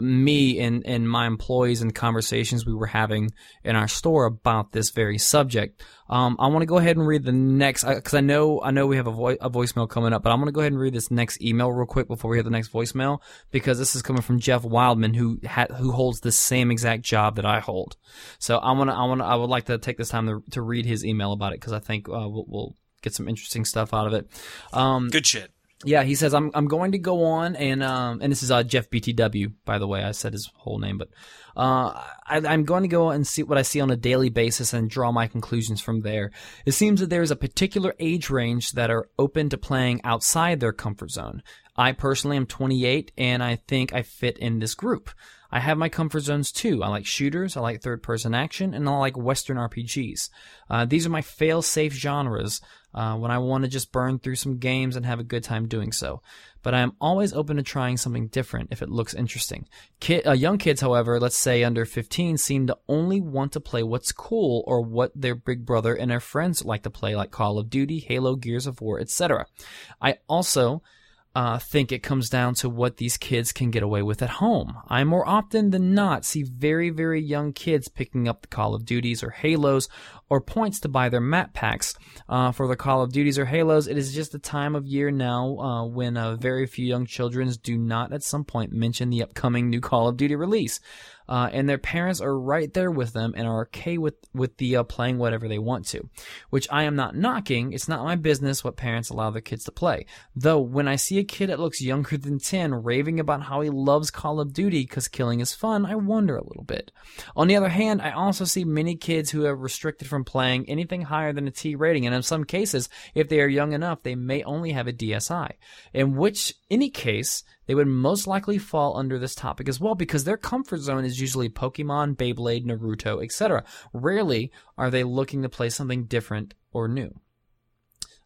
S1: me and and my employees and conversations we were having in our store about this very subject. Um, I want to go ahead and read the next because I know I know we have a, vo- a voicemail coming up, but I'm going to go ahead and read this next email real quick before we hit the next voicemail because this is coming from Jeff Wildman who ha- who holds the same exact job that I hold. So I want to I want I would like to take this time to to read his email about it because I think uh, we'll, we'll get some interesting stuff out of it. Um,
S2: Good shit.
S1: yeah, he says I'm I'm going to go on and um and this is uh, Jeff B T W, by the way. I said his whole name, but uh I, I'm going to go and see what I see on a daily basis and draw my conclusions from there. It seems that there is a particular age range that are open to playing outside their comfort zone. I personally am twenty-eight and I think I fit in this group. I have my comfort zones too. I like shooters, I like third-person action, and I like Western R P Gs. Uh, these are my fail-safe genres uh, when I want to just burn through some games and have a good time doing so. But I am always open to trying something different if it looks interesting. Kid, uh, young kids, however, let's say under fifteen, seem to only want to play what's cool or what their big brother and their friends like to play, like Call of Duty, Halo, Gears of War, et cetera. I also uh, think it comes down to what these kids can get away with at home. I more often than not see very, very young kids picking up the Call of Duties or Halos or points to buy their map packs uh, for the Call of Duties or Halos. It is just the time of year now uh, when uh, very few young children do not at some point mention the upcoming new Call of Duty release. Uh, and their parents are right there with them and are okay with, with the uh, playing whatever they want to, which I am not knocking. It's not my business what parents allow their kids to play. Though, when I see a kid that looks younger than ten raving about how he loves Call of Duty because killing is fun, I wonder a little bit. On the other hand, I also see many kids who are restricted from playing anything higher than a T rating, and in some cases, if they are young enough, they may only have a D S I, in which, any case, they would most likely fall under this topic as well because their comfort zone is usually Pokemon, Beyblade, Naruto, et cetera. Rarely are they looking to play something different or new.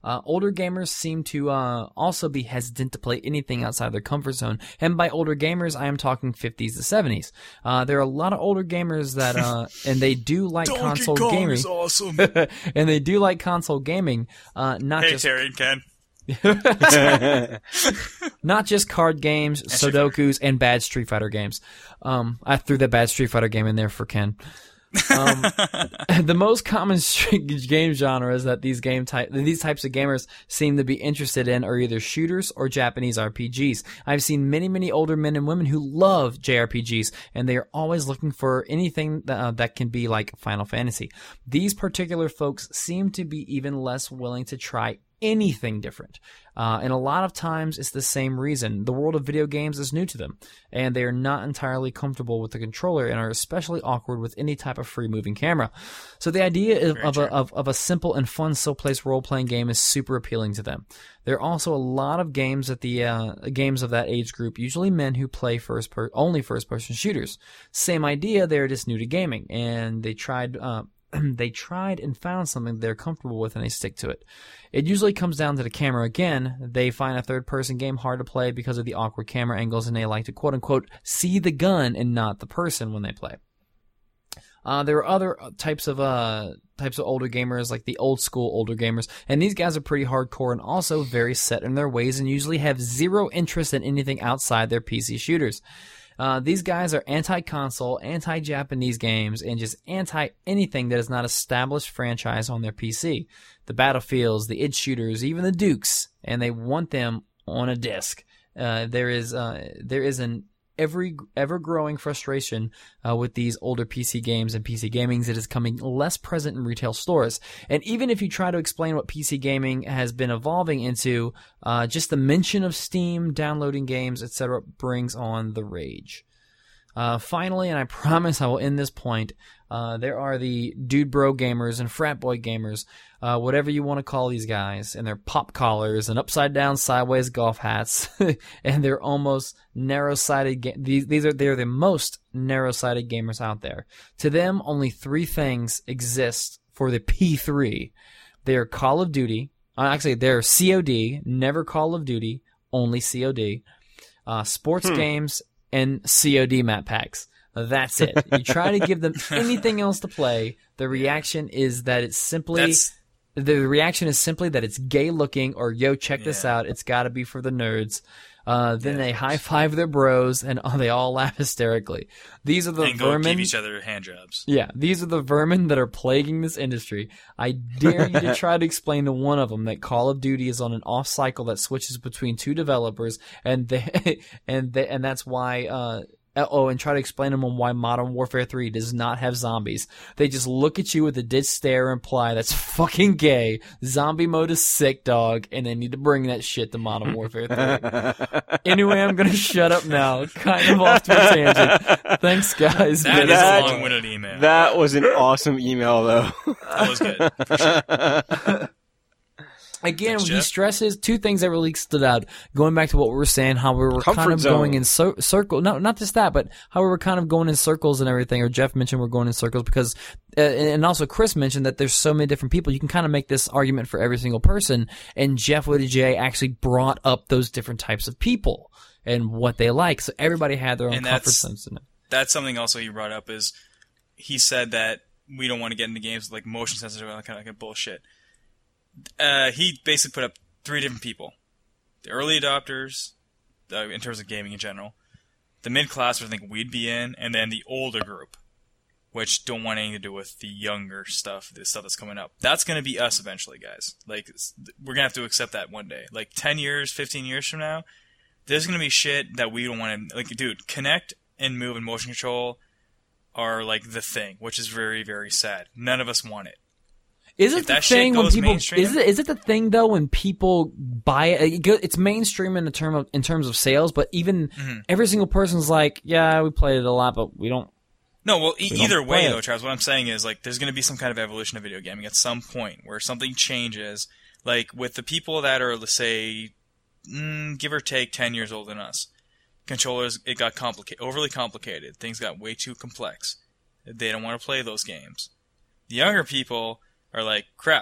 S1: Uh, older gamers seem to uh, also be hesitant to play anything outside their comfort zone. And by older gamers, I am talking fifties to seventies. Uh, there are a lot of older gamers that, uh, and they do like
S2: Donkey
S1: console
S2: Kong
S1: gaming.
S2: is awesome.
S1: And they do like console gaming, uh, not
S2: Hey,
S1: just
S2: Terry and Ken.
S1: not just card games,
S2: Street
S1: Sudokus, and bad Street Fighter games. Um, I threw that bad Street Fighter game in there for Ken. Um, the most common game genres that these game type these types of gamers seem to be interested in are either shooters or Japanese R P Gs. I've seen many, many older men and women who love J R P Gs, and they are always looking for anything that, uh, that can be like Final Fantasy. These particular folks seem to be even less willing to try anything different. Uh, and a lot of times it's the same reason. The world of video games is new to them, and they are not entirely comfortable with the controller and are especially awkward with any type of free-moving camera. So the idea of, of, a, of, of a simple and fun, slow-paced role-playing game is super appealing to them. There are also a lot of games at the uh, games of that age group, usually men who play first per- only first-person shooters. Same idea, they're just new to gaming, and they tried... Uh, they tried and found something they're comfortable with and they stick to it. It usually comes down to the camera again. They find a third-person game hard to play because of the awkward camera angles, and they like to quote-unquote see the gun and not the person when they play. Uh, there are other types of uh, types of older gamers, like the old-school older gamers, and these guys are pretty hardcore and also very set in their ways and usually have zero interest in anything outside their P C shooters. Uh, these guys are anti-console, anti-Japanese games, and just anti-anything that is not established franchise on their P C. The Battlefields, the id shooters, even the Dukes, and they want them on a disc. Uh, there is uh, there is an every ever-growing frustration uh, with these older P C games and P C gaming that is coming less present in retail stores. And even if you try to explain what P C gaming has been evolving into, uh, just the mention of Steam, downloading games, et cetera brings on the rage. Uh, finally, and I promise I will end this point, uh, there are the dude bro gamers and frat boy gamers, uh, whatever you want to call these guys, and their pop collars and upside down sideways golf hats, and they're almost narrow-sighted. Ga- these these are they're the most narrow-sighted gamers out there. To them, only three things exist for the P three. They're Call of Duty. Uh, actually, they're C O D, never Call of Duty, only C O D. Uh, sports
S4: Hmm.
S1: games and C O D map packs. That's it. You try to give them anything else to play, the reaction is that it's simply
S2: That's
S1: the reaction is simply that it's gay looking or yo check this
S2: Yeah.
S1: out, it's got to be for the nerds. Uh, then
S2: Yeah,
S1: they
S2: of
S1: high
S2: course.
S1: five their bros and oh, they all laugh hysterically. These are the
S2: and go
S1: vermin.
S2: give each other hand jobs.
S1: Yeah, these are the vermin that are plaguing this industry. I dare you to try to explain to one of them that Call of Duty is on an off cycle that switches between two developers, and they and they, and that's why. Uh, oh, and try to explain to them why Modern Warfare three does not have zombies. They just look at you with a dead stare and imply that's fucking gay. Zombie mode is sick, dog, and they need to bring that shit to Modern Warfare three. Anyway, I'm gonna shut up now. Kind of off to a tangent. Thanks, guys.
S2: That is
S4: That-
S2: a long-winded email.
S4: That was an awesome email, though.
S2: That was good. For sure.
S1: Again,
S2: Thanks,
S1: he
S2: Jeff.
S1: stresses two things that really stood out. Going back to what we were saying, how we were
S4: Comfort
S1: kind of
S4: zone.
S1: going in cir- circle. No, not just that, but how we were kind of going in circles and everything. Or Jeff mentioned we're going in circles because, uh, and also Chris mentioned that there's so many different people. You can kind of make this argument for every single person. And Jeff with a J actually brought up those different types of people and what they like. So everybody had their own
S2: And
S1: comfort
S2: that's-
S1: zones in it.
S2: That's something also he brought up is he said that we don't want to get into games with, like motion sensitive and that kind of like bullshit. Uh, he basically put up three different people: the early adopters, uh, in terms of gaming in general, the mid class, which I think we'd be in, and then the older group, which don't want anything to do with the younger stuff, the stuff that's coming up. That's going to be us eventually, guys. Like, it's- we're going to have to accept that one day. Like, ten years, fifteen years from now, there's going to be shit that we don't want to... Like, dude, Connect and Move and motion control are, like, the thing, which is very, very sad. None of us want it.
S1: Is it
S2: If
S1: the
S2: that shit
S1: thing when
S2: goes
S1: people?
S2: mainstream-
S1: Is it is it the thing though when people buy it? it go- It's mainstream in the term of in terms of sales, but even
S2: Mm-hmm.
S1: every single person's like, yeah, we played it a lot, but we don't.
S2: No, well, e-
S1: We don't
S2: either way,
S1: play
S2: though,
S1: it.
S2: Travis, what I'm saying is, like, there's going to be some kind of evolution of video gaming at some point where something changes. Like, with the people that are, let's say, mm, give or take ten years older than us, controllers, it got complicated, overly complicated. Things got way too complex. They don't want to play those games. The younger people are like, crap,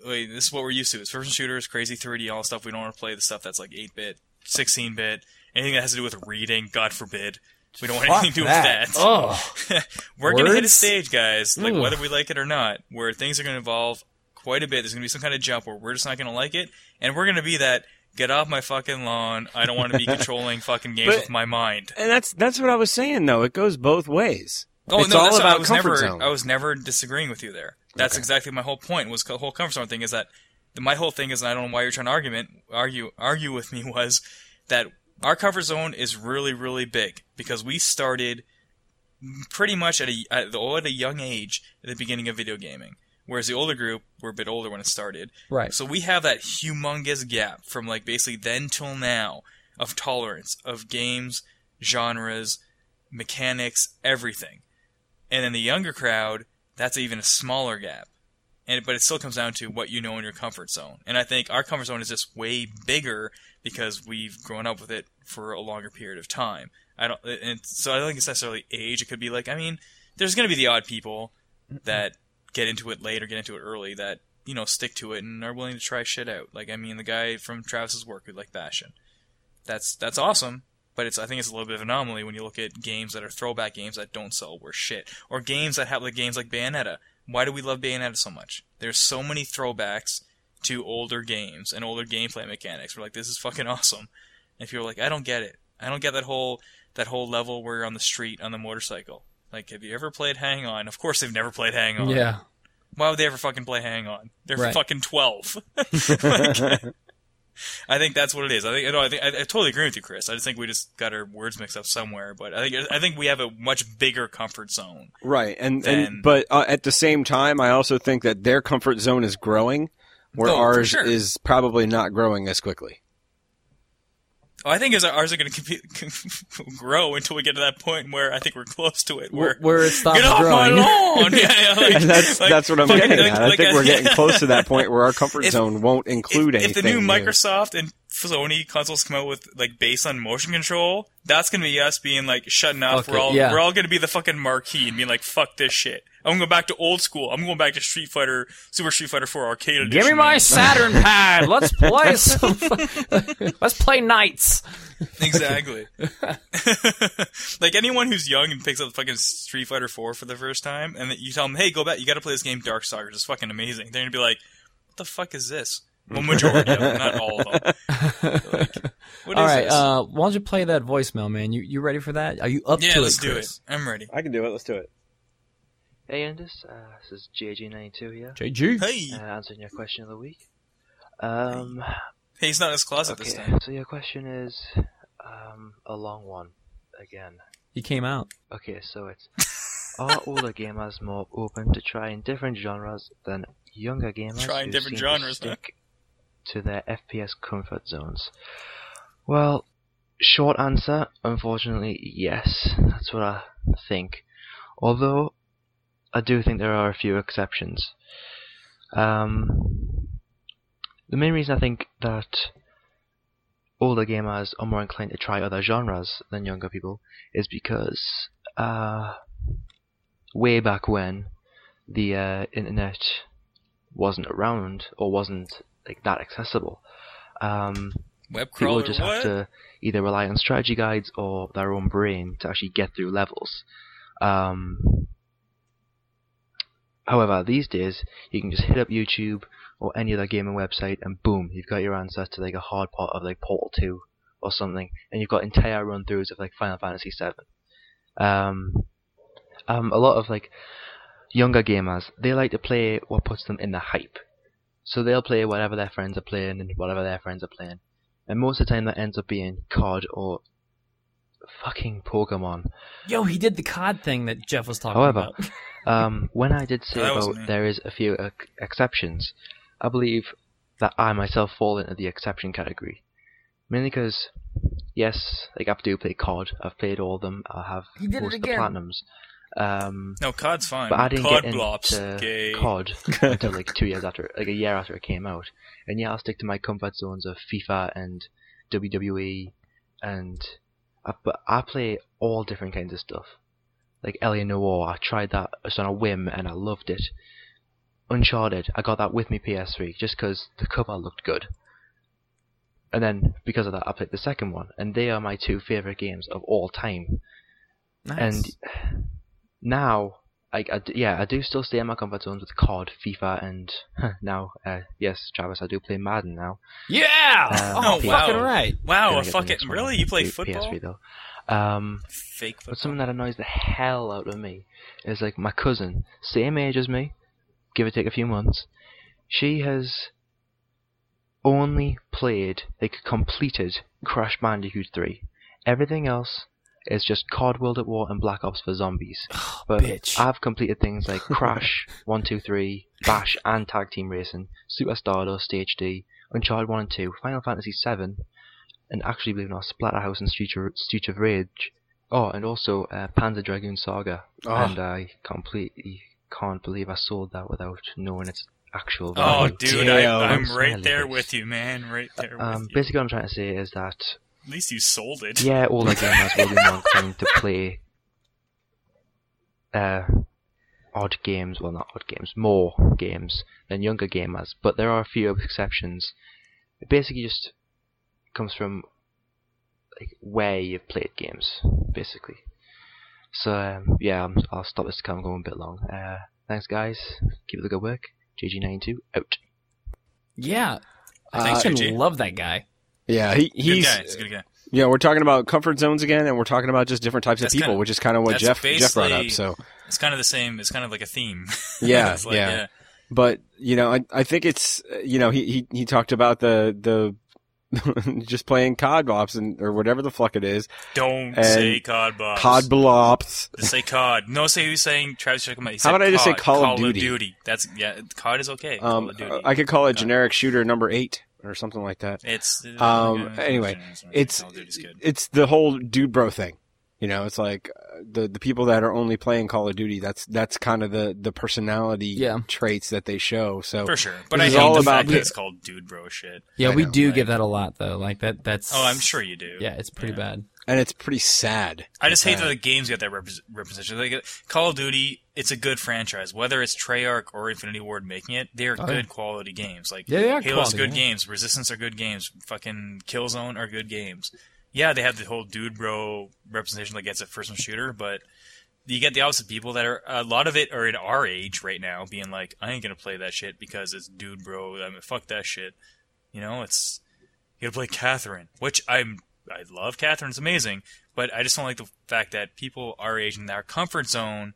S2: wait, this is what we're used to. It's first-person shooters, crazy three D, all that stuff. We don't want to play the stuff that's like eight bit, sixteen bit, anything that has to do with reading, God forbid. We don't want
S1: Fuck
S2: anything to do
S1: that.
S2: with that.
S1: Oh.
S2: We're going to hit a
S1: Words?
S2: stage, guys, like
S1: Ugh.
S2: whether we like it or not, where things are going to evolve quite a bit. There's going to be some kind of jump where we're just not going to like it, and we're going to be that, get off my fucking lawn, I don't want to be controlling fucking games
S4: But-
S2: with my mind.
S4: And that's that's what I was saying though. It goes both ways.
S2: Oh,
S4: it's
S2: no,
S4: all
S2: that's
S4: about
S2: I was
S4: comfort
S2: never,
S4: zone.
S2: I was never disagreeing with you there. That's
S4: Okay.
S2: exactly my whole point. Was the whole comfort zone thing is that my whole thing is, and I don't know why you're trying to argument argue argue with me, was that our comfort zone is really really big because we started pretty much at a at, the, at a young age at the beginning of video gaming, whereas the older group were a bit older when it started.
S1: Right.
S2: So we have that humongous gap from like basically then till now of tolerance of games, genres, mechanics, everything. And then the younger crowd, that's even a smaller gap. And but it still comes down to what you know in your comfort zone. And I think our comfort zone is just way bigger because we've grown up with it for a longer period of time. I don't, and so I don't think it's necessarily age. It could be like, I mean, there's going to be the odd people that get into it late or get into it early that, you know, stick to it and are willing to try shit out. Like, I mean, the guy from Travis's work who like Bastion. That's that's awesome, but it's I think it's a little bit of an anomaly when you look at games that are throwback games that don't sell worth shit, or games that have like games like Bayonetta. Why do we love Bayonetta so much? There's so many throwbacks to older games and older gameplay mechanics. We're like, this is fucking awesome. And if you're like, I don't get it. I don't get that whole that whole level where you're on the street on the motorcycle. Like, have you ever played Hang On? Of course they've never played Hang On.
S1: Yeah.
S2: Why would they ever fucking play Hang On? They're
S1: Right.
S2: fucking twelve. Like, I think that's what it is. I think, no, I think I, I totally agree with you, Chris. I just think we just got our words mixed up somewhere. But I think I think we have a much bigger comfort zone.
S4: Right, and,
S2: Then-
S4: and but uh, at the same time, I also think that their comfort zone is growing, where
S2: Oh, for
S4: ours
S2: sure.
S4: is probably not growing as quickly.
S2: Oh, I think as ours are going to grow until we get to that point where I think we're close to it. Where,
S1: Where it stops
S2: get off
S1: growing.
S2: my lawn! Yeah, yeah, like,
S4: And that's
S2: like,
S4: that's what I'm
S2: fucking,
S4: getting
S2: like-
S4: at. I
S2: like
S4: think
S2: a-
S4: we're getting close to that point where our comfort
S2: If-
S4: zone won't include
S2: if,
S4: anything.
S2: if the new
S4: new.
S2: Microsoft and Sony consoles come out with like based on motion control, that's gonna be us being like shutting off.
S1: Fuck
S2: We're
S1: it,
S2: all
S1: yeah.
S2: we're all gonna be the fucking marquee and being like, fuck this shit. I'm going back to old school. I'm going back to Street Fighter, Super Street Fighter four Arcade Edition.
S1: Give me my
S2: man.
S1: Saturn pad. Let's play some. Let's play Knights.
S2: Exactly. Like anyone who's young and picks up fucking Street Fighter four for the first time, and you tell them, "Hey, go back. You got to play this game, Darkstalkers. It's fucking amazing." They're gonna be like, "What the fuck is this?" Well, majority of them, not all of them. Like, what
S1: All
S2: is
S1: right.
S2: this?
S1: Uh, why don't you play that voicemail, man? You you ready for that? Are you up
S2: yeah,
S1: to
S2: let's
S1: it,
S2: do
S1: Chris?
S2: it. I'm ready.
S4: I can do it. Let's do it.
S6: Hey Anders, uh, this is J G ninety-two here,
S1: J G.
S2: Hey,
S6: uh, answering your question of the week. Um,
S2: hey, he's not in his closet this
S6: okay,
S2: time.
S6: so your question is um, a long one again.
S1: He came out.
S6: Okay, so it's, are older gamers more open to trying different genres than younger gamers
S2: Trying
S6: who
S2: different
S6: seem
S2: genres,
S6: to
S2: huh?
S6: stick to their F P S comfort zones? Well, short answer, unfortunately, yes. That's what I think. Although, I do think there are a few exceptions. Um, the main reason I think that older gamers are more inclined to try other genres than younger people is because uh, way back when the uh, internet wasn't around or wasn't like that accessible, um,
S2: Web
S6: people
S2: crawler,
S6: would just
S2: what?
S6: have to either rely on strategy guides or their own brain to actually get through levels. Um, however, these days you can just hit up YouTube or any other gaming website and boom, you've got your answer to like a hard part of like Portal two or something, and you've got entire run-throughs of like Final Fantasy seven. Um, um, a lot of like younger gamers, they like to play what puts them in the hype. So they'll play whatever their friends are playing and whatever their friends are playing. And most of the time that ends up being C O D or fucking Pokemon.
S1: Yo, he did the C O D thing that Jeff was talking
S6: However,
S1: about.
S6: Um, when I did say
S2: That wasn't
S6: about
S2: me.
S6: there is a few ex- exceptions, I believe that I myself fall into the exception category. Mainly because, yes, like I do play C O D. I've played all of them. I have
S1: He did it
S6: most of the
S1: again.
S6: platinums. Um,
S2: No, C O D's fine.
S6: but I didn't
S2: C O D
S6: get
S2: blops.
S6: into
S2: Gay.
S6: C O D until like two years after, like a year after it came out. And yeah, I'll stick to my comfort zones of FIFA and W W E, and I, but I play all different kinds of stuff. Like Alien Noir, I tried that just on a whim and I loved it. Uncharted, I got that with me P S three just because the cover looked good. And then, because of that, I played the second one, and they are my two favourite games of all time.
S1: Nice.
S6: And now, I, I d- yeah, I do still stay in my comfort zones with C O D, FIFA, and now, uh, yes, Travis, I do play Madden now.
S1: Yeah!
S6: Um,
S1: oh,
S6: P-
S1: fucking
S2: wow.
S1: right.
S2: Wow,
S6: Gonna
S2: a
S6: get the
S2: fucking
S6: next one
S2: really?
S6: on
S2: You play
S6: P-
S2: football?
S6: P S three though. Um,
S2: Fake football.
S6: but something that annoys the hell out of me is like my cousin, same age as me, give or take a few months. She has only played, like completed Crash Bandicoot three. Everything else is just C O D World at War and Black Ops for Zombies. But
S1: bitch.
S6: I've completed things like Crash one, two, three, Bash and Tag Team Racing, Super Stardust H D, Uncharted one and two, Final Fantasy seven, and actually, believe it or not, Splatterhouse and Street of, Street of Rage. Oh, and also uh, Panzer Dragoon Saga.
S4: Oh.
S6: And I completely can't believe I sold that without knowing its actual
S2: Oh,
S6: value.
S2: dude,
S4: damn.
S2: I, I'm
S6: It's
S2: right
S6: really
S2: there
S6: nice.
S2: with you, man. Right there with
S6: Um,
S2: you.
S6: basically, what I'm trying to say is that,
S2: At least you sold it.
S6: yeah, older gamers will be more inclined to play uh, odd games, well, not odd games, more games than younger gamers, but there are a few exceptions. It basically just comes from like where you've played games, basically. So, um, yeah, I'm, I'll stop this kind of going a bit long. Uh, thanks, guys. Keep up the good work. J G ninety-two, out.
S1: Yeah. I
S2: Thanks,
S1: fucking
S2: J G.
S1: love that guy.
S4: Yeah, he,
S2: Good
S4: he's
S2: guy. He's a good guy.
S4: yeah. We're talking about comfort zones again, and we're talking about just different types
S2: That's
S4: of people,
S2: kinda-
S4: which is kind of what
S2: that's
S4: Jeff Jeff brought up.
S2: basically-
S4: So
S2: It's kind of the same. It's kind of like a theme.
S4: Yeah,
S2: It's like,
S4: yeah. But you know, I I think it's uh, you know he he he talked about the the just playing C O D Bops and or whatever the fuck it is.
S2: Don't
S4: And
S2: say C O D boss.
S4: C O D Blops.
S2: Just say C O D. No, say who's saying Travis check him out. He
S4: How
S2: said
S4: about I just say
S2: C O D,
S4: Call of
S2: Call
S4: Duty?
S2: That's yeah. C O D is okay.
S4: Um,
S2: Call of Duty.
S4: I could call it generic shooter number eight or something like that.
S2: It's
S4: Um,
S2: uh,
S4: anyway, it's
S2: Call of Duty's good.
S4: it's the whole dude bro thing. You know, it's like uh, the the people that are only playing Call of Duty. That's that's kind of the the personality
S1: Yeah.
S4: traits that they show. So
S2: For sure, but
S4: this
S2: I
S4: is
S2: hate
S4: all
S2: the
S4: about
S2: fact
S4: the-
S2: that it's called dude bro shit.
S1: Yeah,
S4: I
S1: we
S4: know,
S1: do
S2: like-
S1: give that a lot, though. Like, that. that's...
S2: Oh, I'm sure you do.
S1: Yeah, it's pretty
S2: Yeah.
S1: bad.
S4: and it's pretty sad.
S2: I just hate
S4: Uh,
S2: that the games get that repres representation. Like Call of Duty, it's a good franchise. Whether it's Treyarch or Infinity Ward making it, they're
S1: Oh,
S2: good
S1: yeah.
S2: quality games. Like
S1: Yeah, they are
S2: Halo's
S1: quality,
S2: good
S1: yeah.
S2: games. Resistance are good games. Fucking Killzone are good games. Yeah, they have the whole dude bro representation that gets a first one shooter, but you get the opposite people that are a lot of it are at our age right now, being like, I ain't gonna play that shit because it's dude bro. I mean, fuck that shit. You know, it's you gotta play Catherine, which I'm I love Catherine. It's amazing, but I just don't like the fact that people our age in our comfort zone,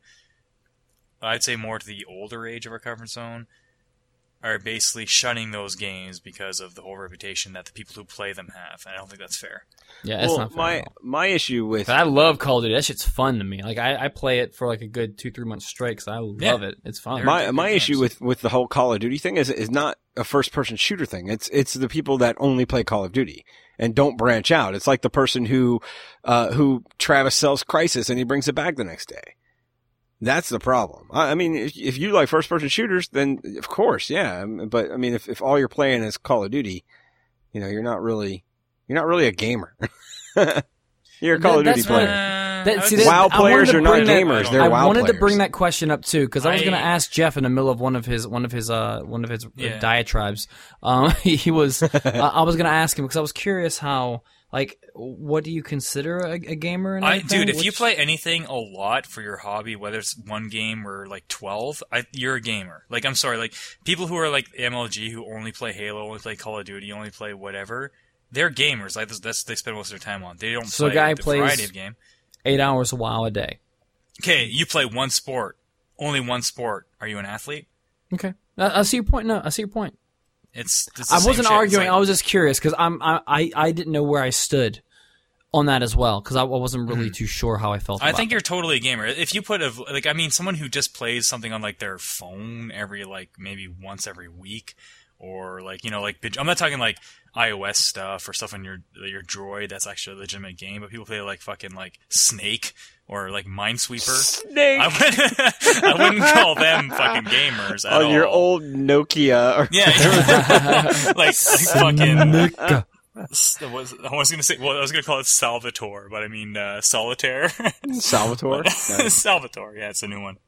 S2: I'd say more to the older age of our comfort zone, are basically shunning those games because of the whole reputation that the people who play them have. And I don't think that's fair.
S1: Yeah, it's
S4: well,
S1: not fair
S4: my
S1: at all.
S4: my issue with
S1: But I love Call of Duty. That shit's fun to me. Like, I, I play it for like a good two, three months straight 'cause I love
S2: Yeah.
S1: it. It's fun.
S2: They're
S4: my
S2: good
S4: my
S2: games.
S4: issue with, with the whole Call of Duty thing is is not a first person shooter thing. It's it's the people that only play Call of Duty and don't branch out. It's like the person who uh, who Travis sells Crysis and he brings it back the next day. That's the problem. I, I mean, if, if you like first person shooters, then of course, yeah. Um, But I mean, if if all you're playing is Call of Duty, you know, you're not really you're not really a gamer. You're a Call of
S1: That-
S4: Duty
S1: that's what-
S4: player.
S1: That-
S2: I
S1: see,
S2: would-
S1: that-
S4: WoW
S1: I wanted
S4: players
S1: to
S4: are not
S1: bring that-
S4: gamers. They're
S1: I
S4: WoW
S1: wanted
S4: players.
S1: to bring that question up too because I was
S2: I-
S1: going to ask Jeff in the middle of one of his one of his uh one of his uh,
S2: Yeah.
S1: diatribes. Um, he was uh, I was going to ask him because I was curious how like what do you consider a, a gamer? And
S2: I,
S1: everything?
S2: dude, if you
S1: Which-
S2: play anything a lot for your hobby, whether it's one game or like twelve, I, you're a gamer. Like, I'm sorry, like people who are like M L G who only play Halo, only play Call of Duty, only play whatever, they're gamers. Like that's, that's what they spend most of their time on. They don't
S1: So a
S2: play
S1: guy
S2: the
S1: plays-
S2: variety of game.
S1: eight hours a while a day.
S2: Okay, you play one sport, only one sport. Are you an athlete?
S1: Okay, I, I see your point. No, I see your point.
S2: It's, it's the
S1: I
S2: same
S1: wasn't
S2: shit. It's
S1: arguing.
S2: like-
S1: I was just curious because I'm I, I I didn't know where I stood on that as well because I wasn't really too sure how I felt.
S2: I
S1: about
S2: think
S1: it.
S2: you're totally a gamer. If you put a like, I mean, someone who just plays something on like their phone every like maybe once every week, or like you know like I'm not talking like iOS stuff or stuff on your your Droid. That's actually a legitimate game, but people play like fucking like Snake or like Minesweeper.
S4: Snake
S2: I wouldn't, I wouldn't call them fucking gamers at
S4: on
S2: all.
S4: your old Nokia. Or
S2: yeah, like, like fucking.
S1: Nika.
S2: S- was, I was gonna say, well, I was gonna call it Salvatore, but I mean uh, Solitaire.
S4: Salvatore. Nice.
S2: Salvatore, yeah, it's a new one.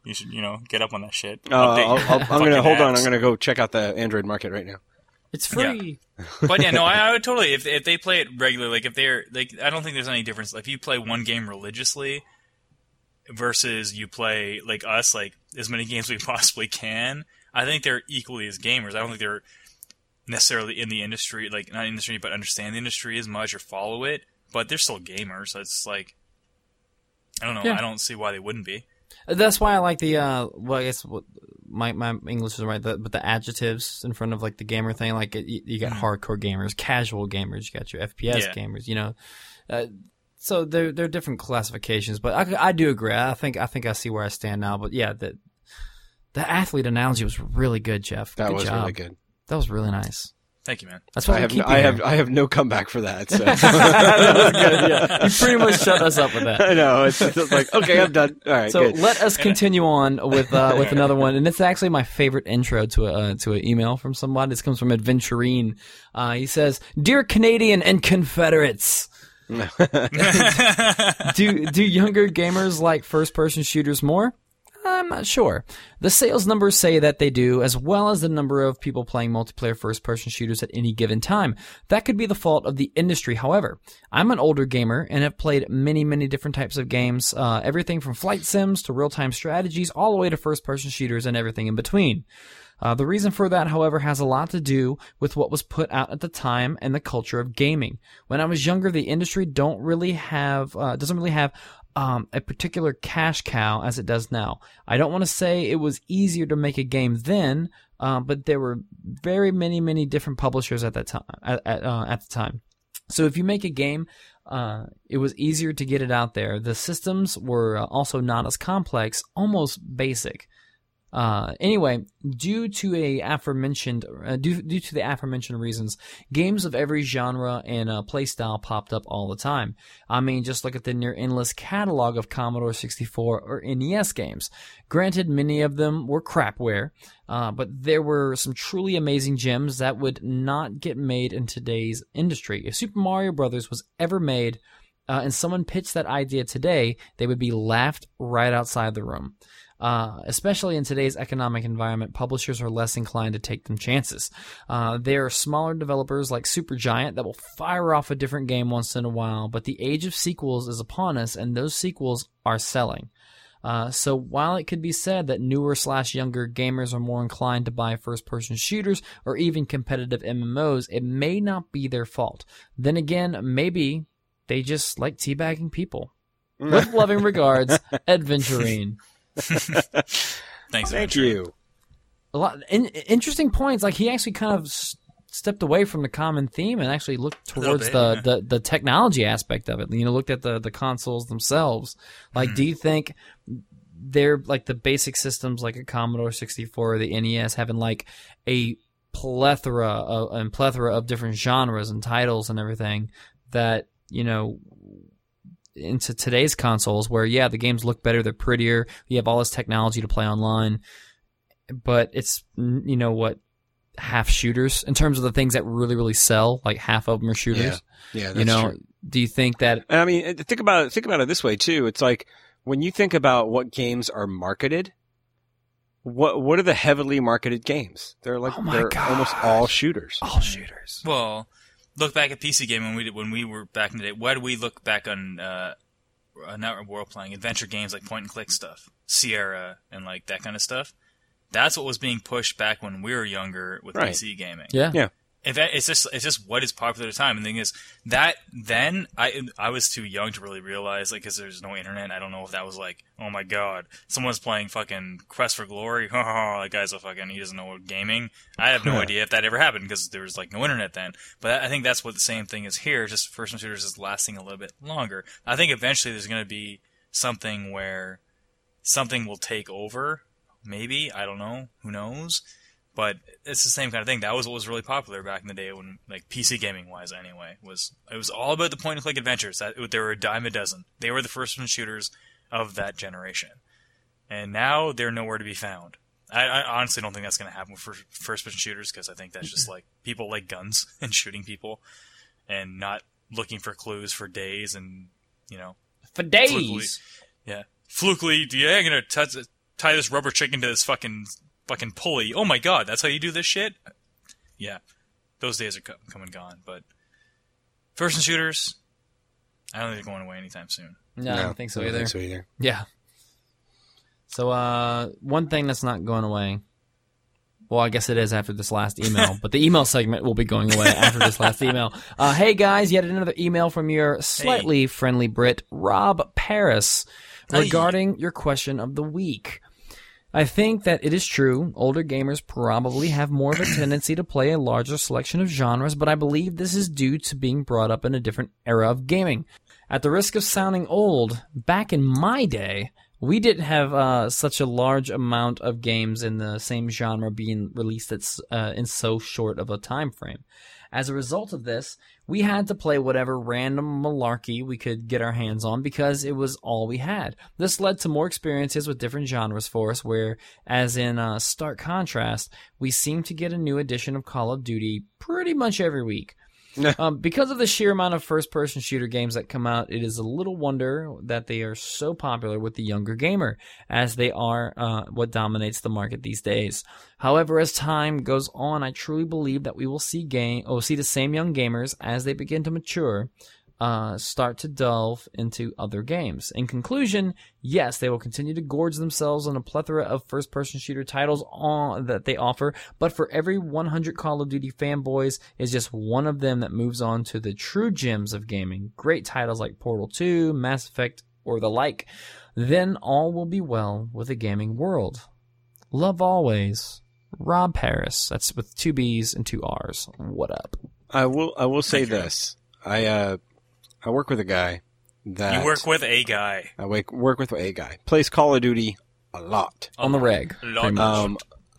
S2: You should, you know, get up on that shit.
S4: Uh,
S2: Update
S4: I'll,
S2: your
S4: I'll, I'm
S2: fucking
S4: gonna hold on.
S2: apps.
S4: I'm gonna go check out the Android market right now.
S1: It's free.
S2: But yeah, no, I, I would totally if if they play it regularly, like if they're like, I don't think there's any difference. If you play one game religiously versus you play like us, like as many games we possibly can, I think they're equally as gamers. I don't think they're necessarily in the industry, like not industry, but understand the industry as much or follow it. But they're still gamers. So it's like, I don't know.
S1: Yeah.
S2: I don't see why they wouldn't be.
S1: That's why I like the, uh, well, I guess what, my my English is right, the, but the adjectives in front of like the gamer thing, like it, you, you got hardcore gamers, casual gamers, you got your F P S
S2: Yeah.
S1: gamers, you know. Uh, so they're they're different classifications, but I, I do agree. I think I think I see where I stand now. But yeah, the the athlete analogy was really good, Jeff.
S4: That
S1: good
S4: was
S1: job.
S4: really good.
S1: That was really nice.
S2: Thank you, man.
S1: That's why
S4: I
S1: we
S4: have
S1: keep
S4: no,
S1: you
S4: I
S1: here.
S4: have I have no comeback for that. So.
S1: That was good. Yeah, you pretty much shut us up with that.
S4: I know. It's, it's like okay, I'm done. All right,
S1: So
S4: good.
S1: let us continue on with uh, with another one, and it's actually my favorite intro to a uh, to an email from somebody. This comes from Adventurine. Uh, he says, "Dear Canadian and Confederates, do do younger gamers like first person shooters more? I'm not sure. The sales numbers say that they do, as well as the number of people playing multiplayer first-person shooters at any given time. That could be the fault of the industry, however. I'm an older gamer and have played many, many different types of games, uh, everything from flight sims to real-time strategies, all the way to first-person shooters and everything in between. Uh, the reason for that, however, has a lot to do with what was put out at the time and the culture of gaming. When I was younger, the industry don't really have uh, doesn't really have um, a particular cash cow as it does now. I don't want to say it was easier to make a game then, uh, but there were very many, many different publishers at that time. At at, uh, at the time, so if you make a game, uh, it was easier to get it out there. The systems were uh, also not as complex, almost basic. Uh, anyway, due to a aforementioned, uh, due, due to the aforementioned reasons, games of every genre and uh, playstyle popped up all the time. I mean, just look at the near endless catalog of Commodore sixty-four or N E S games. Granted, many of them were crapware, uh, but there were some truly amazing gems that would not get made in today's industry. If Super Mario Brothers was ever made, uh, and someone pitched that idea today, they would be laughed right outside the room. Uh, especially in today's economic environment, publishers are less inclined to take them chances. Uh, there are smaller developers like Supergiant that will fire off a different game once in a while, but the age of sequels is upon us, and those sequels are selling. Uh, so while it could be said that newer slash younger gamers are more inclined to buy first-person shooters or even competitive M M Os, it may not be their fault. Then again, maybe they just like teabagging people. With loving regards, Adventurine.
S2: Thanks,
S4: Thank
S2: Adventure.
S4: you.
S1: A lot in, interesting points. Like he actually kind of s- stepped away from the common theme and actually looked
S2: little
S1: towards
S2: bit,
S1: the,
S2: yeah.
S1: the, the technology aspect of it. You know, looked at the, the consoles themselves. Like,
S2: Hmm.
S1: do you think they're like the basic systems like a Commodore sixty-four or the N E S having like a plethora of, and plethora of different genres and titles and everything that, you know, into today's consoles where, yeah, the games look better, they're prettier, you have all this technology to play online, but it's, you know what, half shooters in terms of the things that really, really sell, like half of them are shooters.
S4: Yeah, that's
S1: you know,
S4: true.
S1: do you think that,
S4: And I mean, think about it, think about it this way too. It's like when you think about what games are marketed, what what are the heavily marketed games? They're like
S1: Oh my
S4: they're
S1: gosh.
S4: almost all shooters.
S1: all shooters?
S2: Well, look back at P C gaming when we did, when we were back in the day. Why do we look back on uh, uh, not role playing adventure games like point and click stuff, Sierra and like that kind of stuff? That's what was being pushed back when we were younger with
S4: Right.
S2: P C gaming.
S1: Yeah.
S4: Yeah.
S2: If that, it's just it's just what is popular at the time. And the thing is that then I I was too young to really realize, like, because there's no internet. I don't know if that was like, oh my god, someone's playing fucking Quest for Glory. That guy's a fucking, he doesn't know what gaming. I have no idea if that ever happened because there was like no internet then. But I think that's what the same thing is here. Just first-person shooters is lasting a little bit longer. I think eventually there's going to be something where something will take over. Maybe, I don't know. Who knows? But it's the same kind of thing. That was what was really popular back in the day, when, like, P C gaming wise, anyway. Was it was all about the point and click adventures. That there were a dime a dozen. They were the first person shooters of that generation, and now they're nowhere to be found. I, I honestly don't think that's going to happen with first person shooters, because I think that's just like people like guns and shooting people, and not looking for clues for days, and you know,
S1: For
S2: flukily, yeah, flukely. Yeah, I'm gonna touch tie this rubber chicken to this fucking fucking pulley. Oh my god, that's how you do this shit? Yeah. Those days are co- come and gone. But first and shooters, I don't think they're going away anytime soon.
S1: No, I don't think so
S4: I don't
S1: either.
S4: think so either.
S1: Yeah. So, uh, one thing that's not going away. Well, I guess it is after this last email, but the email segment will be going away after this last email. Uh, hey guys, yet another email from your slightly hey. friendly Brit, Rob Paris, regarding hey. your question of the week. I think that it is true, older gamers probably have more of a tendency to play a larger selection of genres, but I believe this is due to being brought up in a different era of gaming. At the risk of sounding old, back in my day, we didn't have uh, such a large amount of games in the same genre being released at, uh, in so short of a time frame. As a result of this, we had to play whatever random malarkey we could get our hands on because it was all we had. This led to more experiences with different genres for us where, as in uh, stark contrast, we seem to get a new edition of Call of Duty pretty much every week. um, because of the sheer amount of first-person shooter games that come out, it is a little wonder that they are so popular with the younger gamer, as they are uh, what dominates the market these days. However, as time goes on, I truly believe that we will see game, or see the same young gamers as they begin to mature, uh, start to delve into other games. In conclusion, yes, they will continue to gorge themselves on a plethora of first-person shooter titles on, that they offer, but for every one hundred Call of Duty fanboys is just one of them that moves on to the true gems of gaming, great titles like Portal two, Mass Effect, or the like. Then all will be well with the gaming world. Love always, Rob Paris. That's with two B's and two R's. What up?
S4: I will. I will say this. I uh, I work with a guy that
S2: you work with a guy.
S4: I work work with a guy plays Call of Duty a lot
S1: on the reg.
S2: Lot.
S4: Um,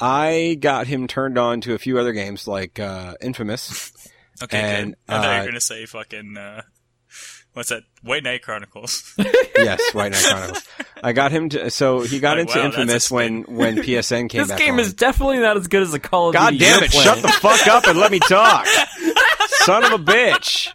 S4: I got him turned on to a few other games like uh, Infamous.
S2: Okay,
S4: and,
S2: good. I thought
S4: uh,
S2: you were gonna say fucking uh, what's that? White Knight Chronicles.
S4: Yes, White Knight Chronicles. I got him to. So he got
S2: Like,
S4: into
S2: wow,
S4: Infamous when when P S N came
S1: This
S4: back
S1: game
S4: on.
S1: is definitely not as good as the Call of
S4: God
S1: Duty.
S4: damn
S1: you're
S4: it!
S1: playing.
S4: Shut the fuck up and let me talk, son of a bitch.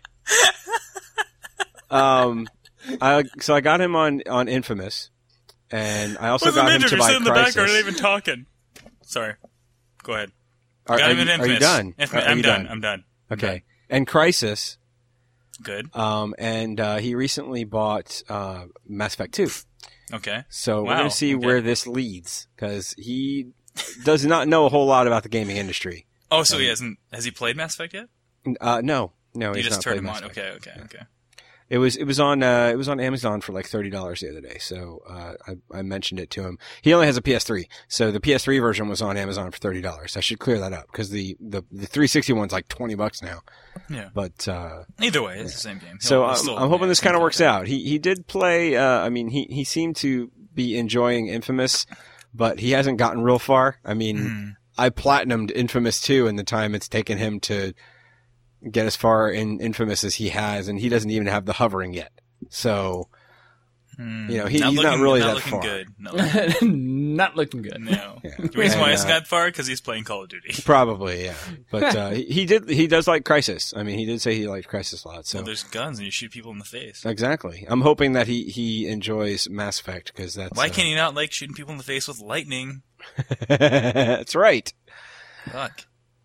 S4: Um, I so I got him on on Infamous, and I also
S2: What's the
S4: got him
S2: midget?
S4: to
S2: You're
S4: buy
S2: sitting in the
S4: Crysis.
S2: background, not even talking. Sorry. Go ahead.
S4: Are,
S2: Got
S4: are
S2: him in
S4: you, are you
S2: Infamous.
S4: done?
S2: Infamous.
S4: Are
S2: I'm
S4: you
S2: done. I'm done.
S4: Okay, and Crysis.
S2: Good.
S4: Um, and uh, he recently bought uh, Mass Effect two.
S2: Okay.
S4: So we're
S2: Wow,
S4: going to see
S2: okay.
S4: where this leads, because he does not know a whole lot about the gaming industry.
S2: Oh, so he hasn't. Has he played Mass Effect yet?
S4: Uh, no, no,
S2: You
S4: he's
S2: just
S4: not
S2: turned
S4: played
S2: him
S4: Mass
S2: on.
S4: Effect.
S2: Okay. Okay. Okay.
S4: It was it was on uh, it was on Amazon for like thirty dollars the other day. So uh, I, I mentioned it to him. He only has a P S three, so the P S three version was on Amazon for thirty dollars. I should clear that up because the, the the three sixty one's like twenty bucks now.
S2: Yeah.
S4: But uh,
S2: Either way, it's the same game.
S4: so
S2: He'll-
S4: I'm,
S2: still-
S4: I'm hoping
S2: yeah,
S4: this
S2: same
S4: kind of works
S2: thing.
S4: out. He he did play. Uh, I mean, he he seemed to be enjoying Infamous, but he hasn't gotten real far. I mean,
S2: Hmm.
S4: I platinumed Infamous two in the time it's taken him to get as far in Infamous as he has, and he doesn't even have the hovering yet. So,
S2: Hmm.
S4: you know, he,
S2: not
S4: he's
S2: looking,
S4: not really
S2: not
S4: that
S2: looking
S4: far.
S2: good. Not looking,
S1: Not looking good.
S2: no.
S4: Yeah.
S2: The reason why
S4: And,
S2: he's
S4: uh,
S2: got far because he's playing Call of Duty.
S4: Probably, yeah. But uh, he, he did. He does like Crysis. I mean, he did say he liked Crysis a lot. So
S2: Well, there's guns and you shoot people in the face.
S4: exactly. I'm hoping that he he enjoys Mass Effect because that's
S2: Why
S4: uh,
S2: can't he not like shooting people in the face with lightning?
S4: that's right.
S2: Fuck.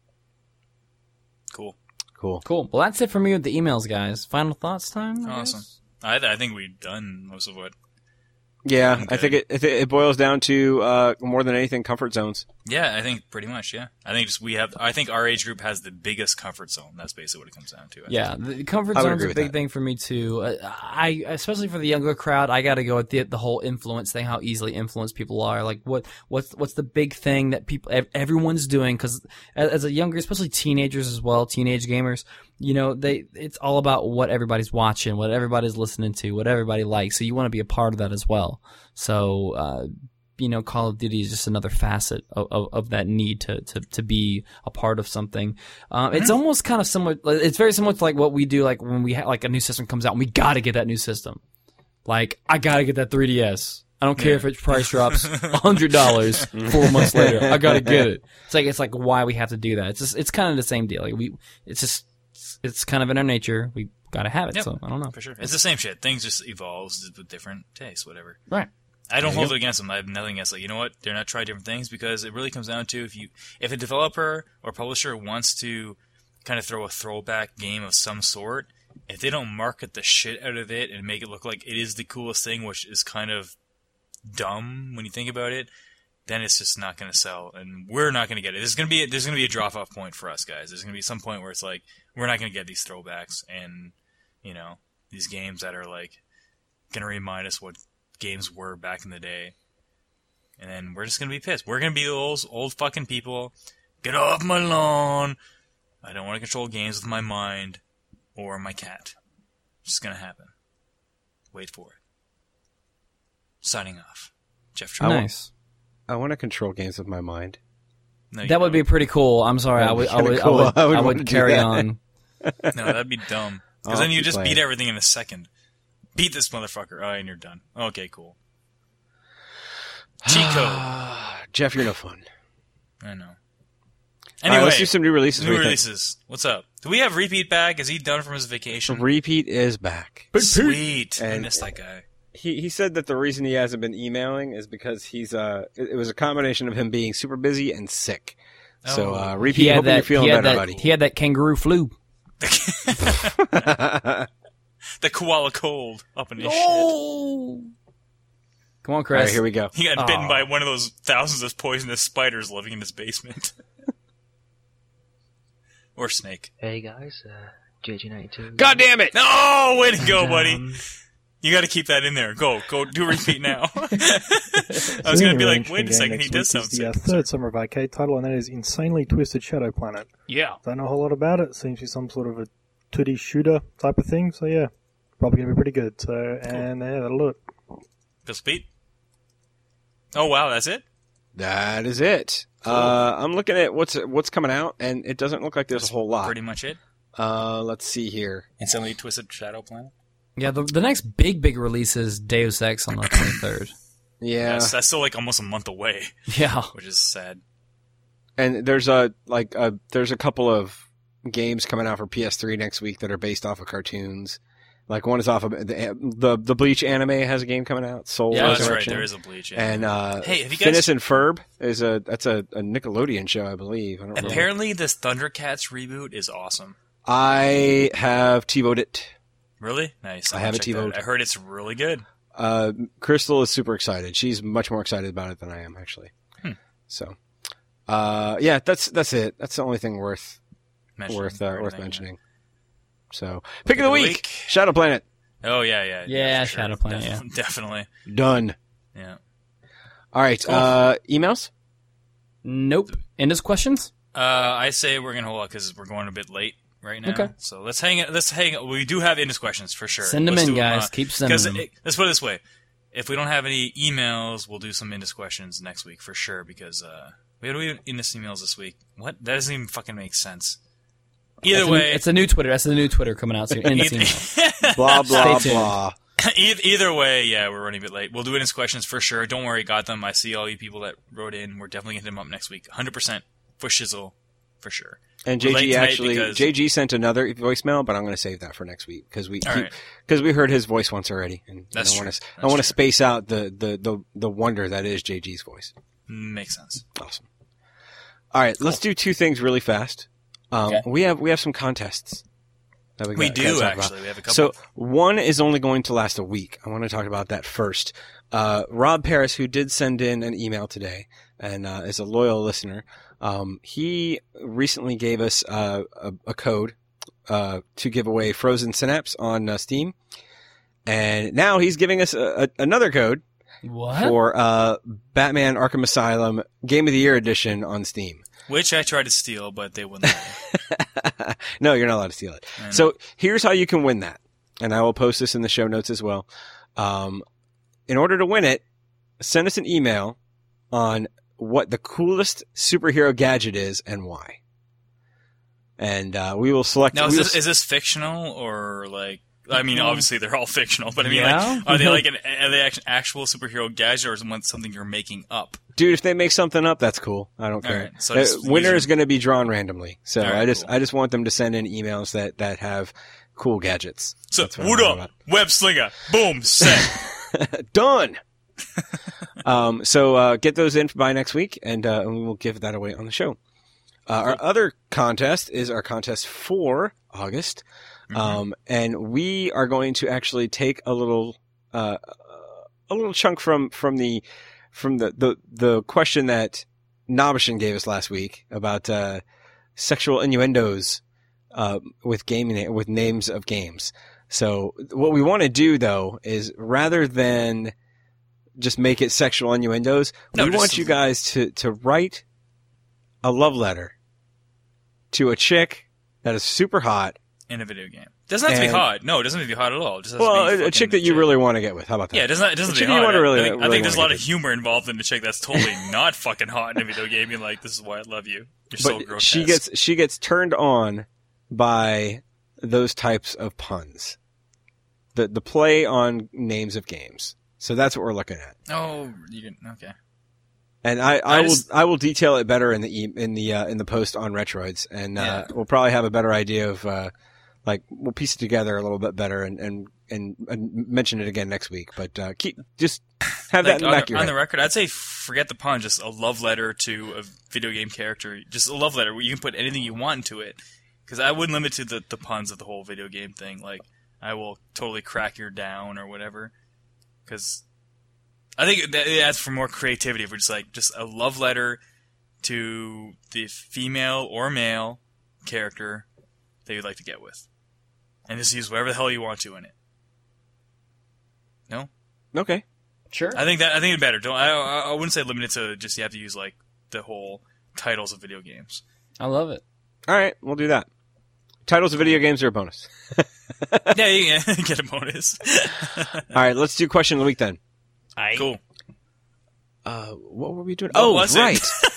S2: Cool.
S4: Cool.
S1: Cool. Well, that's it for me with the emails, guys. Final thoughts time? I
S2: Awesome.
S1: guess?
S2: I, I think we've done most of what.
S4: Yeah,
S2: I'm
S4: I think it, it it boils down to uh, more than anything comfort zones.
S2: Yeah, I think pretty much. Yeah, I think just we have. I think our age group has the biggest comfort zone. That's basically what it comes down to. I
S1: Yeah, the comfort
S4: I would
S1: zone's
S4: agree
S1: a
S4: with
S1: big
S4: that.
S1: thing for me too. Uh, I, especially for the younger crowd, I got to go with the the whole influence thing. How easily influenced people are. Like, what what's what's the big thing that people ev- everyone's doing? Because as, as a younger, especially teenagers as well, teenage gamers, you know, they it's all about what everybody's watching, what everybody's listening to, what everybody likes. So you want to be a part of that as well. So. Uh, you know, Call of Duty is just another facet of, of, of that need to, to, to be a part of something. Um, it's almost kind of similar. It's very similar to like what we do, like when we ha- like a new system comes out and we got to get that new system. Like, I got to get that three D S. I don't care
S2: Yeah.
S1: if its price drops one hundred dollars four months later. I got to get it. It's like, it's like why we have to do that. It's just, it's kind of the same deal. Like we, it's just, it's kind of in our nature. We got to have it.
S2: Yep.
S1: So I don't know.
S2: For sure, it's the same shit. Things just evolves with different tastes, whatever.
S1: Right.
S2: I don't
S4: There you
S2: hold
S4: go.
S2: it against them. I have nothing against it. You know what? They're not trying different things because it really comes down to if you, if a developer or publisher wants to kind of throw a throwback game of some sort, if they don't market the shit out of it and make it look like it is the coolest thing, which is kind of dumb when you think about it, then it's just not going to sell, and we're not going to get it. There's going to be a, there's going to be a drop off point for us guys. There's going to be some point where it's like we're not going to get these throwbacks and you know these games that are like going to remind us what games were back in the day, and then we're just going to be pissed. We're going to be those old fucking people. Get off my lawn! I don't want to control games with my mind or my cat. It's just going to happen. Wait for it. Signing off. Jeff Trump.
S1: Nice.
S4: I want to control games with my mind.
S2: No, you
S1: That would
S2: don't.
S1: be pretty cool. I'm sorry. I would. I
S4: That'd be
S1: would. I
S4: cool.
S1: would,
S4: I would
S1: I
S4: want
S1: would
S4: to do
S1: carry
S4: that.
S1: on.
S2: No, that'd be dumb. Because
S4: I'll
S2: then you
S4: keep
S2: just
S4: playing.
S2: beat everything in a second. Beat this motherfucker. Oh, and you're done. Okay, cool. Cheat code.
S4: Jeff, you're no fun.
S2: I know.
S4: All
S2: Anyway,
S4: right, let's do some new releases.
S2: new
S4: What do you think?
S2: releases. What's up? Do we have Repeat back? Is he done from his vacation?
S4: Repeat is back.
S2: Sweet. I
S4: And-
S2: miss that guy.
S4: He he said that the reason he hasn't been emailing is because he's uh it, it was a combination of him being super busy and sick. So
S2: Oh.
S4: uh,
S1: He
S4: Repeat,
S1: had
S4: hoping
S1: that.
S4: you're feeling
S1: he had
S4: better,
S1: that.
S4: buddy.
S1: He had that kangaroo flu.
S2: The koala cold up in his
S1: Oh. Come on,
S4: All
S1: Chris.
S4: right, here we go.
S2: shit. He got bitten
S1: Aw.
S2: by one of those thousands of poisonous spiders living in his basement. Or snake.
S6: Hey guys, uh, J G ninety-two.
S4: God damn it!
S2: No, way to go, buddy.
S6: Um,
S2: You got to keep that in there. Go, go, do repeat now. I was
S7: So
S2: going to be
S7: the
S2: like,
S7: arrangement
S2: wait a
S7: game
S2: second, he
S7: next
S2: does
S7: week
S2: sound
S7: is the uh,
S2: sick.
S7: third Summer of Arcade title, and that is Insanely Twisted Shadow Planet.
S1: Yeah.
S7: Don't know a whole lot about it. Seems to be some sort of a two D shooter type of thing. So yeah, probably going to be pretty good. So and yeah, that'll do it.
S2: Pistol Pete? Oh, wow, that's it?
S4: That is it. Uh, I'm looking at what's what's coming out, and it doesn't look like there's a whole lot.
S2: Pretty much it.
S4: Uh, let's see here.
S2: Instantly Twisted Shadow Planet?
S1: Yeah. The, the next big, big release is Deus Ex on the twenty-third.
S4: Yeah,
S2: That's, that's still like almost a month away,
S1: Yeah.
S2: which is sad.
S4: and there's a like a, there's a couple of games coming out for P S three next week that are based off of cartoons. Like one is off of the the, the Bleach anime has a game coming out. Soul
S1: Yeah,
S2: Oh, that's right,
S4: Resurrection.
S2: there is a Bleach. Yeah.
S4: And uh,
S2: Hey, have you guys-
S4: Phineas and Ferb is a that's a, a Nickelodeon show, I believe. I don't remember.
S2: Apparently, this Thundercats reboot is awesome.
S4: I have TiVoed it.
S2: Really? Nice.
S4: I
S2: I'm
S4: have
S2: gonna
S4: it
S2: check that
S4: TiVoed.
S2: out. I heard it's really good.
S4: Uh, Crystal is super excited. She's much more excited about it than I am, actually.
S2: Hmm.
S4: So, uh, yeah, that's that's it. That's the only thing worth
S2: Mention
S4: worth uh,
S2: or
S4: worth
S2: anything,
S4: mentioning. So, pick of the week,
S2: week.
S4: Shadow Planet,
S2: yeah. Oh, yeah, yeah.
S1: Yeah,
S2: for sure.
S1: Shadow Planet,
S2: Def- Definitely.
S4: done.
S2: Yeah.
S4: All right,
S2: Cool.
S4: uh, emails.
S1: Nope. Endless questions.
S2: Uh, I say we're gonna hold on because we're going a bit late right now.
S1: Okay.
S2: So let's hang it. Let's hang. it. We do have Indus questions for sure.
S1: Send them
S2: Let's
S1: in,
S2: do
S1: guys.
S2: uh,
S1: Keep sending
S2: 'cause
S1: them.
S2: it- let's put it this way: if we don't have any emails, we'll do some Indus questions next week for sure. Because uh, we had we Indus emails this week. What? That doesn't even fucking make sense. Either
S1: It's a,
S2: way,
S1: it's a new Twitter. That's the new Twitter coming out soon. Endless email.
S4: Blah blah
S1: Stay tuned.
S4: blah.
S2: either, either way, yeah, we're running a bit late. We'll do Indus questions for sure. Don't worry, got them. I see all you people that wrote in. We're definitely getting them up next week, one hundred percent for shizzle, for sure.
S4: And
S2: We're late
S4: J G
S2: tonight
S4: actually,
S2: because-
S4: J G sent another voicemail, but I'm going to save that for next week because we
S2: All right.
S4: because we heard his voice once already, and
S2: That's
S4: I
S2: true.
S4: want to I
S2: That's
S4: want to
S2: true.
S4: space out the, the the the wonder that is J G's voice.
S2: Makes sense.
S4: Awesome. All right, let's do two things really fast. Um,
S2: Okay.
S4: We have we have some contests that we,
S2: We
S4: got-
S2: do,
S4: gotta talk about.
S2: actually. We have a couple.
S4: So one is only going to last a week. I want to talk about that first. Uh, Rob Paris, who did send in an email today and uh, is a loyal listener, um, he recently gave us uh, a, a code uh, to give away Frozen Synapse on uh, Steam, and now he's giving us a, a, another code
S1: What?
S4: for uh, Batman Arkham Asylum Game of the Year Edition on Steam.
S2: Which I tried to steal, but they wouldn't let me.
S4: No, you're not allowed to steal it.
S2: I know.
S4: So here's how you can win that. And I will post this in the show notes as well. Um, in order to win it, send us an email on what the coolest superhero gadget is and why. And uh, we will select.
S2: Now,
S4: we
S2: is
S4: will
S2: this, is this fictional or like? I mean, obviously they're all fictional, but I mean,
S1: Yeah?
S2: like, are they like an are they act- actual superhero gadget or is it something you're making up?
S4: Dude, if they make something up, that's cool. I don't
S2: All
S4: care.
S2: right, so
S4: The
S2: just
S4: winner
S2: use
S4: is going to be drawn randomly. So
S2: All right,
S4: I just
S2: cool.
S4: I just want them to send in emails that, that have cool gadgets.
S2: So,
S4: That's what
S2: what
S4: I'm
S2: up, web slinger? Boom, set.
S4: Done. um, so uh, get those in by next week, and, uh, and we will give that away on the show. Uh, our other contest is our contest for August,
S2: Mm-hmm.
S4: um, and we are going to actually take a little uh, a little chunk from from the from the the, the question that Nobishin gave us last week about uh, sexual innuendos uh, with gaming with names of games. So what we want to do though is rather than just make it sexual innuendos,
S2: No,
S4: we
S2: just-
S4: want you guys to to write a love letter to a chick that is super hot.
S2: In a video game. Doesn't have to be
S4: And-
S2: hot. No, it doesn't have to be hot at all. It just has
S4: Well,
S2: to be
S4: a, a chick that you really want to get with. How about that?
S2: Yeah, it doesn't. It doesn't
S4: A
S2: have to
S4: chick
S2: be
S4: you
S2: hot.
S4: wanna really-
S2: I think, I
S4: really
S2: think there's a
S4: wanna
S2: lot
S4: get
S2: of
S4: with.
S2: humor involved in a chick that's totally not fucking hot in a video game. You're like, this is why I love you. You're so
S4: But
S2: grotesque.
S4: she gets she gets turned on by those types of puns, the the play on names of games. So that's what we're looking at.
S2: Oh, you can. Okay.
S4: And I, I,
S2: I
S4: will
S2: just-
S4: I will detail it better in the e- in the uh, in the post on Retroids, and uh,
S2: Yeah.
S4: we'll probably have a better idea of uh, like we'll piece it together a little bit better and and, and, and mention it again next week. But uh, keep just have that
S2: Like,
S4: in the
S2: on,
S4: back of
S2: the,
S4: your
S2: on
S4: head.
S2: the record, I'd say forget the pun. Just a love letter to a video game character. Just a love letter where you can put anything you want into it. Because I wouldn't limit to the, the puns of the whole video game thing. Like, I will totally crack your down or whatever. Because I think that it adds for more creativity. If we're just like, just a love letter to the female or male character that you'd like to get with. And just use whatever the hell you want to in it. No?
S4: Okay.
S1: Sure.
S2: I think that I think it's better. Don't I, I? I wouldn't say limited to just you have to use like the whole titles of video games.
S1: I love it.
S4: All right, we'll do that. Titles of video games are a bonus.
S2: Yeah, you can get a bonus.
S4: All right, let's do question of the week then.
S2: Cool.
S4: Uh, what were we doing?
S2: What
S4: oh,
S2: was it?
S4: right.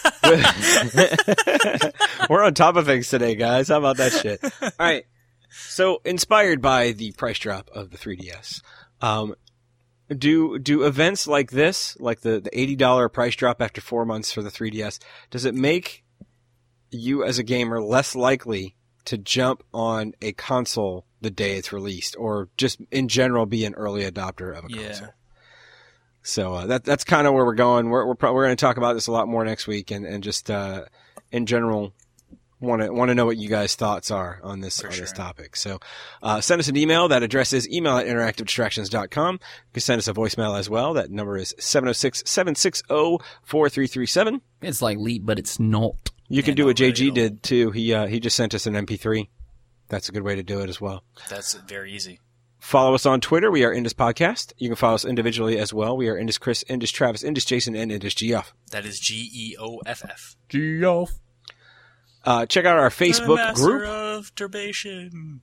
S4: We're on top of things today, guys. How about that shit? All right. So, inspired by the price drop of the three D S, um, do do events like this, like the, the eighty dollars price drop after four months for the three D S, does it make you as a gamer less likely to jump on a console the day it's released, or just in general be an early adopter of a
S2: Yeah.
S4: console? So uh, that that's kind of where we're going. We're we're, pro- we're going to talk about this a lot more next week, and and just uh, in general want to want to know what you guys' thoughts are on this
S2: For
S4: on this
S2: sure.
S4: topic. So uh, send us an email. That address is email at interactive distractions dot com. You can send us a voicemail as well. That number is seven oh six, seven six zero, four three three seven.
S1: It's like Leap, but it's not.
S4: You can
S2: Yeah,
S4: do
S2: no,
S4: what J G
S2: really
S4: did too. He uh, he just sent us an M P three. That's a good way to do it as well.
S2: That's very easy.
S4: Follow us on Twitter. We are Indus Podcast. You can follow us individually as well. We are Indus Chris, Indus Travis, Indus Jason, and Indus Geoff.
S2: That is G E O F F.
S1: Geoff.
S4: Uh, check out our
S2: The
S4: Facebook
S2: master
S4: group.
S2: of turbation.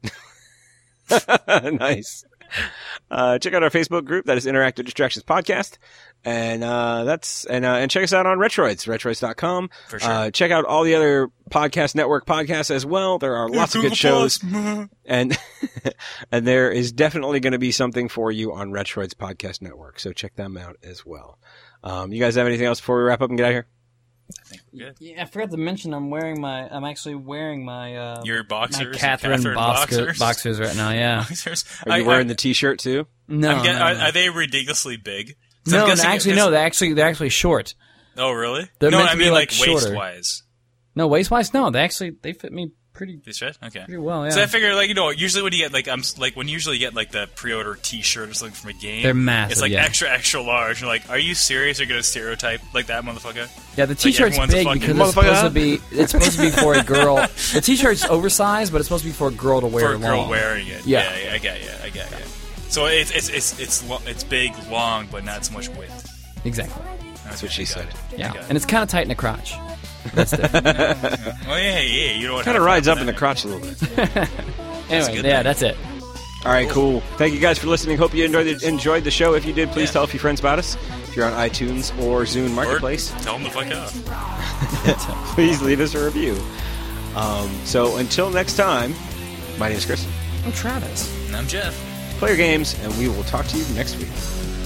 S4: Nice. Uh, check out our Facebook group. That is Interactive Distractions Podcast. And, uh, that's, and, uh, and check us out on Retroids, retroids dot com.
S2: For sure.
S4: Uh, check out all the other podcast network podcasts as well. There are lots of good shows. And, and there is definitely going to be something for you on Retroids Podcast Network. So check them out as well. Um, you guys have anything else before we wrap up and get out of here?
S2: I think we're good.
S1: Yeah, I forgot to mention I'm wearing my. I'm actually wearing my. Uh,
S2: Your
S1: my
S2: boxers. your
S1: Catherine,
S2: Catherine
S1: boxer,
S2: boxers.
S1: boxers right now. Yeah.
S2: Boxers.
S4: Are you
S2: I-
S4: wearing
S2: I-
S4: the t-shirt too?
S1: No,
S2: I'm get-
S1: no,
S2: are,
S1: no.
S2: are they ridiculously big? 'Cause I'm
S1: no,
S2: guessing-
S1: actually,
S2: because-
S1: no. They're actually they're actually short.
S2: Oh, really?
S1: They're
S2: no,
S1: meant
S2: I
S1: to be,
S2: mean
S1: like,
S2: like,
S1: shorter.
S2: waist wise.
S1: No, waist wise, no. They actually they fit me pretty
S2: This right? Okay.
S1: pretty well. Yeah.
S2: So I figure, like, you know, usually when you get like I'm s- like when you usually get like the pre-order T-shirt or something from a game,
S1: They're massive,
S2: It's like
S1: yeah.
S2: extra, extra large. You're like, are you serious? You're gonna stereotype like that, motherfucker?
S1: Yeah, the t-shirt's
S2: everyone's a
S1: big
S2: fucking
S1: because it's
S4: motherfucker.
S1: supposed to be it's supposed to be for a girl. The t-shirt's oversized, but it's supposed to be for a girl to wear
S2: For a girl
S1: long.
S2: wearing it.
S1: Yeah.
S2: yeah, yeah, I get you. I get you. So it's it's it's it's lo- it's big, long, but not so much width.
S1: Exactly.
S4: That's what she said.
S1: Yeah,
S2: Okay.
S1: and it's kind of tight in the crotch. That's different.
S2: Oh yeah, yeah. You know what?
S4: Kind of rides up in the crotch a little bit.
S1: Anyway,
S2: good
S1: yeah,
S2: thing.
S1: that's it.
S4: All right, cool. Thank you guys for listening. Hope you enjoyed the, enjoyed the show. If you did, please
S2: Yeah.
S4: tell a few friends about us. If you're on iTunes or Zune Marketplace,
S2: Tell them to fuck off.
S4: please leave us a review. Um, so until next time, my name is Chris.
S1: I'm Travis.
S2: And I'm Jeff.
S4: Play your games, and we will talk to you next week.